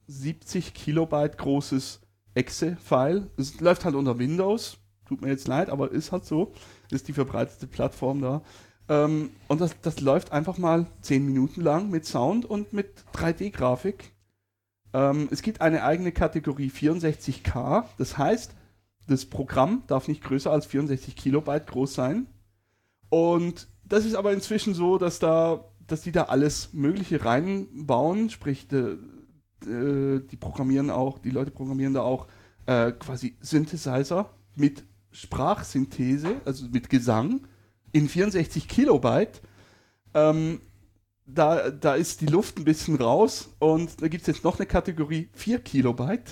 siebzig Kilobyte großes Exe-File. Es läuft halt unter Windows. Tut mir jetzt leid, aber ist halt so. Ist die verbreitete Plattform da. Ähm, und das, das läuft einfach mal zehn Minuten lang mit Sound und mit drei D-Grafik. Ähm, es gibt eine eigene Kategorie vierundsechzig K. Das heißt, das Programm darf nicht größer als vierundsechzig Kilobyte groß sein. Und das ist aber inzwischen so, dass da, dass die da alles Mögliche reinbauen. Sprich, de, de, die programmieren auch, die Leute programmieren da auch äh, quasi Synthesizer mit Sprachsynthese, also mit Gesang in vierundsechzig Kilobyte. Ähm, da, da ist die Luft ein bisschen raus und da gibt es jetzt noch eine Kategorie vier Kilobyte.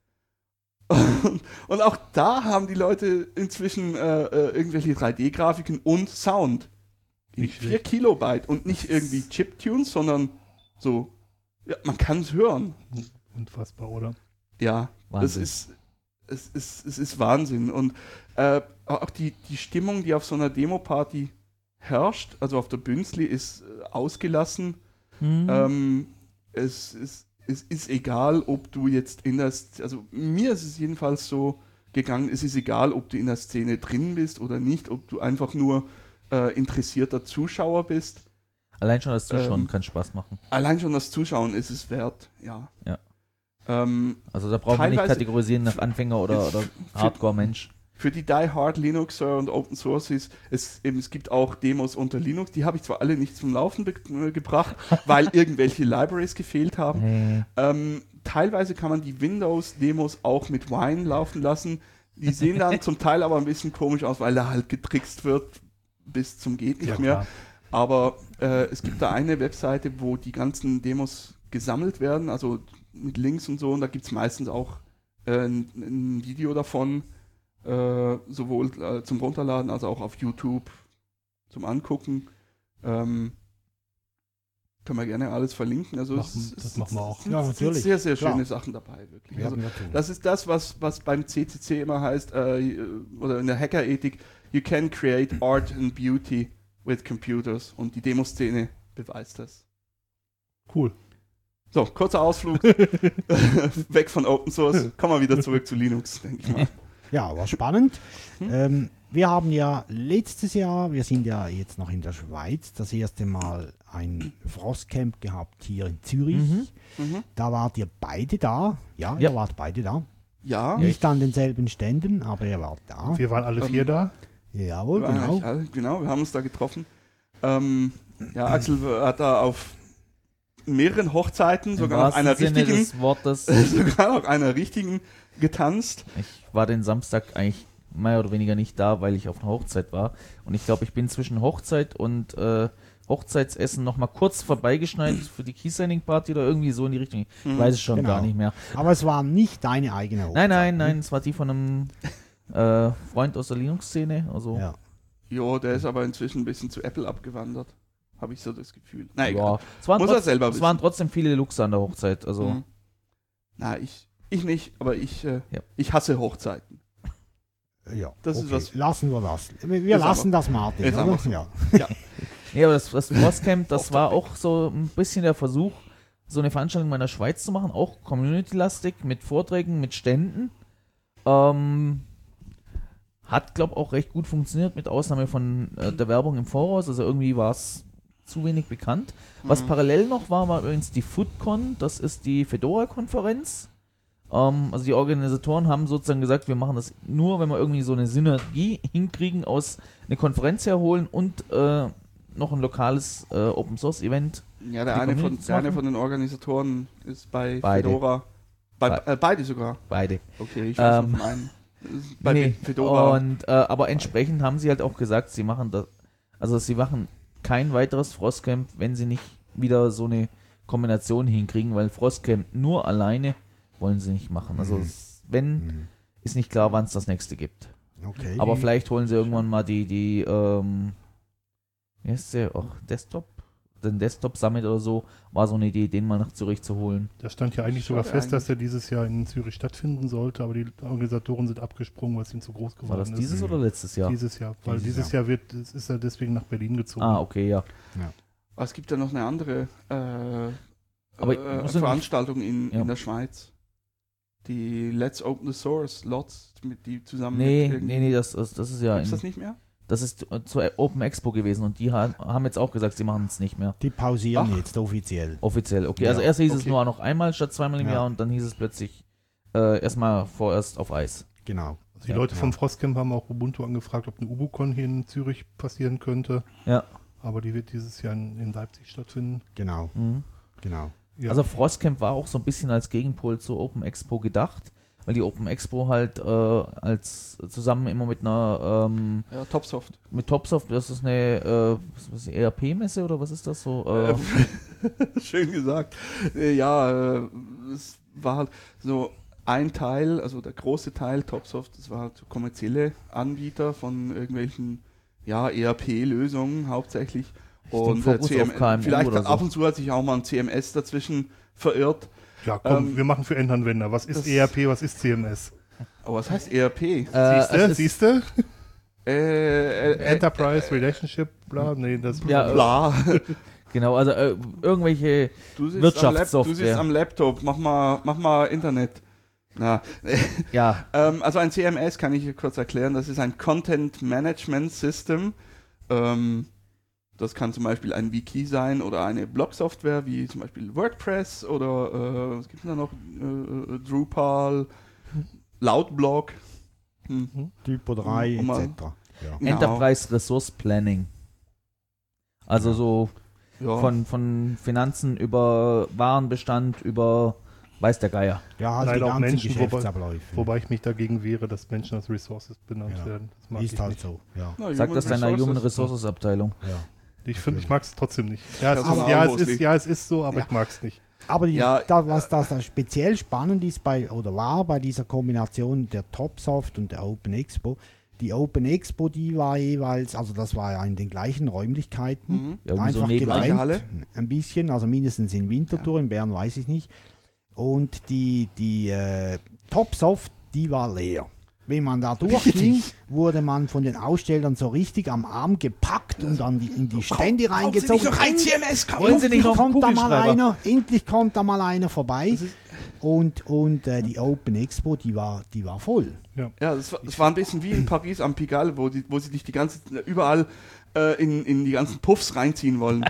Und, und auch da haben die Leute inzwischen äh, äh, irgendwelche drei D-Grafiken und Sound. In Nicht vier schlecht. Kilobyte und nicht irgendwie Chiptunes, sondern so, ja, man kann es hören. Unfassbar, oder? Ja, das Wahnsinn. ist, es ist, es ist Wahnsinn. Und äh, auch die, die Stimmung, die auf so einer Demo-Party herrscht, also auf der Bünzli, ist äh, ausgelassen. Hm. Ähm, es, ist, es ist egal, ob du jetzt in der, Sz- also mir ist es jedenfalls so gegangen, es ist egal, ob du in der Szene drin bist oder nicht, ob du einfach nur äh, interessierter Zuschauer bist. Allein schon das Zuschauen ähm, kann Spaß machen. Allein schon das Zuschauen ist es wert, ja. Ja. Ähm, Also da braucht man nicht teilweise- kategorisieren nach Anfänger oder, oder Hardcore-Mensch. Für die Die-Hard Linuxer und Open Sources, es, eben, es gibt auch Demos unter Linux, die habe ich zwar alle nicht zum Laufen be- äh, gebracht, weil irgendwelche Libraries gefehlt haben. Nee. Ähm, teilweise kann man die Windows-Demos auch mit Wine laufen lassen. Die sehen dann zum Teil aber ein bisschen komisch aus, weil da halt getrickst wird bis zum geht nicht Ja, mehr. klar. Aber äh, es gibt da eine Webseite, wo die ganzen Demos gesammelt werden, also mit Links und so, und da gibt es meistens auch äh, ein, ein Video davon, äh, sowohl äh, zum Runterladen als auch auf YouTube zum Angucken. Ähm, können wir gerne alles verlinken. Also Machen- es, das es, machen wir auch. es sind, Ja, es sind natürlich. sehr, sehr Klar. schöne Sachen dabei, wirklich. Also, Werden wir tun. das ist das, was, was beim C C C immer heißt, äh, oder in der Hackerethik, you can create art and beauty with computers. Und die Demoszene beweist das. Cool. So, kurzer Ausflug. Weg von Open Source. Kommen wir wieder zurück zu Linux, denke ich mal. Ja, war spannend. Hm? Ähm, wir haben ja letztes Jahr, wir sind ja jetzt noch in der Schweiz, das erste Mal ein Frostcamp gehabt hier in Zürich. Mhm. Mhm. Da wart ihr beide da. Ja, Ja. ihr wart beide da. Ja, Nicht an denselben Ständen, aber ihr wart da. Wir waren alle vier Ähm, da. Jawohl, wir, genau. ja, genau, wir haben uns da getroffen. Ähm, ja, Axel hat da auf mehreren Hochzeiten, Im sogar auf wahrsten einer Sinne richtigen, des Wortes. sogar auf einer richtigen getanzt. Ich war den Samstag eigentlich mehr oder weniger nicht da, weil ich auf einer Hochzeit war. Und ich glaube, ich bin zwischen Hochzeit und äh, Hochzeitsessen noch mal kurz vorbeigeschneit für die Key-Signing-Party oder irgendwie so in die Richtung. Ich Mhm. weiß es schon Genau. gar nicht mehr. Aber es war nicht deine eigene Hochzeit. Nein, nein, nein, es war die von einem äh, Freund aus der Linux-Szene. Also, Ja. Jo, der ist aber inzwischen ein bisschen zu Apple abgewandert. Habe ich so das Gefühl. Na egal. ja. Es, waren Muss er trotz, selber es wissen. waren trotzdem viele Luchse an der Hochzeit. Also, Mhm. Na, ich, ich nicht, aber ich, äh, Ja. ich hasse Hochzeiten. Ja, Das ist okay. was- Lassen wir das. Wir wir Ist lassen aber- das, Martin. ist aber Oder? so. Ja. nee, aber das, das Frostcamp, das Auf war der auch so ein bisschen der Versuch, so eine Veranstaltung in meiner Schweiz zu machen, auch community-lastig, mit Vorträgen, mit Ständen. Ähm, hat, glaube ich, auch recht gut funktioniert, mit Ausnahme von äh, der Werbung im Voraus. Also irgendwie war es zu wenig bekannt. Was Mhm. parallel noch war, war übrigens die FoodCon. Das ist die Fedora-Konferenz. Ähm, also die Organisatoren haben sozusagen gesagt, wir machen das nur, wenn wir irgendwie so eine Synergie hinkriegen aus eine Konferenz herholen und äh, noch ein lokales äh, Open-Source-Event. Ja, der Die eine, von, Communities der eine machen? von den Organisatoren ist bei Beide. Fedora. Bei, Be- äh, beide sogar. Beide. Okay, ich weiß Ähm, noch einen. Bei Nee, Fedora. Und, äh, aber entsprechend haben sie halt auch gesagt, sie machen das, also sie machen kein weiteres Frostcamp, wenn sie nicht wieder so eine Kombination hinkriegen, weil Frostcamp nur alleine wollen sie nicht machen. Also Mhm. es- wenn, Mhm. ist nicht klar, wann es das nächste gibt. Okay. Aber vielleicht holen sie irgendwann mal die, die, ähm, wie heißt der, auch Desktop, den Desktop Summit oder so, war so eine Idee, den mal nach Zürich zu holen. Da stand ja eigentlich sogar Schade fest, dass er dieses Jahr in Zürich stattfinden sollte, aber die Organisatoren sind abgesprungen, weil es ihnen zu groß geworden War das ist. dieses Mhm. oder letztes Jahr? Dieses Jahr, weil Dieses dieses Jahr, wird, es ist er deswegen nach Berlin gezogen. Ah, okay, ja. Aber es gibt ja noch eine andere äh, Aber äh, muss ich- Veranstaltung in, Ja. in der Schweiz. Die Let's Open the Source, Lots, mit die zusammen Nee, mit nee, nee, das, das, das ist ja. Gibt's In, das nicht mehr? das ist zur Open Expo gewesen und die ha- haben jetzt auch gesagt, sie machen es nicht mehr. Die pausieren Ach. jetzt offiziell. Offiziell, okay. Ja, Also erst hieß es okay. nur noch einmal statt zweimal im Ja. Jahr und dann hieß es plötzlich äh, erstmal vorerst auf Eis. Genau. Also die Ja, Leute ja. vom Frostcamp haben auch Ubuntu angefragt, ob eine UbuCon hier in Zürich passieren könnte. Ja. Aber die wird dieses Jahr in, in Leipzig stattfinden. Genau, Mhm. genau. Ja. Also Frostcamp war auch so ein bisschen als Gegenpol zur Open Expo gedacht, weil die Open Expo halt äh, als zusammen immer mit einer ähm, Ja, Topsoft. mit Topsoft, das ist eine äh, was, was, E R P-Messe oder was ist das so? Äh, Schön gesagt. Äh, Ja, äh, es war halt so ein Teil, also der große Teil Topsoft, das war halt so kommerzielle Anbieter von irgendwelchen ja, E R P-Lösungen hauptsächlich. Und Fokus äh, C M auf K M U vielleicht oder so. ab und zu hat sich auch mal ein C M S dazwischen verirrt. ja, komm, ähm, wir machen für Endanwender. Was ist das- E R P, was ist C M S? Aber was heißt E R P? äh, Siehste, es ist- siehste? Äh, äh, äh, Enterprise Relationship, bla, nee, das Ja, äh, bla. Genau, also äh, irgendwelche Du sitzt, am Lap Wirtschaftssoftware. du sitzt am Laptop, mach mal, mach mal Internet. Na, ja, ähm, also ein C M S kann ich hier kurz erklären, das ist ein Content Management System. Ähm, das kann zum Beispiel ein Wiki sein oder eine Blog-Software wie zum Beispiel WordPress oder äh, was gibt es da noch? Äh, äh, Drupal, Loudblog. Hm. Typo drei Um mal- et cetera. Ja. Genau. Enterprise Resource Planning. Also so Ja. von, von Finanzen über Warenbestand, über weiß der Geier. ja, also Nein, die auch ganzen Menschen, wobei- Geschäftsabläufe. Wobei ich mich dagegen wehre, dass Menschen als Resources benannt Ja. werden. Das mag Ist ich halt nicht. so, ja. Na, Sag Human das deiner Resources. Human Resources Abteilung. ja. Ich finde, ich mag es trotzdem nicht. Ja, es, Das ist, ist ja, auch es ist, lustig. ja, es ist so, aber Ja. ich mag es nicht. Aber die, Ja, da, was das da speziell spannend ist bei oder war bei dieser Kombination der Topsoft und der Open Expo, die Open Expo, die war jeweils, also das war ja in den gleichen Räumlichkeiten, Mhm. Ja, irgendwie so einfach neben- Gleiche getrennt, Halle? ein bisschen, also mindestens in Winterthur, in Bern weiß ich nicht. Und die, die äh, Topsoft, die war leer. Wenn man da durchging, wurde man von den Ausstellern so richtig am Arm gepackt und dann die, in die Stände reingezogen. C M S Wollen Sie nicht noch einen kommt da mal Kugelschreiber? einer, endlich kommt da mal einer vorbei. Und, und äh, die Open Expo, die war, die war voll. Ja, das war, das war ein bisschen wie in Paris am Pigalle, wo, die, wo sie dich die ganze überall äh, in, in die ganzen Puffs reinziehen wollen.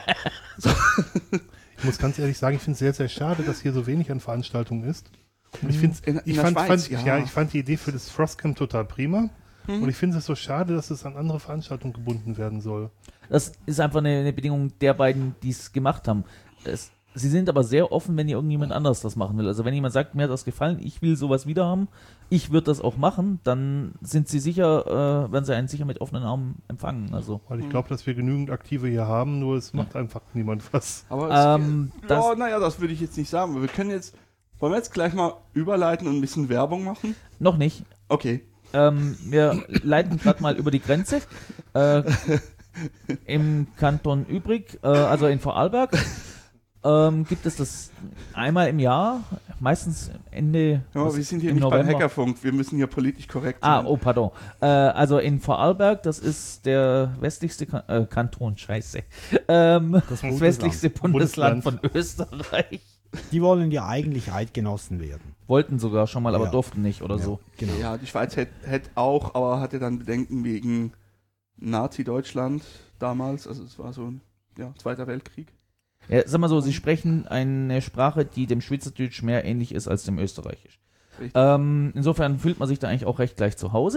Ich muss ganz ehrlich sagen, ich finde es sehr, sehr schade, dass hier so wenig an Veranstaltungen ist. Und ich, find's, In- in ich, der fand, Schweiz, fand, ja. ja, ich fand die Idee für das Frostcamp total prima. Mhm. Und ich finde es so schade, dass es an andere Veranstaltungen gebunden werden soll. Das ist einfach eine, eine Bedingung der beiden, die es gemacht haben. Es, sie sind aber sehr offen, wenn irgendjemand anderes das machen will. Also wenn jemand sagt, mir hat das gefallen, ich will sowas wieder haben, ich würde das auch machen, dann sind sie sicher, äh, werden sie einen sicher mit offenen Armen empfangen. Also Weil Mhm. ich glaube, dass wir genügend Aktive hier haben, nur es macht einfach niemand was. Aber es, ähm, ja, das, naja, das würde ich jetzt nicht sagen. Wir können jetzt, wollen wir jetzt gleich mal überleiten und ein bisschen Werbung machen? noch nicht. Okay. Ähm, wir leiten gerade mal über die Grenze. Äh, Im Kanton Übrig, äh, also in Vorarlberg, ähm, gibt es das einmal im Jahr, meistens Ende Ja, was, wir sind hier im nicht beim November. Hackerfunk, wir müssen hier politisch korrekt Ah, sein. oh, pardon. Äh, also in Vorarlberg, das ist der westlichste kan äh, Kanton, scheiße. Ähm, das Bundesland. westlichste Bundesland, Bundesland. von Österreich. Die wollen ja eigentlich Eidgenossen werden. Wollten sogar schon mal, aber Ja. durften nicht oder Ja, so. Genau. Ja, die Schweiz hätte hätt auch, aber hatte dann Bedenken wegen Nazi-Deutschland damals. Also es war so ein ja, Zweiter Weltkrieg. Ja, sag mal so, sie sprechen eine Sprache, die dem Schweizerdeutsch mehr ähnlich ist als dem Österreichisch. Richtig. Ähm, insofern fühlt man sich da eigentlich auch recht gleich zu Hause.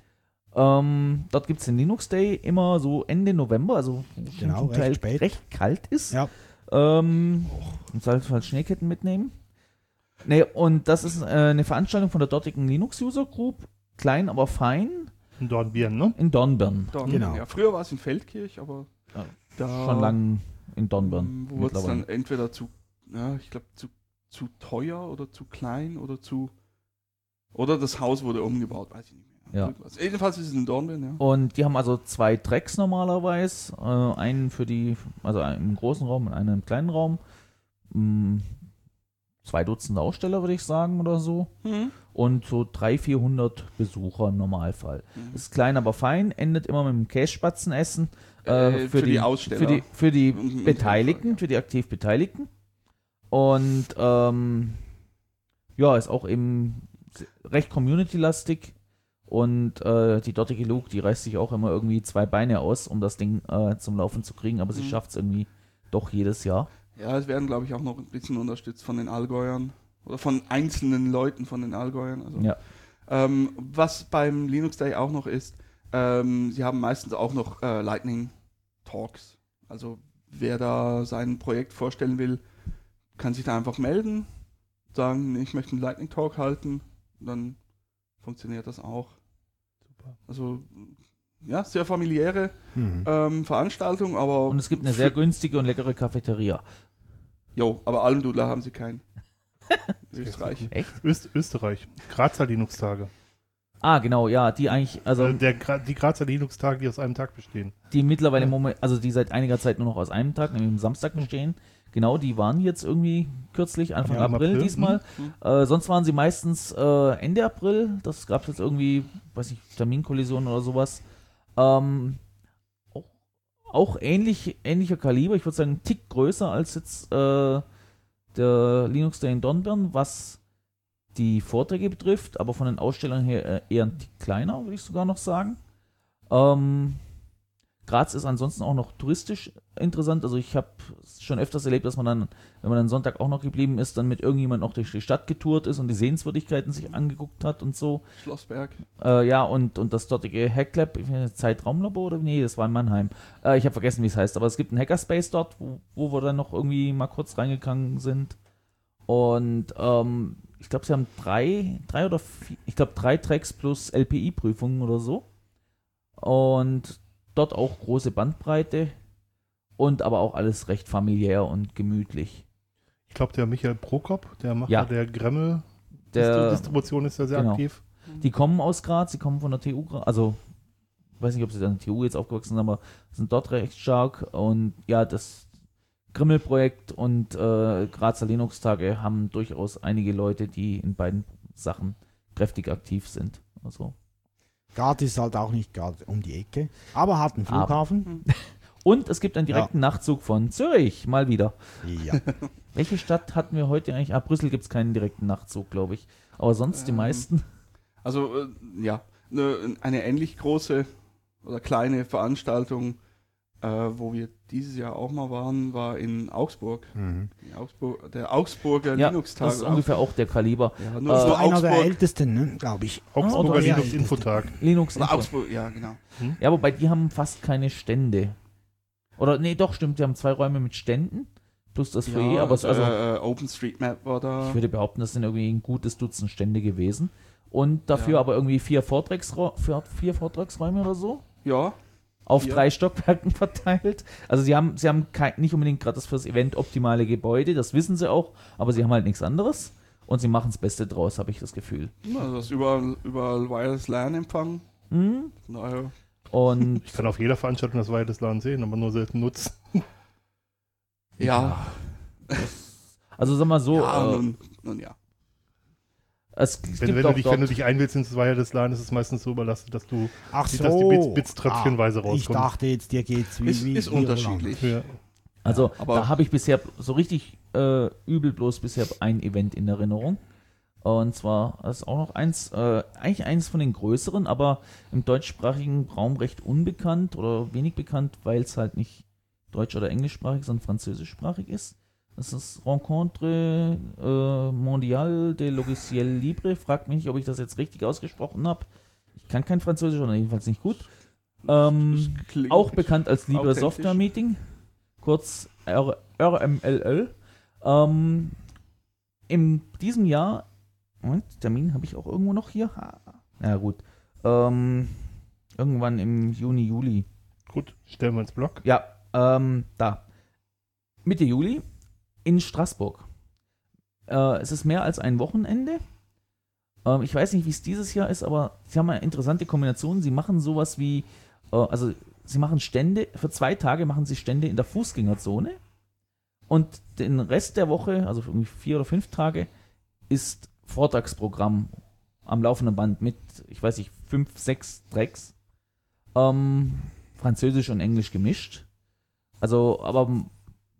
Ähm, dort gibt es den Linux Day immer so Ende November, also Genau, zum recht Teil spät. recht kalt ist. Ja. Ähm, Im Zweifelsfall Schneeketten mitnehmen. Nee, und das ist äh, eine Veranstaltung von der dortigen Linux User Group, klein aber fein, In Dornbirn, ne? in Dornbirn. Dann, Genau. ja, früher war es in Feldkirch, aber Ja, da Schon lang in Dornbirn. ähm, wurde es mittlerweile. dann entweder zu, ja, ich glaube, zu, zu teuer oder zu klein oder zu. Oder das Haus wurde umgebaut, weiß ich nicht mehr. Ja. Irgendwas. Jedenfalls ist es in Dornbirn, ja. Und die haben also zwei Tracks normalerweise. Äh, einen für die, also einen im großen Raum und einen im kleinen Raum. Mm, zwei Dutzend Aussteller, würde ich sagen, oder so. Mhm. Und so dreihundert, vierhundert Besucher im Normalfall. Mhm. Ist klein, aber fein, endet immer mit einem Käsespatzenessen. Äh, für die Aussteller. Für die, für die Und- und- Beteiligten, für die aktiv Beteiligten. Und ähm, ja, ist auch eben recht community-lastig. Und äh, die dortige Luke, die reißt sich auch immer irgendwie zwei Beine aus, um das Ding äh, zum Laufen zu kriegen, aber sie Mhm. schafft es irgendwie doch jedes Jahr. Ja, es werden, glaube ich, auch noch ein bisschen unterstützt von den Allgäuern oder von einzelnen Leuten von den Allgäuern. Also, Ja. ähm, was beim Linux Day auch noch ist, ähm, sie haben meistens auch noch äh, Lightning Talks. Also wer da sein Projekt vorstellen will, kann sich da einfach melden, sagen, ich möchte einen Lightning Talk halten, dann funktioniert das auch. Super. Also ja, sehr familiäre Mhm. ähm, Veranstaltung, aber Und es gibt eine sehr günstige und leckere Cafeteria. jo, aber Almdudler haben sie keinen. Österreich. Echt? Öst Österreich. Grazer Linux-Tage. Ah, genau, ja, die eigentlich, also Also der, Gra- die Grazer Linux-Tage, die aus einem Tag bestehen. die mittlerweile, im Moment, also die seit einiger Zeit nur noch aus einem Tag, nämlich am Samstag bestehen. Genau, die waren jetzt irgendwie kürzlich, Anfang Ja, im April, April. diesmal. Mhm. Äh, sonst waren sie meistens äh, Ende April. Das gab es jetzt irgendwie, weiß nicht, Terminkollisionen oder sowas. Ähm, auch, auch ähnlich, ähnlicher Kaliber, ich würde sagen, einen Tick größer als jetzt äh, der Linux Day in Dornbirn, was die Vorträge betrifft, aber von den Ausstellungen her äh, eher ein Tick kleiner, würde ich sogar noch sagen. Ähm, Graz ist ansonsten auch noch touristisch interessant. Also ich habe schon öfters erlebt, dass man dann, wenn man dann Sonntag auch noch geblieben ist, dann mit irgendjemand noch durch die Stadt getourt ist und die Sehenswürdigkeiten sich angeguckt hat und so. Schlossberg. Äh, ja, und, und das dortige Hacklab, ich weiß nicht, Zeitraumlabor oder nee, das war in Mannheim. Äh, ich habe vergessen, wie es heißt, aber es gibt einen Hackerspace dort, wo, wo wir dann noch irgendwie mal kurz reingegangen sind. Und ähm, ich glaube, sie haben drei, drei oder vier, ich glaube drei Tracks plus L P I-Prüfungen oder so. Und dort auch große Bandbreite und aber auch alles recht familiär und gemütlich. Ich glaube, der Michael Prokop, der Macher Ja. der Gremmel Der, Distribution, ist ja sehr genau. aktiv. die kommen aus Graz, die kommen von der T U Graz, also weiß nicht, ob sie an der T U jetzt aufgewachsen sind, aber sind dort recht stark. Und ja, das Grimmel-Projekt und äh, Grazer Linux-Tage haben durchaus einige Leute, die in beiden Sachen kräftig aktiv sind. Also. Graz ist halt auch nicht gerade um die Ecke, aber hat einen Flughafen. Und es gibt einen direkten Nachtzug von Zürich, mal wieder. Ja. Welche Stadt hatten wir heute eigentlich? Ah, Brüssel gibt es keinen direkten Nachtzug, glaube ich. Aber sonst die Ähm, meisten. Also äh, ja, ne, eine ähnlich große oder kleine Veranstaltung, äh, wo wir dieses Jahr auch mal waren, war in Augsburg. Mhm. Die Augsburg der Augsburger Ja, Linux-Tag. das ist ungefähr auch der Kaliber. Ja, Äh, nur So nur einer der Augsburg. ältesten, ne, glaube ich. Augsburger oder- ja, Linux-Infotag. Linux Oder Info. Augsburg, ja, genau. Ja, wobei die haben fast keine Stände. Oder nee, doch, stimmt, die haben zwei Räume mit Ständen. Plus das Foyer, Ja, aber es, also, äh, OpenStreetMap war da. ich würde behaupten, das sind irgendwie ein gutes Dutzend Stände gewesen. Und dafür Ja. aber irgendwie vier, Vortragsra- vier, vier Vortragsräume oder so. Ja, Auf Vier. drei Stockwerken verteilt. Also sie haben, sie haben kein, nicht unbedingt gerade das fürs Event optimale Gebäude, das wissen sie auch, aber sie haben halt nichts anderes. Und sie machen das Beste draus, habe ich das Gefühl. also das ist überall, überall Wireless LAN empfangen. Mhm. Von daher, Und Ich kann auf jeder Veranstaltung das Wireless LAN sehen, aber nur selten nutzen. ja, also sag mal so, ja, äh, nun, nun ja. es, es Wenn, gibt wenn, auch du dich, wenn du dort, dich einwählst ins Wireless LAN, ist es meistens so überlastet, dass du Ach Dass so. die Bits- Bits tröpfchenweise Ich rauskommen. dachte jetzt, dir geht's wie, Ist, wie ist wie unterschiedlich. für also aber- da habe ich bisher so richtig äh, übel bloß bisher ein Event in Erinnerung. Und zwar das ist auch noch eins, äh, eigentlich eins von den größeren, aber im deutschsprachigen Raum recht unbekannt oder wenig bekannt, weil es halt nicht deutsch- oder englischsprachig, sondern französischsprachig ist. Das ist Rencontre äh, Mondiale de Logiciel Libre. Fragt mich nicht, ob ich das jetzt richtig ausgesprochen habe. Ich kann kein Französisch oder jedenfalls nicht gut. Ähm, Das klingt auch bekannt als Libre authentisch. Software Meeting, kurz R M L L. Ähm, in diesem Jahr, Moment, Termin habe ich auch irgendwo noch hier. Ah, ja gut. Ähm, irgendwann im Juni, Juli. gut, stellen wir ins Blog. Ja, ähm, da. Mitte Juli in Straßburg. Äh, es ist mehr als ein Wochenende. Ähm, ich weiß nicht, wie es dieses Jahr ist, aber sie haben eine interessante Kombination. Sie machen sowas wie, äh, also sie machen Stände, für zwei Tage machen sie Stände in der Fußgängerzone und den Rest der Woche, also für irgendwie vier oder fünf Tage, ist Vortragsprogramm am laufenden Band mit, ich weiß nicht, fünf, sechs Tracks. Ähm, Französisch und Englisch gemischt. Also, aber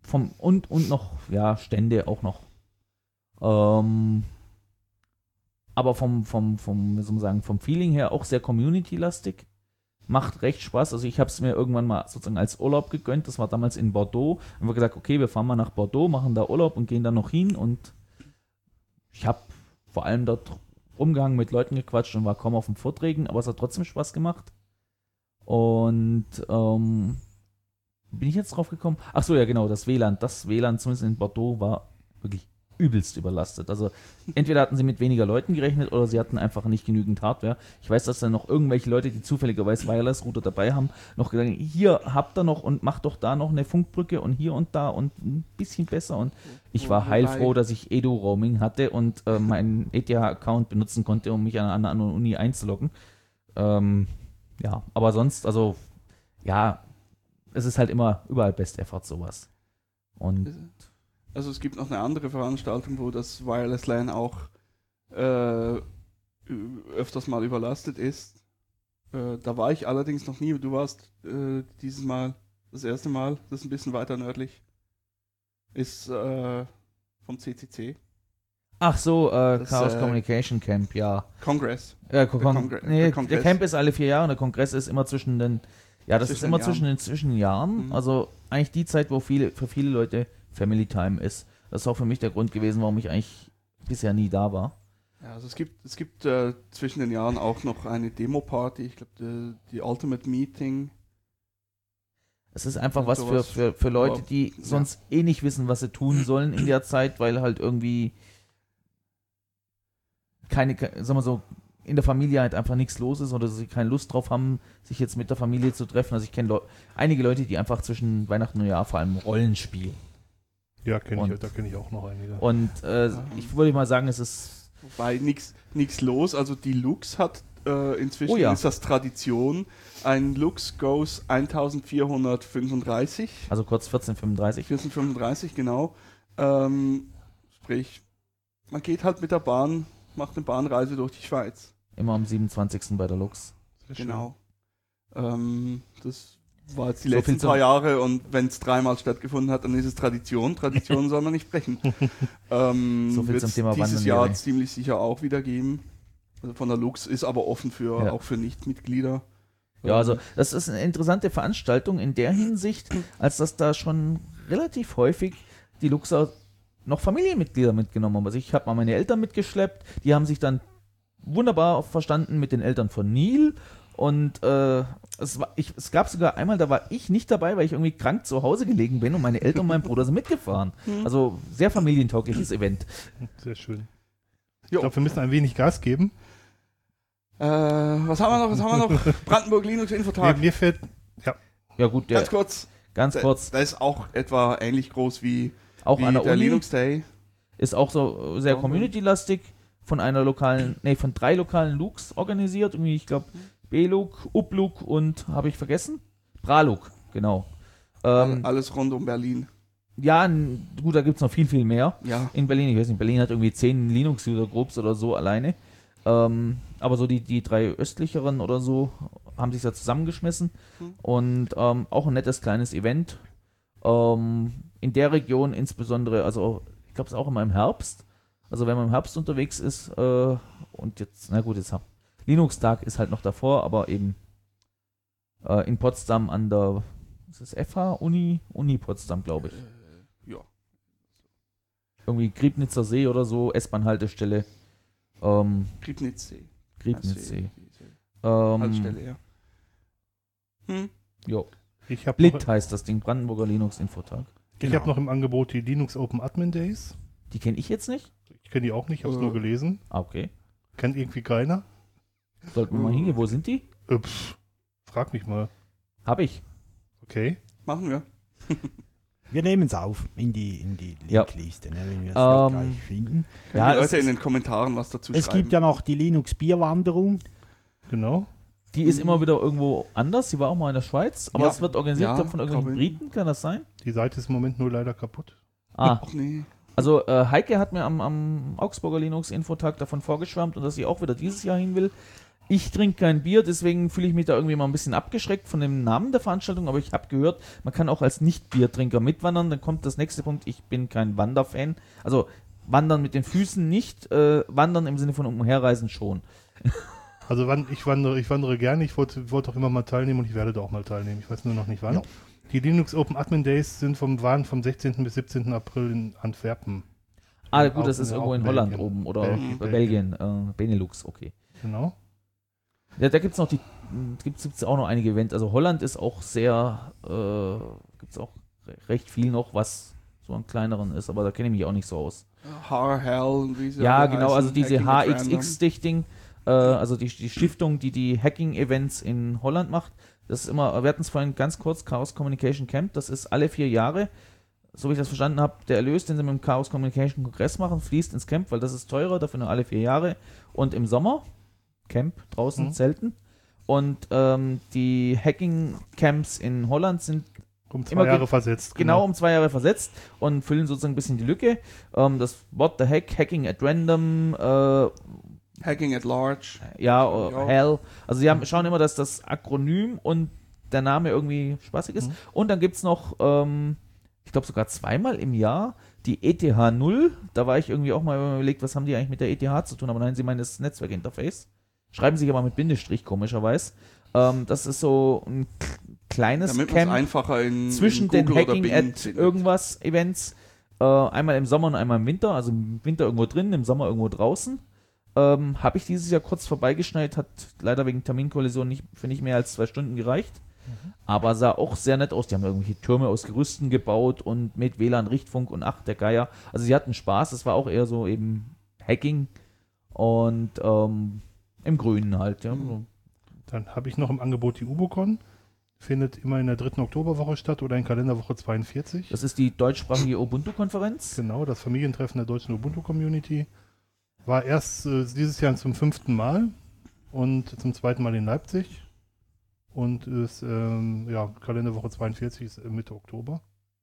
vom und, und noch, ja, Stände auch noch. Ähm, aber vom, vom, vom, wie soll man sagen, vom Feeling her auch sehr community-lastig. Macht recht Spaß. Also ich habe es mir irgendwann mal sozusagen als Urlaub gegönnt. Das war damals in Bordeaux. Haben wir gesagt, okay, wir fahren mal nach Bordeaux, machen da Urlaub und gehen dann noch hin. Und ich habe vor allem dort rumgehangen, mit Leuten gequatscht und war kaum auf den Vorträgen, aber es hat trotzdem Spaß gemacht. Und ähm, bin ich jetzt drauf gekommen? Ach so, ja genau, das W L A N. Das W L A N, zumindest in Bordeaux, war wirklich übelst überlastet. Also entweder hatten sie mit weniger Leuten gerechnet oder sie hatten einfach nicht genügend Hardware. Ich weiß, dass da noch irgendwelche Leute, die zufälligerweise Wireless-Router dabei haben, noch gesagt haben, hier habt ihr noch und macht doch da noch eine Funkbrücke und hier und da und ein bisschen besser. Und ich war heilfroh, dass ich Edu-Roaming hatte und äh, meinen E T H-Account benutzen konnte, um mich an einer anderen Uni einzuloggen. Ähm, ja, aber sonst, also ja, es ist halt immer überall Best Effort sowas. Und Also es gibt noch eine andere Veranstaltung, wo das Wireless LAN auch äh, öfters mal überlastet ist. Äh, da war ich allerdings noch nie. Du warst äh, dieses Mal das erste Mal. Das ist ein bisschen weiter nördlich. Ist äh, vom C C C. Ach so, äh, Das, Chaos äh, Communication Camp, ja. Congress. Äh, Kon Der Kongre- nee, der der, Kongress. Camp ist alle vier Jahre und der Kongress ist immer zwischen den, ja, das Zwischen ist immer den zwischen den Zwischenjahren. Mhm. Also eigentlich die Zeit, wo viele, für viele Leute Family Time ist. Das ist auch für mich der Grund gewesen, warum ich eigentlich bisher nie da war. Ja, also es gibt, es gibt äh, zwischen den Jahren auch noch eine Demo-Party. Ich glaube, die, die Ultimate Meeting. Es ist einfach Und was für, sowas. für, für Leute, Aber, die ja. sonst eh nicht wissen, was sie tun sollen in der Zeit, weil halt irgendwie keine, ke- sagen wir so, in der Familie halt einfach nichts los ist oder sie keine Lust drauf haben, sich jetzt mit der Familie zu treffen. Also ich kenne Leu- einige Leute, die einfach zwischen Weihnachten und Neujahr vor allem Rollen spielen. Ja, kenn ich, Und- da kenne ich auch noch einige. Und äh, ich würde mal sagen, es ist, Wobei nichts los. Also die Lux hat äh, inzwischen, Oh ja. ist das Tradition, ein Lux Goes vierzehnhundertfünfunddreißig. also kurz vierzehn fünfunddreißig. vierzehnhundertfünfunddreißig, genau. Ähm, sprich, man geht halt mit der Bahn, macht eine Bahnreise durch die Schweiz. Immer am siebenundzwanzigsten bei der Lux. Sehr schön. Genau. Ähm, das war jetzt die So letzten viel zum- paar Jahre und wenn es dreimal stattgefunden hat, dann ist es Tradition. Tradition soll man nicht brechen. ähm, So viel wird's zum Thema dieses Wandern, Jahr Jerry. ziemlich sicher auch wieder geben. Also von der Lux ist aber offen für Ja. auch für Nichtmitglieder. Ja, also Ähm, das ist eine interessante Veranstaltung in der Hinsicht, als dass da schon relativ häufig die Luxer noch Familienmitglieder mitgenommen haben. Also ich habe mal meine Eltern mitgeschleppt, die haben sich dann wunderbar verstanden mit den Eltern von Neil und äh, es, war, ich, es gab sogar einmal, da war ich nicht dabei, weil ich irgendwie krank zu Hause gelegen bin und meine Eltern und mein Bruder sind mitgefahren. Also sehr familientaugliches Event. Sehr schön. Ich Jo. glaube, wir müssen ein wenig Gas geben. Äh, was haben wir noch? Was haben wir noch? Brandenburg Linux Mir, Infotag. mir fällt, Ja gut, der, Ganz kurz. ganz Der, kurz, der ist auch etwa ähnlich groß wie, auch wie an der der Uni. Linux Day. Ist auch so sehr Oh. community-lastig, von einer lokalen, nee, von drei lokalen Lux organisiert. Irgendwie, ich glaube, B-Luk, U-Luk und, habe ich vergessen? Braluk, genau. Ähm, Alles rund um Berlin. ja, n- gut, da gibt es noch viel, viel mehr. Ja. In Berlin, ich weiß nicht, Berlin hat irgendwie zehn Linux-User-Groups oder so alleine. Ähm, aber so die, die drei östlicheren oder so haben sich da zusammengeschmissen. Hm. Und ähm, auch ein nettes kleines Event. Ähm, in der Region insbesondere, also ich glaube, es ist auch immer im Herbst. Also wenn man im Herbst unterwegs ist äh, und jetzt, na gut, jetzt hab, Linux-Tag ist halt noch davor, aber eben äh, in Potsdam an der, ist das F H Uni? Uni Potsdam, glaube ich. Äh, ja. Irgendwie Griebnitzer See oder so, S-Bahn-Haltestelle. Ähm, Griebnitzsee. Griebnitzsee. Ähm, Ähm, Haltestelle, ja. Hm. jo. ich habe Blit noch, heißt das Ding, Brandenburger Linux-Infotag. ich Genau. hab noch im Angebot die Linux Open Admin Days. Die kenne ich jetzt nicht. Ich kenne die auch nicht, habe es Äh. nur gelesen. Ah, okay. Kennt irgendwie keiner. Sollten wir mal hingehen. Wo sind die? Äh, pff, frag mich mal. Hab ich. Okay. Machen wir. Wir nehmen es auf in die, in die Ja. Linkliste, ne, wenn wir es Ähm, gleich finden. Können Ja, die es Leute in ist- den Kommentaren was dazu Es schreiben. gibt ja noch die Linux-Bierwanderung. Genau. Die ist immer wieder irgendwo anders. Die war auch mal in der Schweiz. Aber Ja. es wird organisiert Ja, glaub, von irgendwelchen glaub ich. Briten. Kann das sein? Die Seite ist im Moment nur leider kaputt. Ah, Ach nee. also äh, Heike hat mir am, am Augsburger Linux-Infotag davon vorgeschwärmt und dass sie auch wieder dieses Jahr hin will. Ich trinke kein Bier, deswegen fühle ich mich da irgendwie mal ein bisschen abgeschreckt von dem Namen der Veranstaltung, aber ich habe gehört, man kann auch als Nicht-Biertrinker mitwandern. Dann kommt das nächste Punkt, ich bin kein Wanderfan. Also wandern mit den Füßen nicht, äh, wandern im Sinne von umherreisen schon. Also wann, ich wandere, ich wandere gerne, ich wollte, wollte auch immer mal teilnehmen und ich werde da auch mal teilnehmen. Ich weiß nur noch nicht wann. Ja. Die Linux Open Admin Days sind vom, waren vom sechzehnten bis siebzehnten April in Antwerpen. Ah, gut, Auch das ist in- irgendwo auch in in Holland Belgien. oben oder Belgien, bei Belgien, äh, Benelux, okay. Genau. Ja, da gibt es noch die, gibt es auch noch einige Events. Also Holland ist auch sehr, äh, gibt es auch re- recht viel noch, was so an kleineren ist, aber da kenne ich mich auch nicht so aus. H Hell und wie sie Ja, alle genau, heißen, also diese Hacking H at X Random. X-Dichting, äh, also die, die Stiftung, die die Hacking-Events in Holland macht, das ist immer, wir hatten es vorhin ganz kurz, Chaos Communication Camp, das ist alle vier Jahre, so wie ich das verstanden habe, der Erlös, den sie mit dem Chaos Communication Kongress machen, fließt ins Camp, weil das ist teurer, dafür nur alle vier Jahre und im Sommer, Camp draußen, Mhm. Zelten und ähm, die Hacking-Camps in Holland sind Um zwei Immer Jahre ge- versetzt. genau um zwei Jahre versetzt und füllen sozusagen ein bisschen die Lücke. Ähm, das What the Heck, Hacking at Random, äh, Hacking at Large. ja, Ja. äh, Hell. Also sie haben, schauen immer, dass das Akronym und der Name irgendwie spaßig ist. Mhm. Und dann gibt es noch, ähm, ich glaube sogar zweimal im Jahr, die E T H null. Da war ich irgendwie auch mal überlegt, was haben die eigentlich mit der E T H zu tun? Aber nein, sie meinen das Netzwerkinterface. Schreiben sich aber mit Bindestrich, komischerweise. Ähm, das ist so ein k- kleines Damit man es Camp einfacher in, zwischen in den Google oder Hacking Bing at findet. irgendwas Events. Äh, einmal im Sommer und einmal im Winter. Also im Winter irgendwo drin, im Sommer irgendwo draußen. Ähm, Habe ich dieses Jahr kurz vorbeigeschneit, hat leider wegen Terminkollision nicht für nicht mehr als zwei Stunden gereicht. Aber sah auch sehr nett aus. Die haben irgendwelche Türme aus Gerüsten gebaut und mit W L A N, Richtfunk und ach, der Geier. Also sie hatten Spaß. Es war auch eher so eben Hacking und ähm, im Grünen halt. Ja. Mhm. Dann habe ich noch im Angebot die UboCon. Findet immer in der dritten Oktoberwoche statt oder in Kalenderwoche zweiundvierzig. Das ist die deutschsprachige Ubuntu-Konferenz. Genau, das Familientreffen der deutschen Ubuntu-Community. War erst äh, dieses Jahr zum fünften Mal und zum zweiten Mal in Leipzig. Und ist, ähm, ja, Kalenderwoche zweiundvierzig ist äh, Mitte Oktober.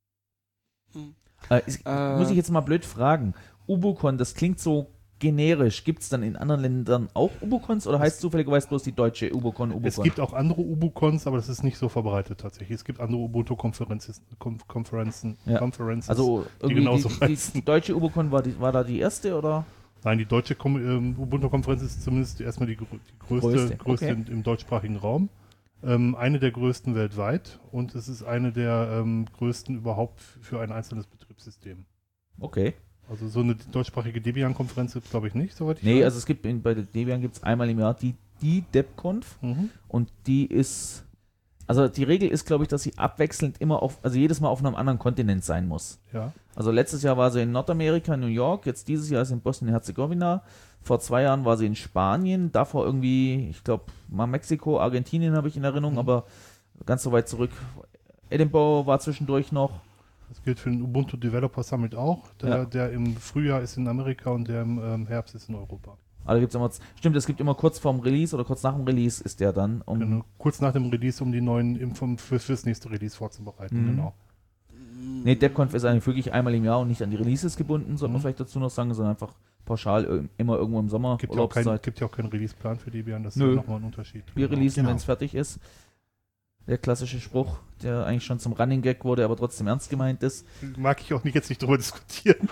Äh, ist, Äh, muss ich jetzt mal blöd fragen. Ubocon, das klingt so generisch. Gibt es dann in anderen Ländern auch Ubocons oder heißt zufälligerweise bloß die deutsche Ubocon Ubocon? Es gibt auch andere Ubocons, aber das ist nicht so verbreitet tatsächlich. Es gibt andere Ubuntu-Konferenzen, Konf Konferenzen, Ja. Conferences. also irgendwie genauso die, die, heißen. die deutsche Ubocon war, die, war da die erste oder? Nein, die deutsche Kom- ähm, Ubuntu-Konferenz ist zumindest erstmal die, grö- die größte, Größte, größte okay. im, im deutschsprachigen Raum. Ähm, eine der größten weltweit und es ist eine der ähm, größten überhaupt f- für ein einzelnes Betriebssystem. Okay. Also so eine deutschsprachige Debian-Konferenz gibt es, glaube ich, nicht, soweit ich Nee, weiß. also es gibt in, bei der Debian gibt es einmal im Jahr die, die DebConf Mhm. und die ist, also die Regel ist, glaube ich, dass sie abwechselnd immer auf, also jedes Mal auf einem anderen Kontinent sein muss. Ja. Also letztes Jahr war sie in Nordamerika, New York, jetzt dieses Jahr ist sie in Bosnien-Herzegowina. Vor zwei Jahren war sie in Spanien, davor irgendwie, ich glaube, mal Mexiko, Argentinien habe ich in Erinnerung, Mhm. aber ganz so weit zurück. Edinburgh war zwischendurch noch. Das gilt für den Ubuntu Developer Summit auch. Der, Ja. der im Frühjahr ist in Amerika und der im ähm, Herbst ist in Europa. Also gibt's immer, stimmt, es gibt immer kurz vorm Release oder kurz nach dem Release ist der dann. Um, Genau. Kurz nach dem Release, um die neuen Impfungen für, fürs nächste Release vorzubereiten. Mhm. Genau. Nee, DebConf ist eigentlich wirklich einmal im Jahr und nicht an die Releases gebunden, sollte man Mhm. vielleicht dazu noch sagen, sondern einfach pauschal ir- immer irgendwo im Sommer, Gibt ja, auch kein, Urlaubszeit. gibt ja auch keinen Release-Plan für Debian, das ist Nö. ja nochmal ein Unterschied. Wir releasen, Genau. wenn es fertig ist. Der klassische Spruch, der eigentlich schon zum Running Gag wurde, aber trotzdem ernst gemeint ist. Mag ich auch nicht jetzt nicht drüber diskutieren.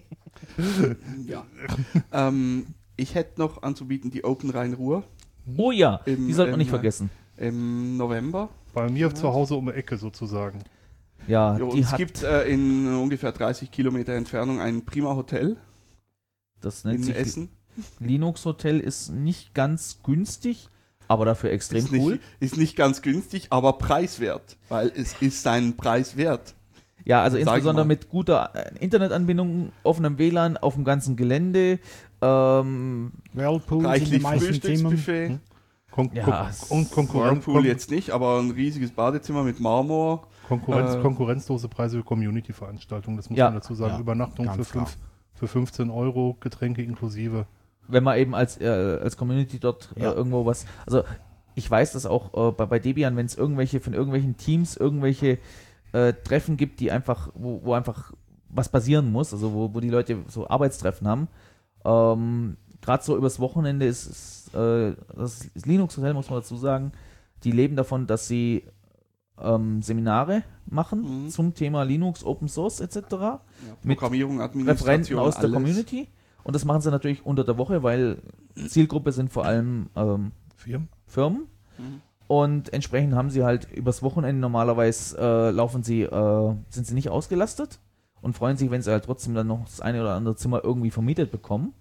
Ja. ähm, ich hätte noch anzubieten die Open Rhein-Ruhr Oh ja, Im- die sollte man im, nicht vergessen. im November. Bei mir zu Hause um die Ecke sozusagen. Ja, Ja, und die es hat, gibt äh, in ungefähr dreißig Kilometer Entfernung ein prima Hotel das nennt in sich Essen. Linux Hotel, ist nicht ganz günstig, aber dafür extrem Ist cool. nicht, ist nicht ganz günstig, aber preiswert, weil es ist seinen Preis wert. Ja, also Sag ich insbesondere mal. mit guter äh, Internetanbindung, offenem W L A N auf dem ganzen Gelände. Ähm, Whirlpools in den Reichlich meisten Zimmern. Frühstücksbuffet. Kon Ja, Kon es- und Konkurrenz, Whirlpool Kon jetzt nicht, aber ein riesiges Badezimmer mit Marmor. Konkurrenz, äh, konkurrenzlose Preise für Community-Veranstaltungen, das muss Ja. man dazu sagen. Ja, Übernachtung für, ganz fünf, für fünfzehn Euro, Getränke inklusive. wenn man eben als, äh, als Community dort Ja. äh, irgendwo was, also ich weiß das auch äh, bei, bei Debian, wenn es irgendwelche von irgendwelchen Teams irgendwelche äh, Treffen gibt, die einfach, wo, wo einfach was passieren muss, also wo, wo die Leute so Arbeitstreffen haben, ähm, gerade so übers Wochenende ist, ist äh, das Linux Hotel, muss man dazu sagen, die leben davon, dass sie ähm, Seminare machen Mhm. zum Thema Linux, Open Source et cetera. Ja, Mit Programmierung, Referenten Administration, aus der alles. Community. Und das machen sie natürlich unter der Woche, weil Zielgruppe sind vor allem ähm, Firmen. Firmen. Mhm. Und entsprechend haben sie halt übers Wochenende normalerweise äh, laufen sie, äh, sind sie nicht ausgelastet und freuen sich, wenn sie halt trotzdem dann noch das eine oder andere Zimmer irgendwie vermietet bekommen.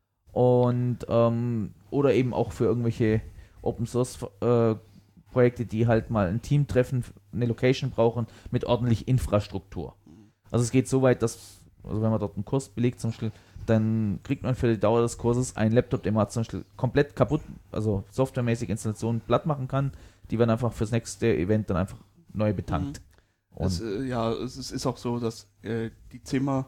Und ähm, oder eben auch für irgendwelche Open Source äh, Projekte, die halt mal ein Team treffen, eine Location brauchen mit ordentlich Infrastruktur. Also es geht so weit, dass, also wenn man dort einen Kurs belegt zum Beispiel, dann kriegt man für die Dauer des Kurses einen Laptop, den man zum Beispiel komplett kaputt, also softwaremäßig Installationen platt machen kann. Die werden einfach fürs nächste Event dann einfach neu betankt. Und Es, äh, ja, es ist, ist auch so, dass äh, die Zimmer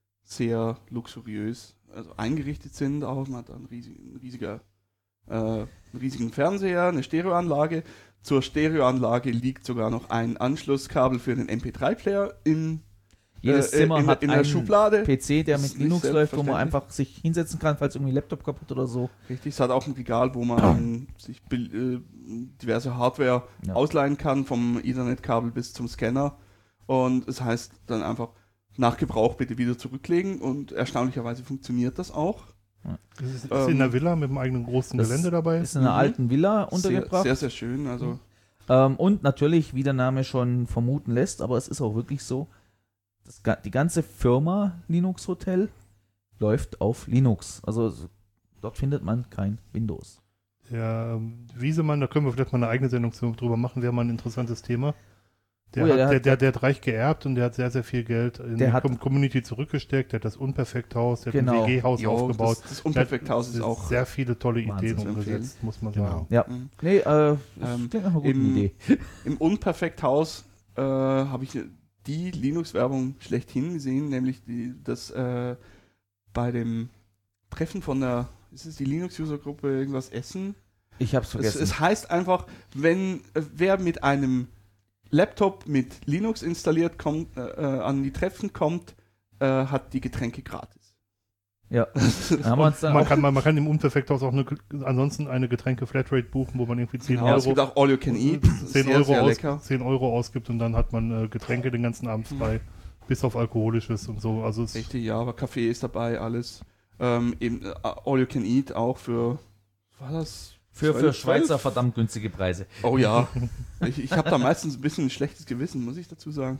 sehr luxuriös also eingerichtet sind. Auch man hat einen riesigen, riesiger, äh, einen riesigen Fernseher, eine Stereoanlage. Zur Stereoanlage liegt sogar noch ein Anschlusskabel für den M P drei Player in, jedes äh, Zimmer in, hat in der einen Schublade. P C, der Das mit ist nicht Linux läuft, wo man selbstverständlich. einfach sich hinsetzen kann, falls irgendwie Laptop kaputt oder so. Richtig, es hat auch ein Regal, wo man sich bil- äh, diverse Hardware Ja. ausleihen kann, vom Ethernet-Kabel bis zum Scanner. Und es heißt dann einfach, nach Gebrauch bitte wieder zurücklegen. Und erstaunlicherweise funktioniert das auch. Das ist, ist Ähm, in der Villa mit einem eigenen großen das Gelände dabei. Ist in einer Mhm. alten Villa Sehr, untergebracht. sehr, sehr schön. Also, Ähm, und natürlich, wie der Name schon vermuten lässt, aber es ist auch wirklich so, das, ga- die ganze Firma Linux Hotel läuft auf Linux. Also s- dort findet man kein Windows. Der ähm, Wiesemann, da können wir vielleicht mal eine eigene Sendung zu, drüber machen, wäre mal ein interessantes Thema. Der, Oh ja, hat, der der, hat- der, der hat reich geerbt und der hat sehr, sehr viel Geld in Der die hat- Com- Community zurückgesteckt. Der hat das Unperfekthaus, der Genau. hat ein W G-Haus jo, aufgebaut. das, das Unperfekthaus ist Der hat auch. sehr viele tolle Wahnsinn Ideen zu umgesetzt, muss man Genau. sagen. Ja. Mhm. Nee, äh, das Ähm, klingt nach einer guten im- Idee. Im Unperfekthaus äh, habe ich die Linux-Werbung schlechthin gesehen, nämlich die, das äh, bei dem Treffen von der, ist es die Linux-User-Gruppe irgendwas Essen? Ich hab's Es, vergessen. es heißt einfach, wenn äh, wer mit einem Laptop mit Linux installiert kommt, äh, äh, an die Treffen kommt, äh, hat die Getränke gratis. ja. Da haben wir uns dann Man auch, kann, man, man kann im Unperfekthaus auch eine, ansonsten eine Getränke-Flatrate buchen, wo man irgendwie zehn Genau, es gibt Euro, auch All You Can Eat, zehn sehr, Euro, sehr aus, lecker. zehn Euro ausgibt und dann hat man äh, Getränke den ganzen Abend frei, bis auf Alkoholisches und so. Also es, Richtig, ja, aber Kaffee ist dabei, alles. Ähm, eben äh, All You Can Eat auch für, was war das? für, für zwölf? Schweizer verdammt günstige Preise. Oh ja, ich, ich habe da meistens ein bisschen ein schlechtes Gewissen, muss ich dazu sagen.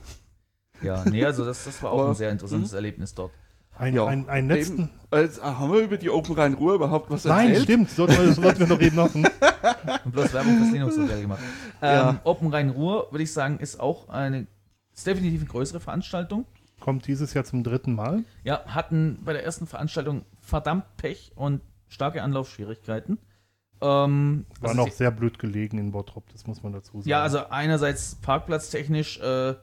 Ja, nee, also das, das war auch Aber- ein sehr interessantes Erlebnis dort. ein, Ja, ein, ein letzten. Eben, äh, haben wir über die Open Rhein-Ruhr überhaupt was Nein, erzählt? stimmt, sollten wir, das sollten wir noch eben machen. Und bloß Werbung fürs Linux Hotel gemacht. Ähm, Ja. Open Rhein-Ruhr, würde ich sagen, ist auch eine, ist definitiv eine größere Veranstaltung. Kommt dieses Jahr zum dritten Mal. Ja, hatten bei der ersten Veranstaltung verdammt Pech und starke Anlaufschwierigkeiten. Ähm, War also noch sie- sehr blöd gelegen in Bottrop, das muss man dazu sagen. ja, also einerseits parkplatztechnisch äh,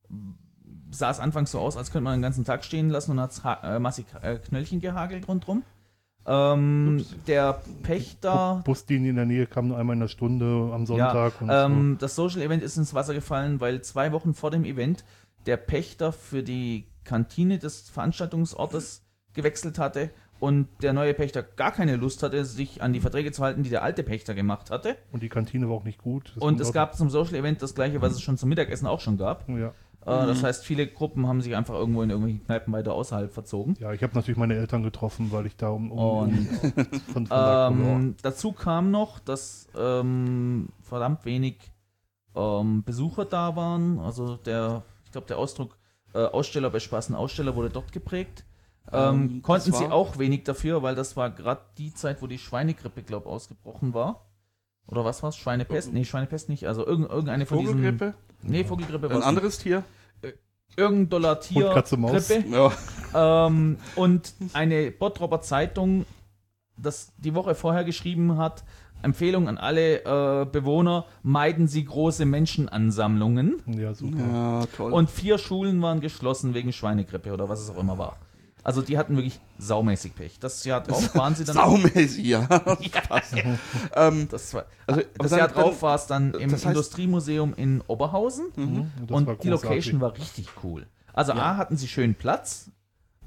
sah es anfangs so aus, als könnte man den ganzen Tag stehen lassen und hat äh, massig äh, Knöllchen gehagelt rundherum. Ähm, der Pächter, Buslinie in der Nähe kam nur einmal in der Stunde am Sonntag. und ähm, das Social Event ist ins Wasser gefallen, weil zwei Wochen vor dem Event der Pächter für die Kantine des Veranstaltungsortes gewechselt hatte und der neue Pächter gar keine Lust hatte, sich an die Verträge zu halten, die der alte Pächter gemacht hatte. so. Und die Kantine war auch nicht gut. Das Und kommt es auch- gab zum Social Event das gleiche, was es schon zum Mittagessen auch schon gab. Ja, Äh, das heißt, viele Gruppen haben sich einfach irgendwo in irgendwelchen Kneipen weiter außerhalb verzogen. ja ich habe natürlich meine Eltern getroffen, weil ich da um, um, Und von, von da komme. ähm, dazu kam noch, dass ähm, verdammt wenig ähm, Besucher da waren. Also der, ich glaube, der Ausdruck äh, Aussteller bespaßen Aussteller wurde dort geprägt. Ähm, Ähm, konnten das sie war- auch wenig dafür, weil das war gerade die Zeit, wo die Schweinegrippe, glaube ich, ausgebrochen war. Oder was war's? Schweinepest? Nee, Schweinepest nicht. Also irgend, irgendeine von diesen... Vogelgrippe, Nee, Vogelgrippe ein war anderes Tier. irgendein Dollar Tier Und Katze, Maus. Grippe. Ja. Ähm, und eine Bottropper Zeitung, das die Woche vorher geschrieben hat, Empfehlung an alle äh, Bewohner, meiden Sie große Menschenansammlungen. Ja, super. ja, toll. Und vier Schulen waren geschlossen wegen Schweinegrippe oder was es auch immer war. Also die hatten wirklich saumäßig Pech. Das Jahr drauf waren sie dann... Saumäßig, ja. Ja, ähm, das war, Also, aber das dann- Jahr drauf dann- war es dann im das heißt- Industriemuseum in Oberhausen. mhm. Das Und war die großartig. Location war richtig cool. Also Ja. A, hatten sie schön Platz.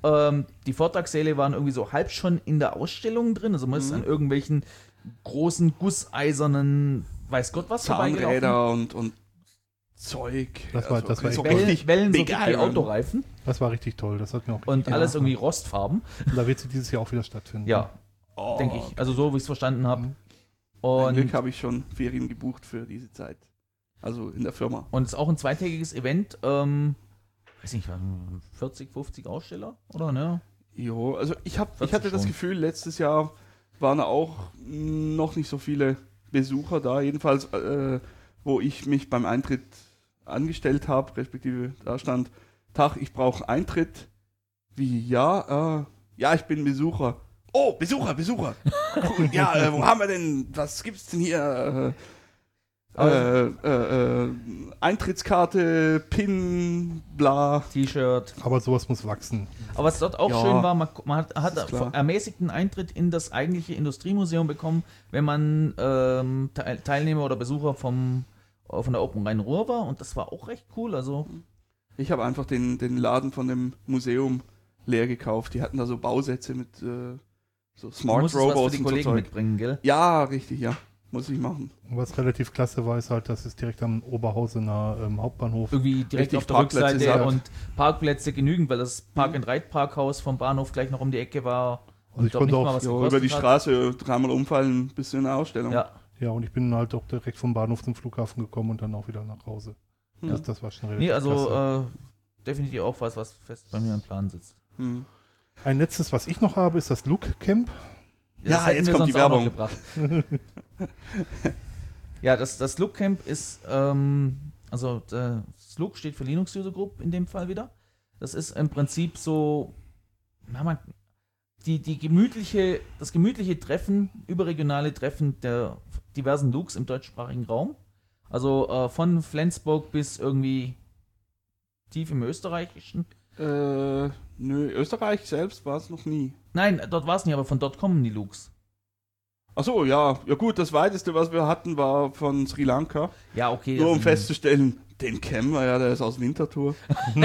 Ähm, die Vortragssäle waren irgendwie so halb schon in der Ausstellung drin. Also man ist Mhm. an irgendwelchen großen, gusseisernen, weiß Gott was vorbeigelaufen. Zahnräder und, und Zeug. Das war- das war so echt Wellen, richtig Wellen so Big dick wie Iron. Autoreifen Das war richtig toll. Das hat mir auch richtig und Spaß alles gemacht. irgendwie Rostfarben. Und da wird sie dieses Jahr auch wieder stattfinden. Ja, Oh, denke ich. Also so, wie ich es verstanden habe. Mhm. Zum Glück Und, habe ich schon Ferien gebucht für diese Zeit. Also in der Firma. und es ist auch ein zweitägiges Event. Ähm, weiß nicht, waren vierzig, fünfzig Aussteller, oder? Ne? Jo, also ich, hab, ich vierzig hatte das schon. Gefühl, letztes Jahr waren auch mh, noch nicht so viele Besucher da. Jedenfalls, äh, wo ich mich beim Eintritt angestellt habe, respektive da stand, Tag, ich brauche Eintritt. Wie, ja, äh, ja, ich bin Besucher. Oh, Besucher, Besucher. Cool, ja, äh, wo haben wir denn, was gibt's denn hier? Äh, äh, äh, äh, Eintrittskarte, Pin, bla. T-Shirt. Aber sowas muss wachsen. Aber was dort auch Ja, schön war, man, man hat, hat ist klar. ermäßigten Eintritt in das eigentliche Industriemuseum bekommen, wenn man ähm, Teil- Teilnehmer oder Besucher vom, von der Open Rhein-Ruhr war. Und das war auch recht cool. Also Ich habe einfach den, den Laden von dem Museum leer gekauft. Die hatten da so Bausätze mit äh, so du Smart musstest was Robots für die und so Kollegen Zeug. mitbringen, gell? Ja, richtig, ja. Muss ich machen. Und was relativ klasse war, ist halt, dass es direkt am Oberhausener ähm, Hauptbahnhof. Irgendwie direkt Richtig, auf der Parkplätze Rückseite hat. und Parkplätze genügend, weil das Park-and-Ride-Parkhaus vom Bahnhof gleich noch um die Ecke war. Also ich dort konnte nicht auch- was Jo, gekostet über die hat. Straße dreimal umfallen bis zu einer Ausstellung. Ja, Ja, und ich bin halt auch direkt vom Bahnhof zum Flughafen gekommen und dann auch wieder nach Hause. Hm. Das, das war schon relativ nee, also klasse. äh, definitiv auch was, was fest bei mir im Plan sitzt. Hm. Ein letztes, was ich noch habe, ist das Look Camp. Ja, hätten jetzt wir kommt die sonst auch noch Werbung. gebracht. Ja, das, das Look Camp ist, ähm, also das Look steht für Linux User Group in dem Fall wieder. Das ist im Prinzip so, na, man, die, die gemütliche, das gemütliche Treffen, überregionale Treffen der diversen Looks im deutschsprachigen Raum. Also äh, von Flensburg bis irgendwie tief im Österreichischen. Äh, nö, Österreich selbst war es noch nie. Nein, dort war es nicht, aber von dort kommen die Looks. Achso, ja. Ja gut, das weiteste, was wir hatten, war von Sri Lanka. Ja, okay. Nur um also- festzustellen, den kennen wir ja, der ist aus Winterthur.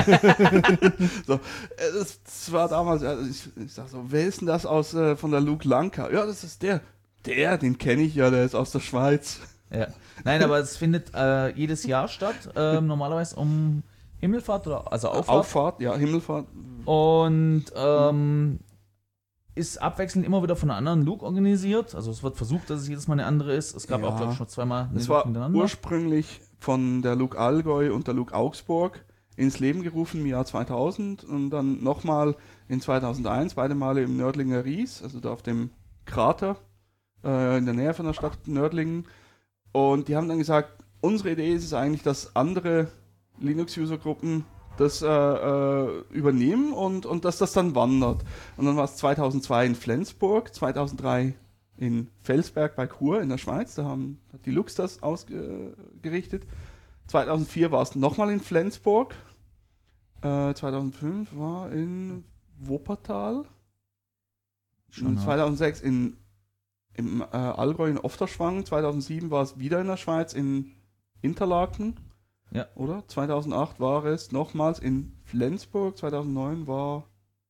so, äh, das, das war damals, also ich, ich sag so, wer ist denn das aus äh, von der Luke Lanka? Ja, das ist der. Der, den kenne ich ja, der ist aus der Schweiz. Ja. Nein, aber es findet äh, jedes Jahr statt, ähm, normalerweise um Himmelfahrt oder also Auffahrt. Auffahrt, ja, Himmelfahrt. Und ähm, ist abwechselnd immer wieder von einer anderen Luke organisiert. Also es wird versucht, dass es jedes Mal eine andere ist. Es gab Ja. auch, glaube ich, schon zweimal eine Es Luke war hintereinander. ursprünglich von der Luke Allgäu und der Luke Augsburg ins Leben gerufen im Jahr zweitausend und dann nochmal in zweitausendeins, beide Male im Nördlinger Ries, also da auf dem Krater äh, in der Nähe von der Stadt Nördlingen. Und die haben dann gesagt, unsere Idee ist es eigentlich, dass andere Linux-User-Gruppen das äh, äh, übernehmen und, und dass das dann wandert. Und dann war es zweitausendzwei in Flensburg, zweitausenddrei in Felsberg bei Chur in der Schweiz, da haben, hat die Lux das ausgerichtet. zweitausendvier war es nochmal in Flensburg. Äh, zweitausendfünf war in Wuppertal. Schon, Und ja. zweitausendsechs in, im äh, Allgäu in Ofterschwang. zweitausendsieben war es wieder in der Schweiz in Interlaken. Ja. Oder? zweitausendacht war es nochmals in Flensburg. zweitausendneun war.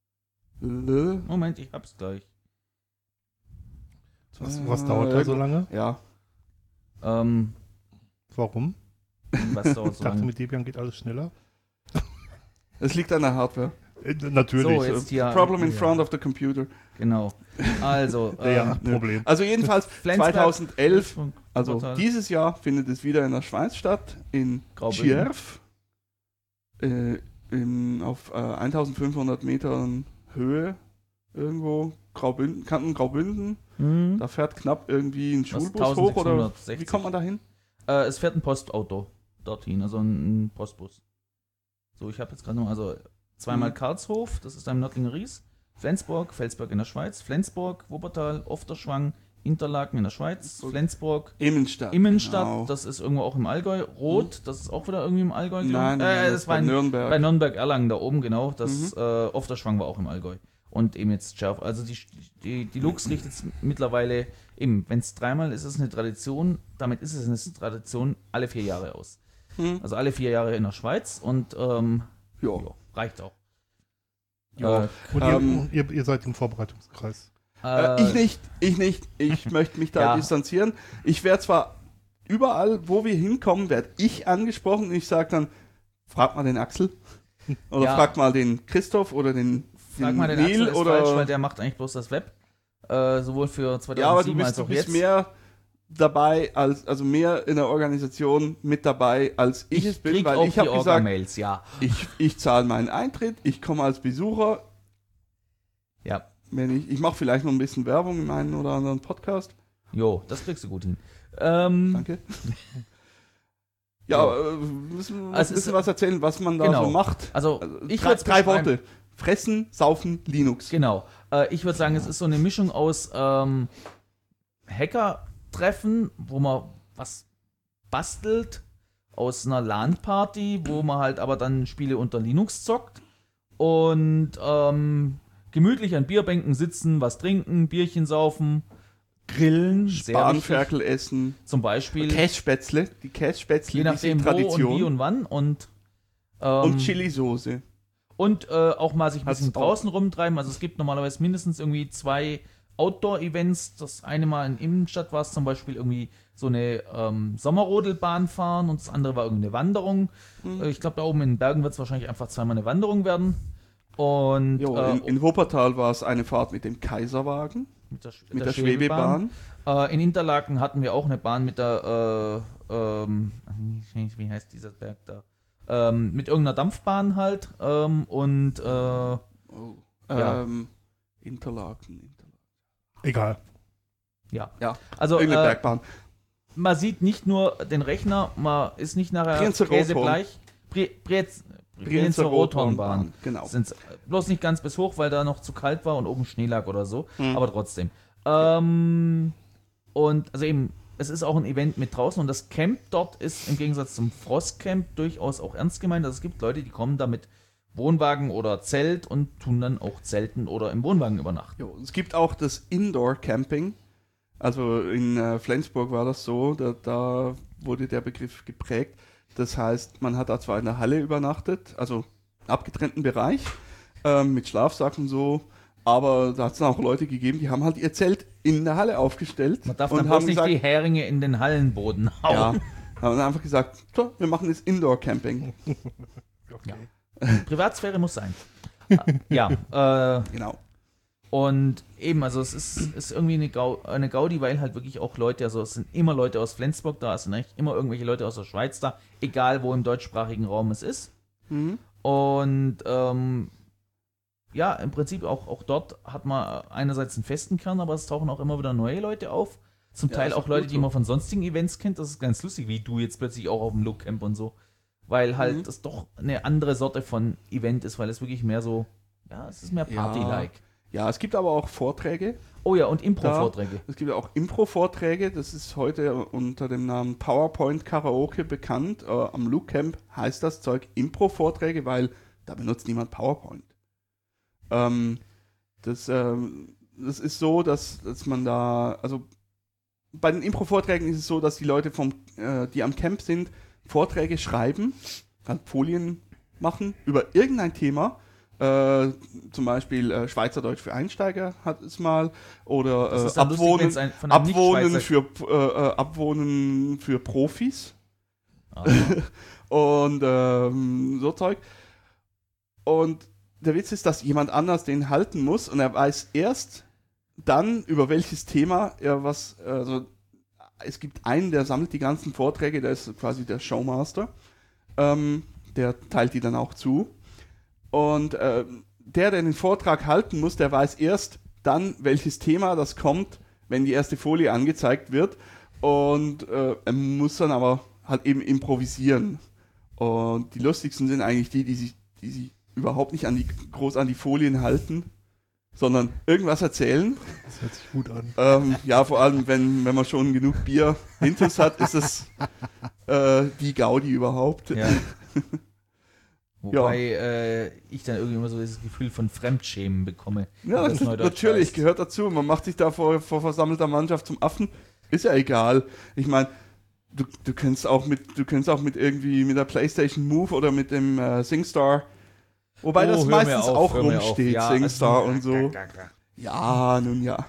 Le, Moment, ich hab's gleich. Was, was dauert da so lange? Ja. Ähm, Warum? was dauert Ich so dachte, lange? mit Debian geht alles schneller. Es liegt an der Hardware. Äh, natürlich. So, jetzt hier. Problem in ja. front of the computer. Genau. Also, ja, ja, ähm, Problem. Also jedenfalls Flensburg, zweitausendelf, Flensburg, also Wuppertal, dieses Jahr findet es wieder in der Schweiz statt, in Graubünden. Tschierf, äh, in, auf äh, eintausendfünfhundert Metern Höhe irgendwo, Graubünden, Kanton Graubünden. Mhm. Da fährt knapp irgendwie ein Was, Schulbus hoch oder eintausendsechshundertsechzig? wie kommt man da hin? Äh, es fährt ein Postauto dorthin, also ein, ein Postbus. So, ich habe jetzt gerade noch, also zweimal Mhm. Karlshof, das ist im Nördlinger Ries, Flensburg, Felsberg in der Schweiz, Flensburg, Wuppertal, Ofterschwang, Interlaken in der Schweiz, Flensburg, Immenstadt. Immenstadt, genau. das ist irgendwo auch im Allgäu, Roth, das ist auch wieder irgendwie im Allgäu, glaub ich. Nein, nein, äh, das, das war war in, Nürnberg. bei Nürnberg-Erlangen da oben, genau, das Mhm. äh, Ofterschwang war auch im Allgäu. Und eben jetzt Schärf. Also die, die, die Lux richtet es mittlerweile eben, wenn es dreimal ist, ist es eine Tradition, damit ist es eine Tradition alle vier Jahre aus. Hm. Also alle vier Jahre in der Schweiz und ähm, Ja. ja, reicht auch. Ja. Äh, Und Ähm, ihr, ihr, ihr seid im Vorbereitungskreis. Äh, ich nicht, ich nicht. Ich möchte mich da Ja. distanzieren. Ich werde zwar überall, wo wir hinkommen, werde ich angesprochen und ich sage dann, frag mal den Axel oder Ja. frag mal den Christoph oder den, Frag den mal den Neil Axel, ist oder falsch, weil der macht eigentlich bloß das Web. Äh, sowohl für zweitausendsieben ja, aber du bist, als du auch bist jetzt. mehr dabei als, also mehr in der Organisation mit dabei als ich, es bin, krieg weil auch ich die habe gesagt, Orga-Mails, ja. ich, ich zahle meinen Eintritt, ich komme als Besucher, Ja, wenn ich, ich mache vielleicht noch ein bisschen Werbung in einen oder anderen Podcast. jo, das kriegst du gut hin. Ähm, Danke. Ja, Ja. äh, müssen wir Also es ein bisschen ist- was erzählen, was man da genau. so macht. Also, Also, ich drei, würde drei Worte. Fressen, saufen, Linux. Genau. Äh, ich würde sagen, es ist so eine Mischung aus ähm, Hacker-Treffen, wo man was bastelt, aus einer LAN-Party, wo man halt aber dann Spiele unter Linux zockt und ähm, gemütlich an Bierbänken sitzen, was trinken, Bierchen saufen, grillen, sehr wichtig. Bahnferkel essen. Zum Beispiel, Kässpätzle. Die Kässpätzle, je die nachdem sind wo und wie Tradition. und wann und ähm, Und Chili-Soße. Und äh, auch mal sich ein Hat's bisschen auch. draußen rumtreiben. Also es gibt normalerweise mindestens irgendwie zwei Outdoor-Events. Das eine Mal in Innenstadt war es zum Beispiel irgendwie so eine ähm, Sommerrodelbahn fahren und das andere war irgendeine Wanderung. Mhm. Äh, ich glaube, da oben in den Bergen wird es wahrscheinlich einfach zweimal eine Wanderung werden. Und Jo, äh, in, in Wuppertal war es eine Fahrt mit dem Kaiserwagen, mit der, Sch- mit der, Schwebebahn. Äh, in Interlaken hatten wir auch eine Bahn mit der, äh, ähm, wie heißt dieser Berg da? Ähm, mit irgendeiner Dampfbahn halt. Ähm, und äh, Oh. Ja. Ähm, Interlaken. Interlaken. Egal. ja. Ja, Also irgendeine äh, Bergbahn. man sieht nicht nur den Rechner, man ist nicht nachher Brienzer käsebleich. Bre- Brez- Brienzer Rothornbahn. Genau. Sind bloß nicht ganz bis hoch, weil da noch zu kalt war und oben Schnee lag oder so. Hm. Aber trotzdem. Ähm, und also eben, es ist auch ein Event mit draußen und das Camp dort ist im Gegensatz zum Frostcamp durchaus auch ernst gemeint. Also es gibt Leute, die kommen da mit Wohnwagen oder Zelt und tun dann auch zelten oder im Wohnwagen übernachten. Jo, es gibt auch das Indoor-Camping. Also in äh, Flensburg war das so, da, da wurde der Begriff geprägt. Das heißt, man hat da zwar in der Halle übernachtet, also abgetrennten Bereich, ähm, mit Schlafsack und so, aber da hat es auch Leute gegeben, die haben halt ihr Zelt in der Halle aufgestellt. Man darf und dann bloß haben nicht gesagt, die Heringe in den Hallenboden hauen. ja, haben einfach gesagt, so, wir machen jetzt Indoor-Camping. Okay. Privatsphäre muss sein. Ja, äh, Genau. und eben, also es ist, ist irgendwie eine, Gau, eine Gaudi, weil halt wirklich auch Leute, also es sind immer Leute aus Flensburg da, es sind eigentlich immer irgendwelche Leute aus der Schweiz da, egal wo im deutschsprachigen Raum es ist. Mhm. Und ähm, ja, im Prinzip auch, auch dort hat man einerseits einen festen Kern, aber es tauchen auch immer wieder neue Leute auf. Zum Ja, Teil ist auch auch Leute, gut die so. man von sonstigen Events kennt. Das ist ganz lustig, wie du jetzt plötzlich auch auf dem Look-Camp und so. Weil halt Mhm. das doch eine andere Sorte von Event ist, weil es wirklich mehr so, ja, es ist mehr Ja. Party-like. Ja, es gibt aber auch Vorträge. Oh ja, und Impro-Vorträge. Es gibt ja auch Impro-Vorträge, das ist heute unter dem Namen PowerPoint Karaoke bekannt. Äh, am Look Camp heißt das Zeug Impro-Vorträge, weil da benutzt niemand PowerPoint. Ähm, das, ähm, das ist so, dass, dass man da, also bei den Impro-Vorträgen ist es so, dass die Leute, vom, äh, die am Camp sind, Vorträge schreiben, halt Folien machen über irgendein Thema. Äh, zum Beispiel äh, Schweizerdeutsch für Einsteiger hat es mal oder Das äh, ist dann lustig, Abwohnen, wenn's ein- von einem Abwohnen, Nicht-Schweizer- für, äh, äh, Abwohnen für Profis Aha. und ähm, so Zeug. Und der Witz ist, dass jemand anders den halten muss und er weiß erst dann, über welches Thema er was, also es gibt einen, der sammelt die ganzen Vorträge, der ist quasi der Showmaster, ähm, der teilt die dann auch zu. Und äh, der, der den Vortrag halten muss, der weiß erst dann, welches Thema das kommt, wenn die erste Folie angezeigt wird. Und äh, er muss dann aber halt eben improvisieren. Und die lustigsten sind eigentlich die, die sich, die sich überhaupt nicht an die, groß an die Folien halten, sondern irgendwas erzählen. Das hört sich gut an. Ähm, ja, vor allem, wenn, wenn man schon genug Bier hinter hat, ist es äh, die Gaudi überhaupt. Ja. Wobei äh, ich dann irgendwie immer so das Gefühl von Fremdschämen bekomme. Ja, wenn das Neudeutsch natürlich, heißt. gehört dazu. Man macht sich da vor, vor versammelter Mannschaft zum Affen. Ist ja egal. Ich meine, du, du kannst auch mit, du kannst auch mit irgendwie mit der PlayStation Move oder mit dem äh, SingStar Wobei Oh, das hör mir meistens auf, auch hör mir auf. rumsteht, Ja, SingStar also- und so. Ja, nun ja.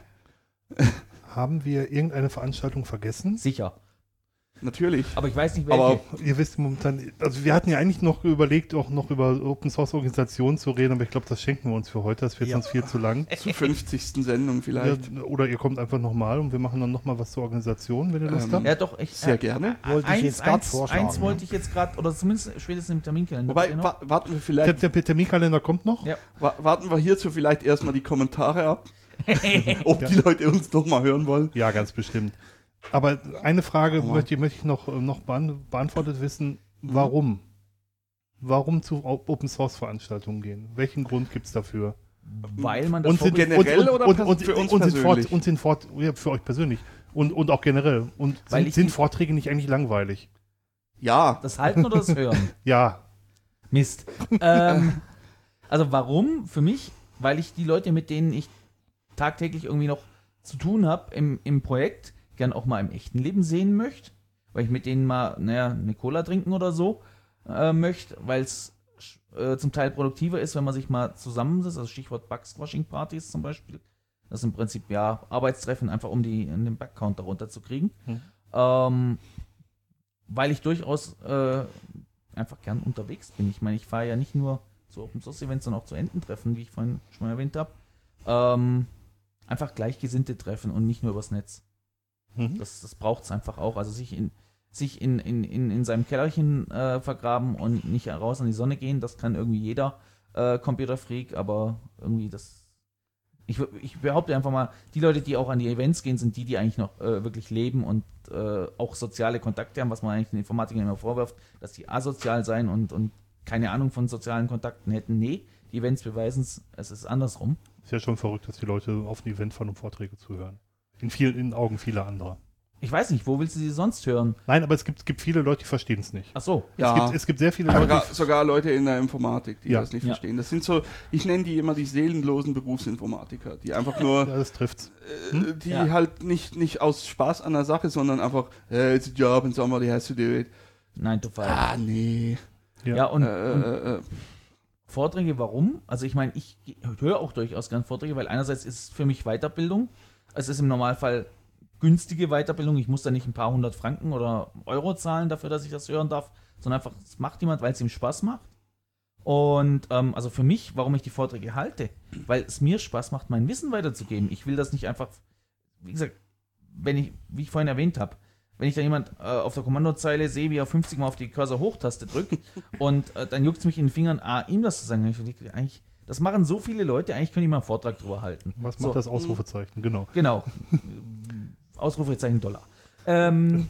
Haben wir irgendeine Veranstaltung vergessen? Sicher. Natürlich. Aber ich weiß nicht, welche. Aber Ihr wisst momentan, also wir hatten ja eigentlich noch überlegt, auch noch über Open Source Organisationen zu reden, aber ich glaube, das schenken wir uns für heute. Das wird Ja. sonst viel zu lang. zur fünfzigsten Sendung vielleicht. Ja, oder ihr kommt einfach nochmal und wir machen dann nochmal was zur Organisation, wenn ihr Lust Ähm, habt. ja, doch, ich, Sehr äh, gerne. Wollte ich eins, jetzt gerade eins, vorschlagen. eins wollte ich jetzt gerade, oder zumindest spätestens im Terminkalender. Wobei, bitte noch. wa warten wir Der, vielleicht, der Terminkalender kommt noch. Ja. wa warten wir hierzu vielleicht erstmal die Kommentare ab, ob Ja. die Leute uns doch mal hören wollen. Ja, ganz bestimmt. Aber eine Frage Oh. möchte, möchte ich noch, äh, noch beant beantwortet wissen. Warum? Warum zu O- Open Source Veranstaltungen gehen? Welchen Grund gibt es dafür? Weil man das Und sind Vorbild- generell oder und, pers- und, für uns und sind fort, persönlich? und sind fort, ja, für euch persönlich und, und auch generell. Und Weil sind, ich sind die- Vorträge nicht eigentlich langweilig? Ja, das Halten oder das Hören? Ja. Mist. Ähm, also warum? Für mich, weil ich die Leute, mit denen ich tagtäglich irgendwie noch zu tun habe im, im Projekt, gern auch mal im echten Leben sehen möchte, weil ich mit denen mal, naja, eine Cola trinken oder so äh, möchte, weil es äh, zum Teil produktiver ist, wenn man sich mal zusammensitzt, also Stichwort Bug-Squashing-Partys zum Beispiel. Das ist im Prinzip, ja, Arbeitstreffen, einfach um die, den Bug-Counter runterzukriegen. Mhm. Ähm, weil ich durchaus äh, einfach gern unterwegs bin. Ich meine, ich fahre ja nicht nur zu Open Source Events, sondern auch zu Ententreffen, wie ich vorhin schon mal erwähnt habe. Ähm, einfach Gleichgesinnte treffen und nicht nur übers Netz. Mhm. Das, das braucht es einfach auch. Also sich in, sich in, in, in, in seinem Kellerchen äh, vergraben und nicht raus an die Sonne gehen, das kann irgendwie jeder äh, Computerfreak, aber irgendwie das. Ich, ich behaupte einfach mal, die Leute, die auch an die Events gehen, sind die, die eigentlich noch äh, wirklich leben und äh, auch soziale Kontakte haben, was man eigentlich den Informatikern immer vorwirft, dass die asozial seien und, und keine Ahnung von sozialen Kontakten hätten. Nee, die Events beweisen es, es ist andersrum. Ist ja schon verrückt, dass die Leute auf ein Event fahren, um Vorträge zu hören. In vielen in Augen vieler anderer. Ich weiß nicht, wo willst du sie sonst hören? Nein, aber es gibt, es gibt viele Leute, die verstehen es nicht. Ach so. ja. Es, gibt, es gibt sehr viele Leute, sogar, die sogar Leute in der Informatik, die Ja. das nicht Ja. verstehen. Das sind so, ich nenne die immer die seelenlosen Berufsinformatiker, die einfach nur, ja, das trifft's. äh, die Ja. halt nicht, nicht aus Spaß an der Sache, sondern einfach, hey, it's a job and somebody has to do it. Nine to five. Ah, nee. Ja. Ja, und, Äh, und äh, äh, Vorträge, warum? Also ich meine, ich höre auch durchaus gern Vorträge, weil einerseits ist es für mich Weiterbildung. Es ist im Normalfall günstige Weiterbildung. Ich muss da nicht ein paar hundert Franken oder Euro zahlen dafür, dass ich das hören darf, sondern einfach, es macht jemand, weil es ihm Spaß macht. Und ähm, also für mich, warum ich die Vorträge halte, weil es mir Spaß macht, mein Wissen weiterzugeben. Ich will das nicht einfach, wie gesagt, wenn ich, wie ich vorhin erwähnt habe, wenn ich da jemand äh, auf der Kommandozeile sehe, wie er fünfzig Mal auf die Cursor-Hochtaste drückt und äh, dann juckt es mich in den Fingern, ah, ihm das zu sagen. Ich denke, eigentlich, das machen so viele Leute, eigentlich könnte ich mal einen Vortrag drüber halten. Was So. macht das Ausrufezeichen? Genau. Genau. Ausrufezeichen Dollar. Ähm,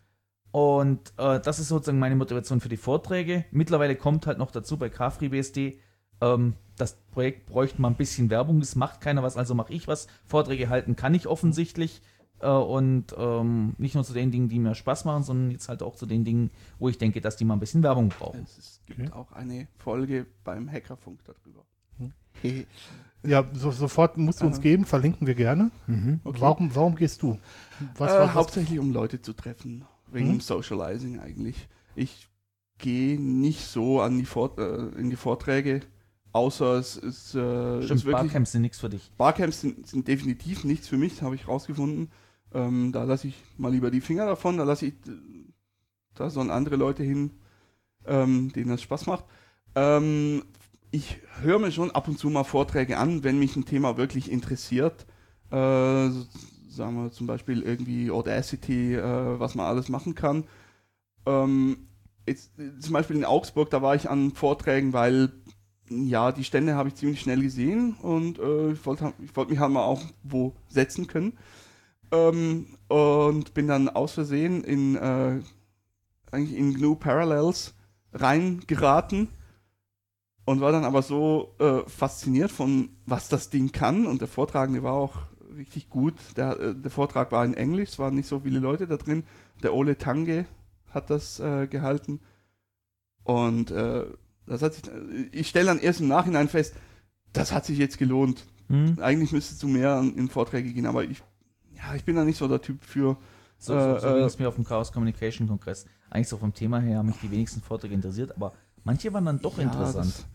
und äh, das ist sozusagen meine Motivation für die Vorträge. Mittlerweile kommt halt noch dazu bei KFreeBSD, ähm, das Projekt bräuchte mal ein bisschen Werbung, es macht keiner was, also mache ich was. Vorträge halten kann ich offensichtlich äh, und ähm, nicht nur zu den Dingen, die mir Spaß machen, sondern jetzt halt auch zu den Dingen, wo ich denke, dass die mal ein bisschen Werbung brauchen. es ist, gibt Okay. auch eine Folge beim Hackerfunk darüber. Hm. Hehe. Ja, so, sofort musst du uns Aha. geben, verlinken wir gerne. Mhm. Okay. Warum, warum gehst du? Was, äh, was, was, hauptsächlich um Leute zu treffen, wegen Hm? dem Socializing eigentlich. Ich gehe nicht so an die Vort äh, in die Vorträge, außer es ist, äh, Stimmt, ist wirklich... Barcamps sind nichts für dich. Barcamps sind, sind definitiv nichts für mich, habe ich rausgefunden. Ähm, da lasse ich mal lieber die Finger davon, da lasse ich, äh, da sollen andere Leute hin, ähm, denen das Spaß macht. Ähm, ich höre mir schon ab und zu mal Vorträge an, wenn mich ein Thema wirklich interessiert. Äh, so- sagen wir zum Beispiel irgendwie Audacity, äh, was man alles machen kann. Ähm, jetzt, äh, zum Beispiel in Augsburg, da war ich an Vorträgen, weil ja, die Stände habe ich ziemlich schnell gesehen und äh, ich wollte ich wollt mich halt mal auch wo setzen können. Ähm, und bin dann aus Versehen in, äh, eigentlich in G N U Parallels reingeraten und war dann aber so äh, fasziniert von, was das Ding kann. Und der Vortragende war auch richtig gut. Der, äh, der Vortrag war in Englisch, es waren nicht so viele Leute da drin. Der Ole Tange hat das äh, gehalten. Und äh, das hat sich, ich stelle dann erst im Nachhinein fest, das hat sich jetzt gelohnt. Hm? Eigentlich müsstest du mehr in, in Vorträge gehen, aber ich, ja, ich bin da nicht so der Typ für. So, so, so Äh, ging äh, es mir auf dem Chaos Communication Kongress. Eigentlich so vom Thema her haben mich die wenigsten Vorträge interessiert, aber manche waren dann doch Ja, interessant. das-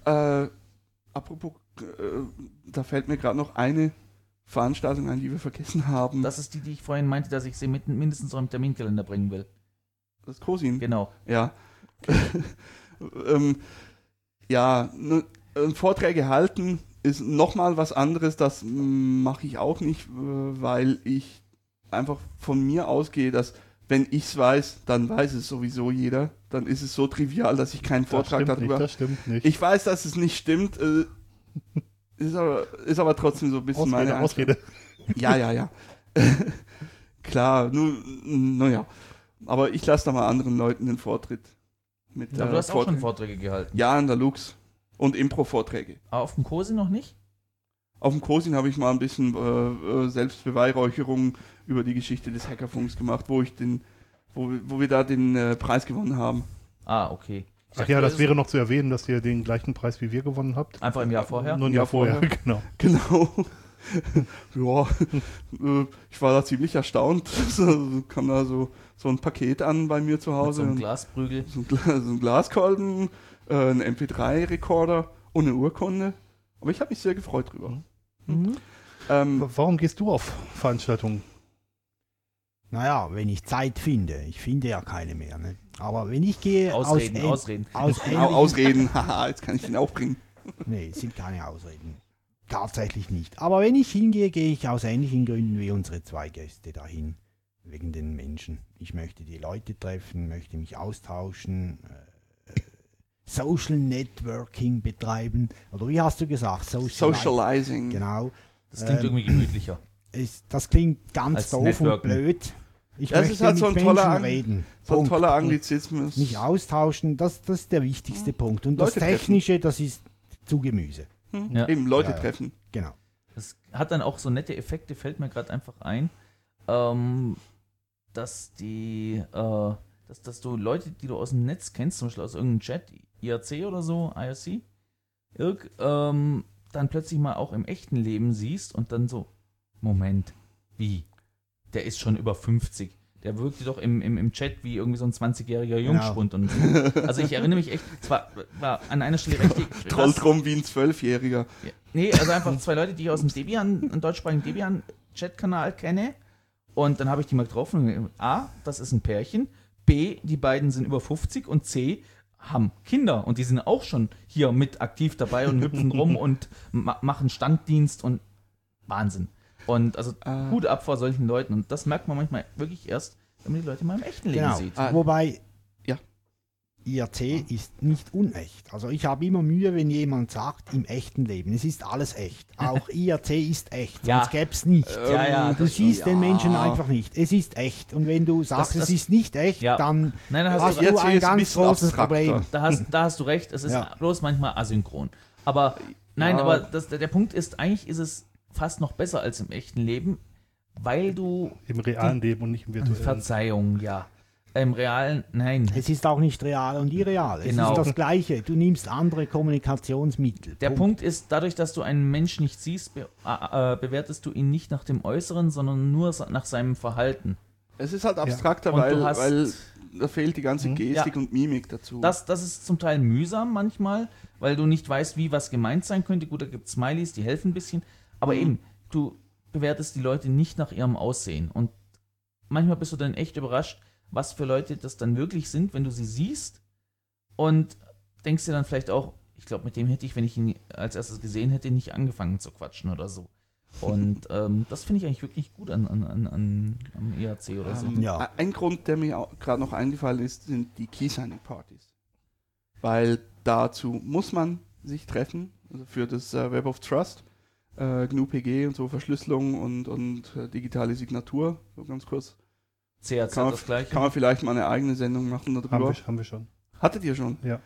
Äh, apropos, äh, da fällt mir gerade noch eine Veranstaltung ein, die wir vergessen haben. Das ist die, die ich vorhin meinte, dass ich sie mit, mindestens noch im Terminkalender bringen will. Das Cosin. Genau. Ja. ähm, ja, ne, äh, Vorträge halten ist nochmal was anderes. Das mache ich auch nicht, äh, weil ich einfach von mir ausgehe, dass wenn ich es weiß, dann weiß es sowieso jeder. Dann ist es so trivial, dass ich keinen Vortrag das stimmt darüber... Nicht, das stimmt nicht. Ich weiß, dass es nicht stimmt, äh, ist, aber, ist aber trotzdem so ein bisschen Ausrede, meine Ausrede. Ja, ja, ja. Klar, nur, naja. Aber ich lasse da mal anderen Leuten den Vortritt. Mit, Aber äh, du hast auch schon Vorträgen. Vorträge gehalten. Ja, in der Lux. Und Impro-Vorträge. Aber auf dem Cosi noch nicht? Auf dem Cosin habe ich mal ein bisschen äh, Selbstbeweihräucherung über die Geschichte des Hackerfunks gemacht, wo ich den, wo, wo wir da den äh, Preis gewonnen haben. Ah, okay. Ich Ach dachte, ja, das ist wäre noch zu erwähnen, dass ihr den gleichen Preis wie wir gewonnen habt. einfach im Jahr vorher. Nur ein Ja, Jahr vorher, vorher. genau. Genau. Ja, äh, ich war da ziemlich erstaunt. So, kam da so, so ein Paket an bei mir zu Mit Hause. so einem und- Glasprügel. So ein, Gla so ein Glaskolben, äh, ein M P drei Rekorder und eine Urkunde. Aber ich habe mich sehr gefreut drüber. Mhm. Ähm, W- Warum gehst du auf Veranstaltungen? Naja, wenn ich Zeit finde. Ich finde ja keine mehr. Ne? Aber wenn ich gehe Ausreden, aus, ähn- Ausreden. aus Au- ähnlichen- Ausreden, haha, jetzt kann ich den auch bringen. Nee, es sind keine Ausreden. Tatsächlich nicht. Aber wenn ich hingehe, gehe ich aus ähnlichen Gründen wie unsere zwei Gäste dahin. Wegen den Menschen. Ich möchte die Leute treffen, möchte mich austauschen, äh, Social Networking betreiben. Oder wie hast du gesagt? Social Socializing. Genau. Das klingt Ähm, irgendwie gemütlicher. Ist, das klingt ganz Als doof Networken. und blöd. Ich Das möchte ist halt mit so ein Menschen toller Ang- reden. So ein Punkt. toller Anglizismus. Mich austauschen, das, das ist der wichtigste Punkt. Und Leute das treffen. Technische, das ist zu Gemüse. Hm? Ja. Eben, Leute Ja, ja. treffen. Genau. Das hat dann auch so nette Effekte, fällt mir gerade einfach ein, ähm, dass die, äh, dass, dass du Leute, die du aus dem Netz kennst, zum Beispiel aus irgendeinem Chat, I R C oder so, I R C, irg, ähm, dann plötzlich mal auch im echten Leben siehst und dann so, Moment, wie? Der ist schon über fünfzig. Der wirkte doch im, im, im Chat wie irgendwie so ein zwanzigjähriger Jungspund. Und so. Also ich erinnere mich echt, es war, war an einer Stelle richtig Troll drum wie ein Zwölfjähriger. ja. Nee, also einfach zwei Leute, die ich aus dem Debian, einem deutschsprachigen Debian-Chat-Kanal kenne. Und dann habe ich die mal getroffen. Und A, das ist ein Pärchen. B, die beiden sind über fünfzig. Und C, haben Kinder. Und die sind auch schon hier mit aktiv dabei und hüpfen rum und ma machen Standdienst und Wahnsinn. Und also Ah. Hut ab vor solchen Leuten. Und das merkt man manchmal wirklich erst, wenn man die Leute mal im echten Leben Genau. sieht. Ah. Wobei Ja. I R C ist nicht unecht. Also ich habe immer Mühe, wenn jemand sagt, im echten Leben. Es ist alles echt. Auch I R C ist echt. Ja. Sonst gäbe es nicht. Ja, ja, Du das siehst ja. den Menschen einfach nicht. Es ist echt. Und wenn du sagst, das- es ist nicht echt, Ja. dann Nein, dann hast hast du I R du C ein ist ein ganz bisschen großes abstrakter. Problem. Da hast, da hast du recht, es ist Ja. bloß manchmal asynchron. Aber nein, Ja. aber das, der, der Punkt ist, eigentlich ist es fast noch besser als im echten Leben, weil du Im realen Leben und nicht im virtuellen. Verzeihung, ja. Im realen, nein. Es ist auch nicht real und irreal. Es Genau. ist das Gleiche. Du nimmst andere Kommunikationsmittel. Der Punkt ist, dadurch, dass du einen Menschen nicht siehst, be äh, äh, bewertest du ihn nicht nach dem Äußeren, sondern nur sa- nach seinem Verhalten. Es ist halt abstrakter, Und weil, du hast- weil da fehlt die ganze Mhm. Gestik Ja. und Mimik dazu. Das, das ist zum Teil mühsam manchmal, weil du nicht weißt, wie was gemeint sein könnte. Gut, da gibt es Smileys, die helfen ein bisschen. Aber Mhm. eben, du bewertest die Leute nicht nach ihrem Aussehen. Und manchmal bist du dann echt überrascht, was für Leute das dann wirklich sind, wenn du sie siehst. Und denkst dir dann vielleicht auch, ich glaube, mit dem hätte ich, wenn ich ihn als erstes gesehen hätte, nicht angefangen zu quatschen oder so. Und ähm, das finde ich eigentlich wirklich gut an, an, an, an am E A C oder so. Ähm, Ja. Ein Grund, der mir gerade noch eingefallen ist, sind die Key-Signing-Partys. Weil dazu muss man sich treffen, also für das äh, Web of Trust, äh, G N U P G und so, Verschlüsselung und, und äh, digitale Signatur, so ganz kurz. C A Z Kann man, das gleiche. kann man vielleicht mal eine eigene Sendung machen Haben darüber. wir, haben wir schon. Hattet ihr schon? Ja.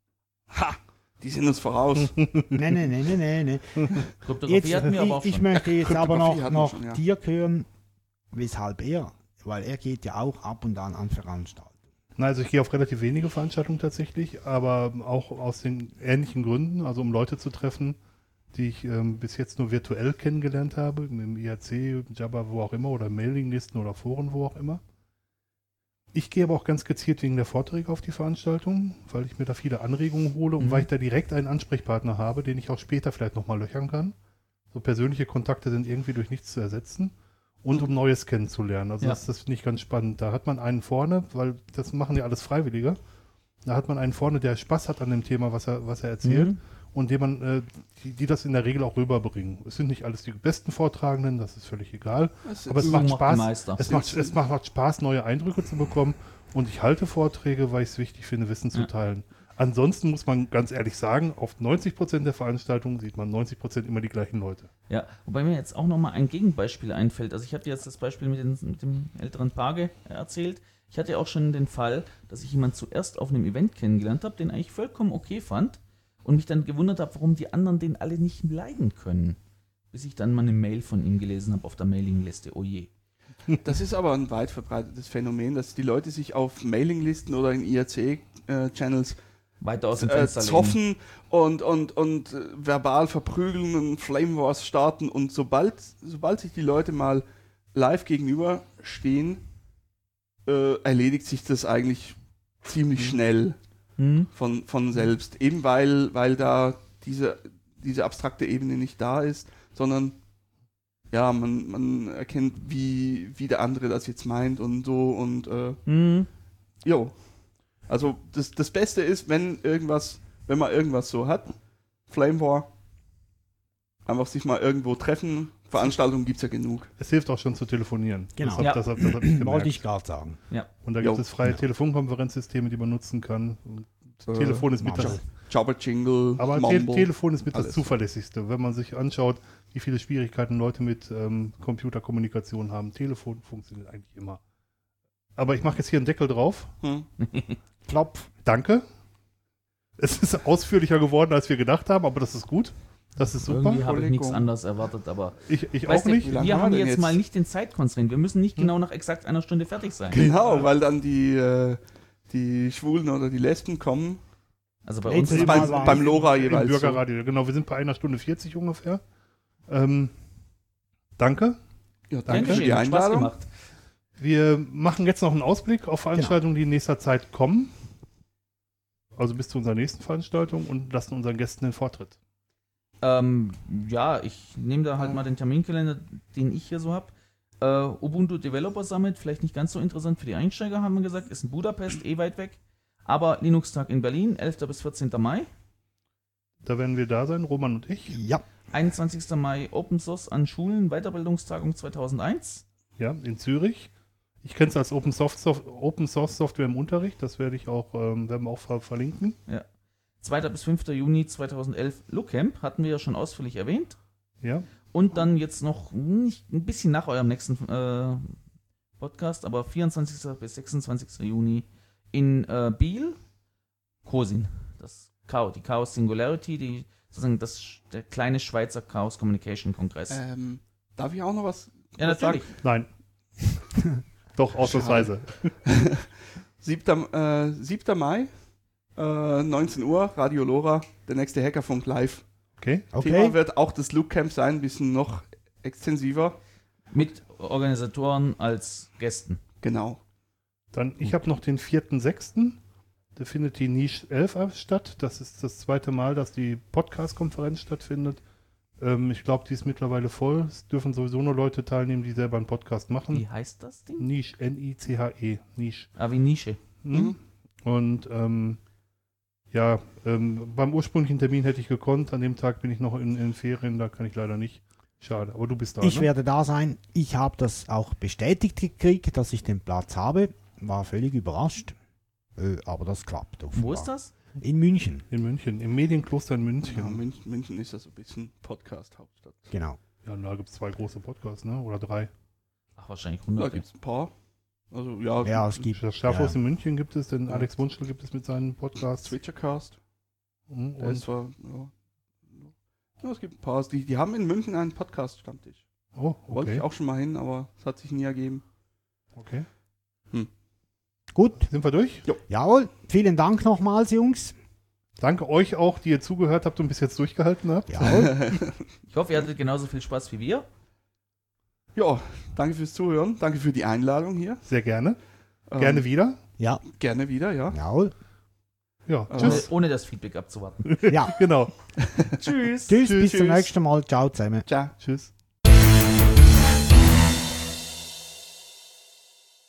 Ha! Die sind uns voraus. Nee, nee, nee, nee, nee, nee. Kryptographie Jetzt, hatten wir aber auch ich, ich schon. möchte jetzt aber Kryptographie noch, hatten wir noch schon, ja. dir hören, weshalb er, weil er geht ja auch ab und an an Veranstaltungen. Na, also ich gehe auf relativ wenige Veranstaltungen tatsächlich, aber auch aus den ähnlichen Gründen, also um Leute zu treffen, die ich ähm, bis jetzt nur virtuell kennengelernt habe, im I R C, Jabba, wo auch immer, oder Mailinglisten oder Foren, wo auch immer. Ich gehe aber auch ganz gezielt wegen der Vorträge auf die Veranstaltung, weil ich mir da viele Anregungen hole und Mhm. weil ich da direkt einen Ansprechpartner habe, den ich auch später vielleicht nochmal löchern kann. So persönliche Kontakte sind irgendwie durch nichts zu ersetzen und um Neues kennenzulernen. Also Ja. das, das finde ich ganz spannend. Da hat man einen vorne, weil das machen ja alles Freiwillige. Da hat man einen vorne, der Spaß hat an dem Thema, was er, was er erzählt. Mhm. Und dem man, äh, die, die das in der Regel auch rüberbringen. Es sind nicht alles die besten Vortragenden, das ist völlig egal. Das Aber es Übung macht macht die Spaß. Meister. Es macht, es macht, macht Spaß, neue Eindrücke zu bekommen. Und ich halte Vorträge, weil ich es wichtig finde, Wissen zu Ja. teilen. Ansonsten muss man ganz ehrlich sagen, auf neunzig Prozent der Veranstaltungen sieht man neunzig Prozent immer die gleichen Leute. Ja, wobei mir jetzt auch nochmal ein Gegenbeispiel einfällt. Also ich hatte jetzt das Beispiel mit, den, mit dem älteren Paar ge- erzählt. Ich hatte auch schon den Fall, dass ich jemanden zuerst auf einem Event kennengelernt habe, den eigentlich vollkommen okay fand und mich dann gewundert habe, warum die anderen den alle nicht leiden können. Bis ich dann mal eine Mail von ihm gelesen habe auf der Mailingliste. Oh je. Das ist aber ein weit verbreitetes Phänomen, dass die Leute sich auf Mailinglisten oder in I R C-Channels Weiter aus dem äh, Fenster lehnen. zoffen und, und, und äh, verbal verprügeln und Flame Wars starten. Und sobald, sobald sich die Leute mal live gegenüberstehen, äh, erledigt sich das eigentlich ziemlich schnell Hm? von, von selbst. Eben weil, weil da diese, diese abstrakte Ebene nicht da ist, sondern ja, man, man erkennt, wie, wie der andere das jetzt meint und so und äh, Hm? jo. Also das, das Beste ist, wenn irgendwas, wenn man irgendwas so hat, Flame War, einfach sich mal irgendwo treffen. Veranstaltungen gibt es ja genug. Es hilft auch schon zu telefonieren. Genau. Das, hab- Ja. das, hab- das habe ich Wollte gemerkt. ich gerade sagen. Und da Jo. gibt es freie Ja. Telefonkonferenzsysteme, die man nutzen kann. Und Äh, Telefon ist mit das, Jabber Jingle, aber Te Mumble. Telefon ist mit das alles. zuverlässigste. Wenn man sich anschaut, wie viele Schwierigkeiten Leute mit ähm, Computerkommunikation haben. Telefon funktioniert eigentlich immer. Aber ich mache jetzt hier einen Deckel drauf. Hm. Klopf. Danke. Es ist ausführlicher geworden, als wir gedacht haben, aber das ist gut. Das ist super. Irgendwie habe ich nichts Entschuldigung. anderes erwartet, aber Ich, ich weißt auch du, nicht. Wie lange wir haben haben wir denn jetzt jetzt? mal nicht den Zeitconstraint. Wir müssen nicht genau nach exakt einer Stunde fertig sein. Genau, weil dann die, äh, die Schwulen oder die Lesben kommen. Also bei Letztes uns ist Mal Beim, war- beim Lora Im jeweils. So. Bürgerradio. Genau, wir sind bei einer Stunde vierzig ungefähr. Ähm, danke. Ja, danke Dankeschön, für die hat Spaß Einladung. gemacht. Wir machen jetzt noch einen Ausblick auf Veranstaltungen, die in nächster Zeit kommen. Also bis zu unserer nächsten Veranstaltung und lassen unseren Gästen den Vortritt. Ähm, ja, ich nehme da halt mal den Terminkalender, den ich hier so habe. Äh, Ubuntu Developer Summit, vielleicht nicht ganz so interessant für die Einsteiger, haben wir gesagt, ist in Budapest, eh weit weg. Aber Linux-Tag in Berlin, elfter bis vierzehnter Mai. Da werden wir da sein, Roman und ich. Ja. einundzwanzigster Mai Open Source an Schulen, Weiterbildungstagung zweitausendeins. Ja, in Zürich. Ich kenne es als Open, Soft Soft Open Source Software im Unterricht. Das werde ich auch, ähm, werden wir auch ver verlinken. zweiter bis fünfter Juni zweitausendelf Lookcamp, hatten wir ja schon ausführlich erwähnt. Ja. Und dann jetzt noch nicht ein bisschen nach eurem nächsten äh, Podcast, aber vierundzwanzigster bis sechsundzwanzigster Juni in äh, Biel, Cosin, das Chaos, die Chaos Singularity, die sozusagen das, der kleine Schweizer Chaos Communication Kongress. Ähm, darf ich auch noch was ja, kurz natürlich. Nein. Doch, ausnahmsweise. siebter Äh, siebter Mai, äh, neunzehn Uhr, Radio Lora, der nächste Hackerfunk live. Okay. Thema Okay. wird auch das Loop Camp sein, ein bisschen noch extensiver. Mit Organisatoren als Gästen. Genau. Dann, ich habe noch den vierten sechsten Da findet die Niche elf statt. Das ist das zweite Mal, dass die Podcast-Konferenz stattfindet. Ähm, ich glaube, die ist mittlerweile voll. Es dürfen sowieso nur Leute teilnehmen, die selber einen Podcast machen. Wie heißt das Ding? Niche, N I C H E, Niche. Ah, wie Nische. Mhm. Und ähm, ja, ähm, beim ursprünglichen Termin hätte ich gekonnt. An dem Tag bin ich noch in, in Ferien, da kann ich leider nicht. Schade, aber du bist da, Ich ne? werde da sein. Ich habe das auch bestätigt gekriegt, dass ich den Platz habe. War völlig überrascht. Äh, aber das klappt. Wo offenbar. ist das? In München. In München, im Medienkloster in München. Ja, Ja, München, München ist ja so ein bisschen Podcast-Hauptstadt. Genau. da gibt es zwei große Podcasts, ne? Oder drei. Ach, wahrscheinlich Da hundert. gibt es ein paar. Also ja, Ja, es gibt. Das Schafhaus ja. in München gibt es, den Ja. Alex Wunschel gibt es mit seinen Podcasts. Switchercast. Mhm, Der ist Und, zwar, ja, ja, es gibt ein paar. Die, die haben in München einen Podcast-Stammtisch. oh, Wollte ich okay. auch schon mal hin, aber es hat sich nie ergeben. okay. Gut. Sind wir durch? Jawohl. Vielen Dank nochmals, Jungs. Danke euch auch, die ihr zugehört habt und bis jetzt durchgehalten habt. Jawohl. Ich hoffe, ihr hattet genauso viel Spaß wie wir. Ja, danke fürs Zuhören. Danke für die Einladung hier. Sehr gerne. Ähm, Gerne wieder. Ja, Gerne wieder, ja. jawohl. Ja, Äh, Ohne, tschüss. ohne das Feedback abzuwarten. Ja. Genau. Tschüss. Tschüss, Tschüss, bis zum tschüss. nächsten Mal. Ciao zusammen. Ciao. Tschüss.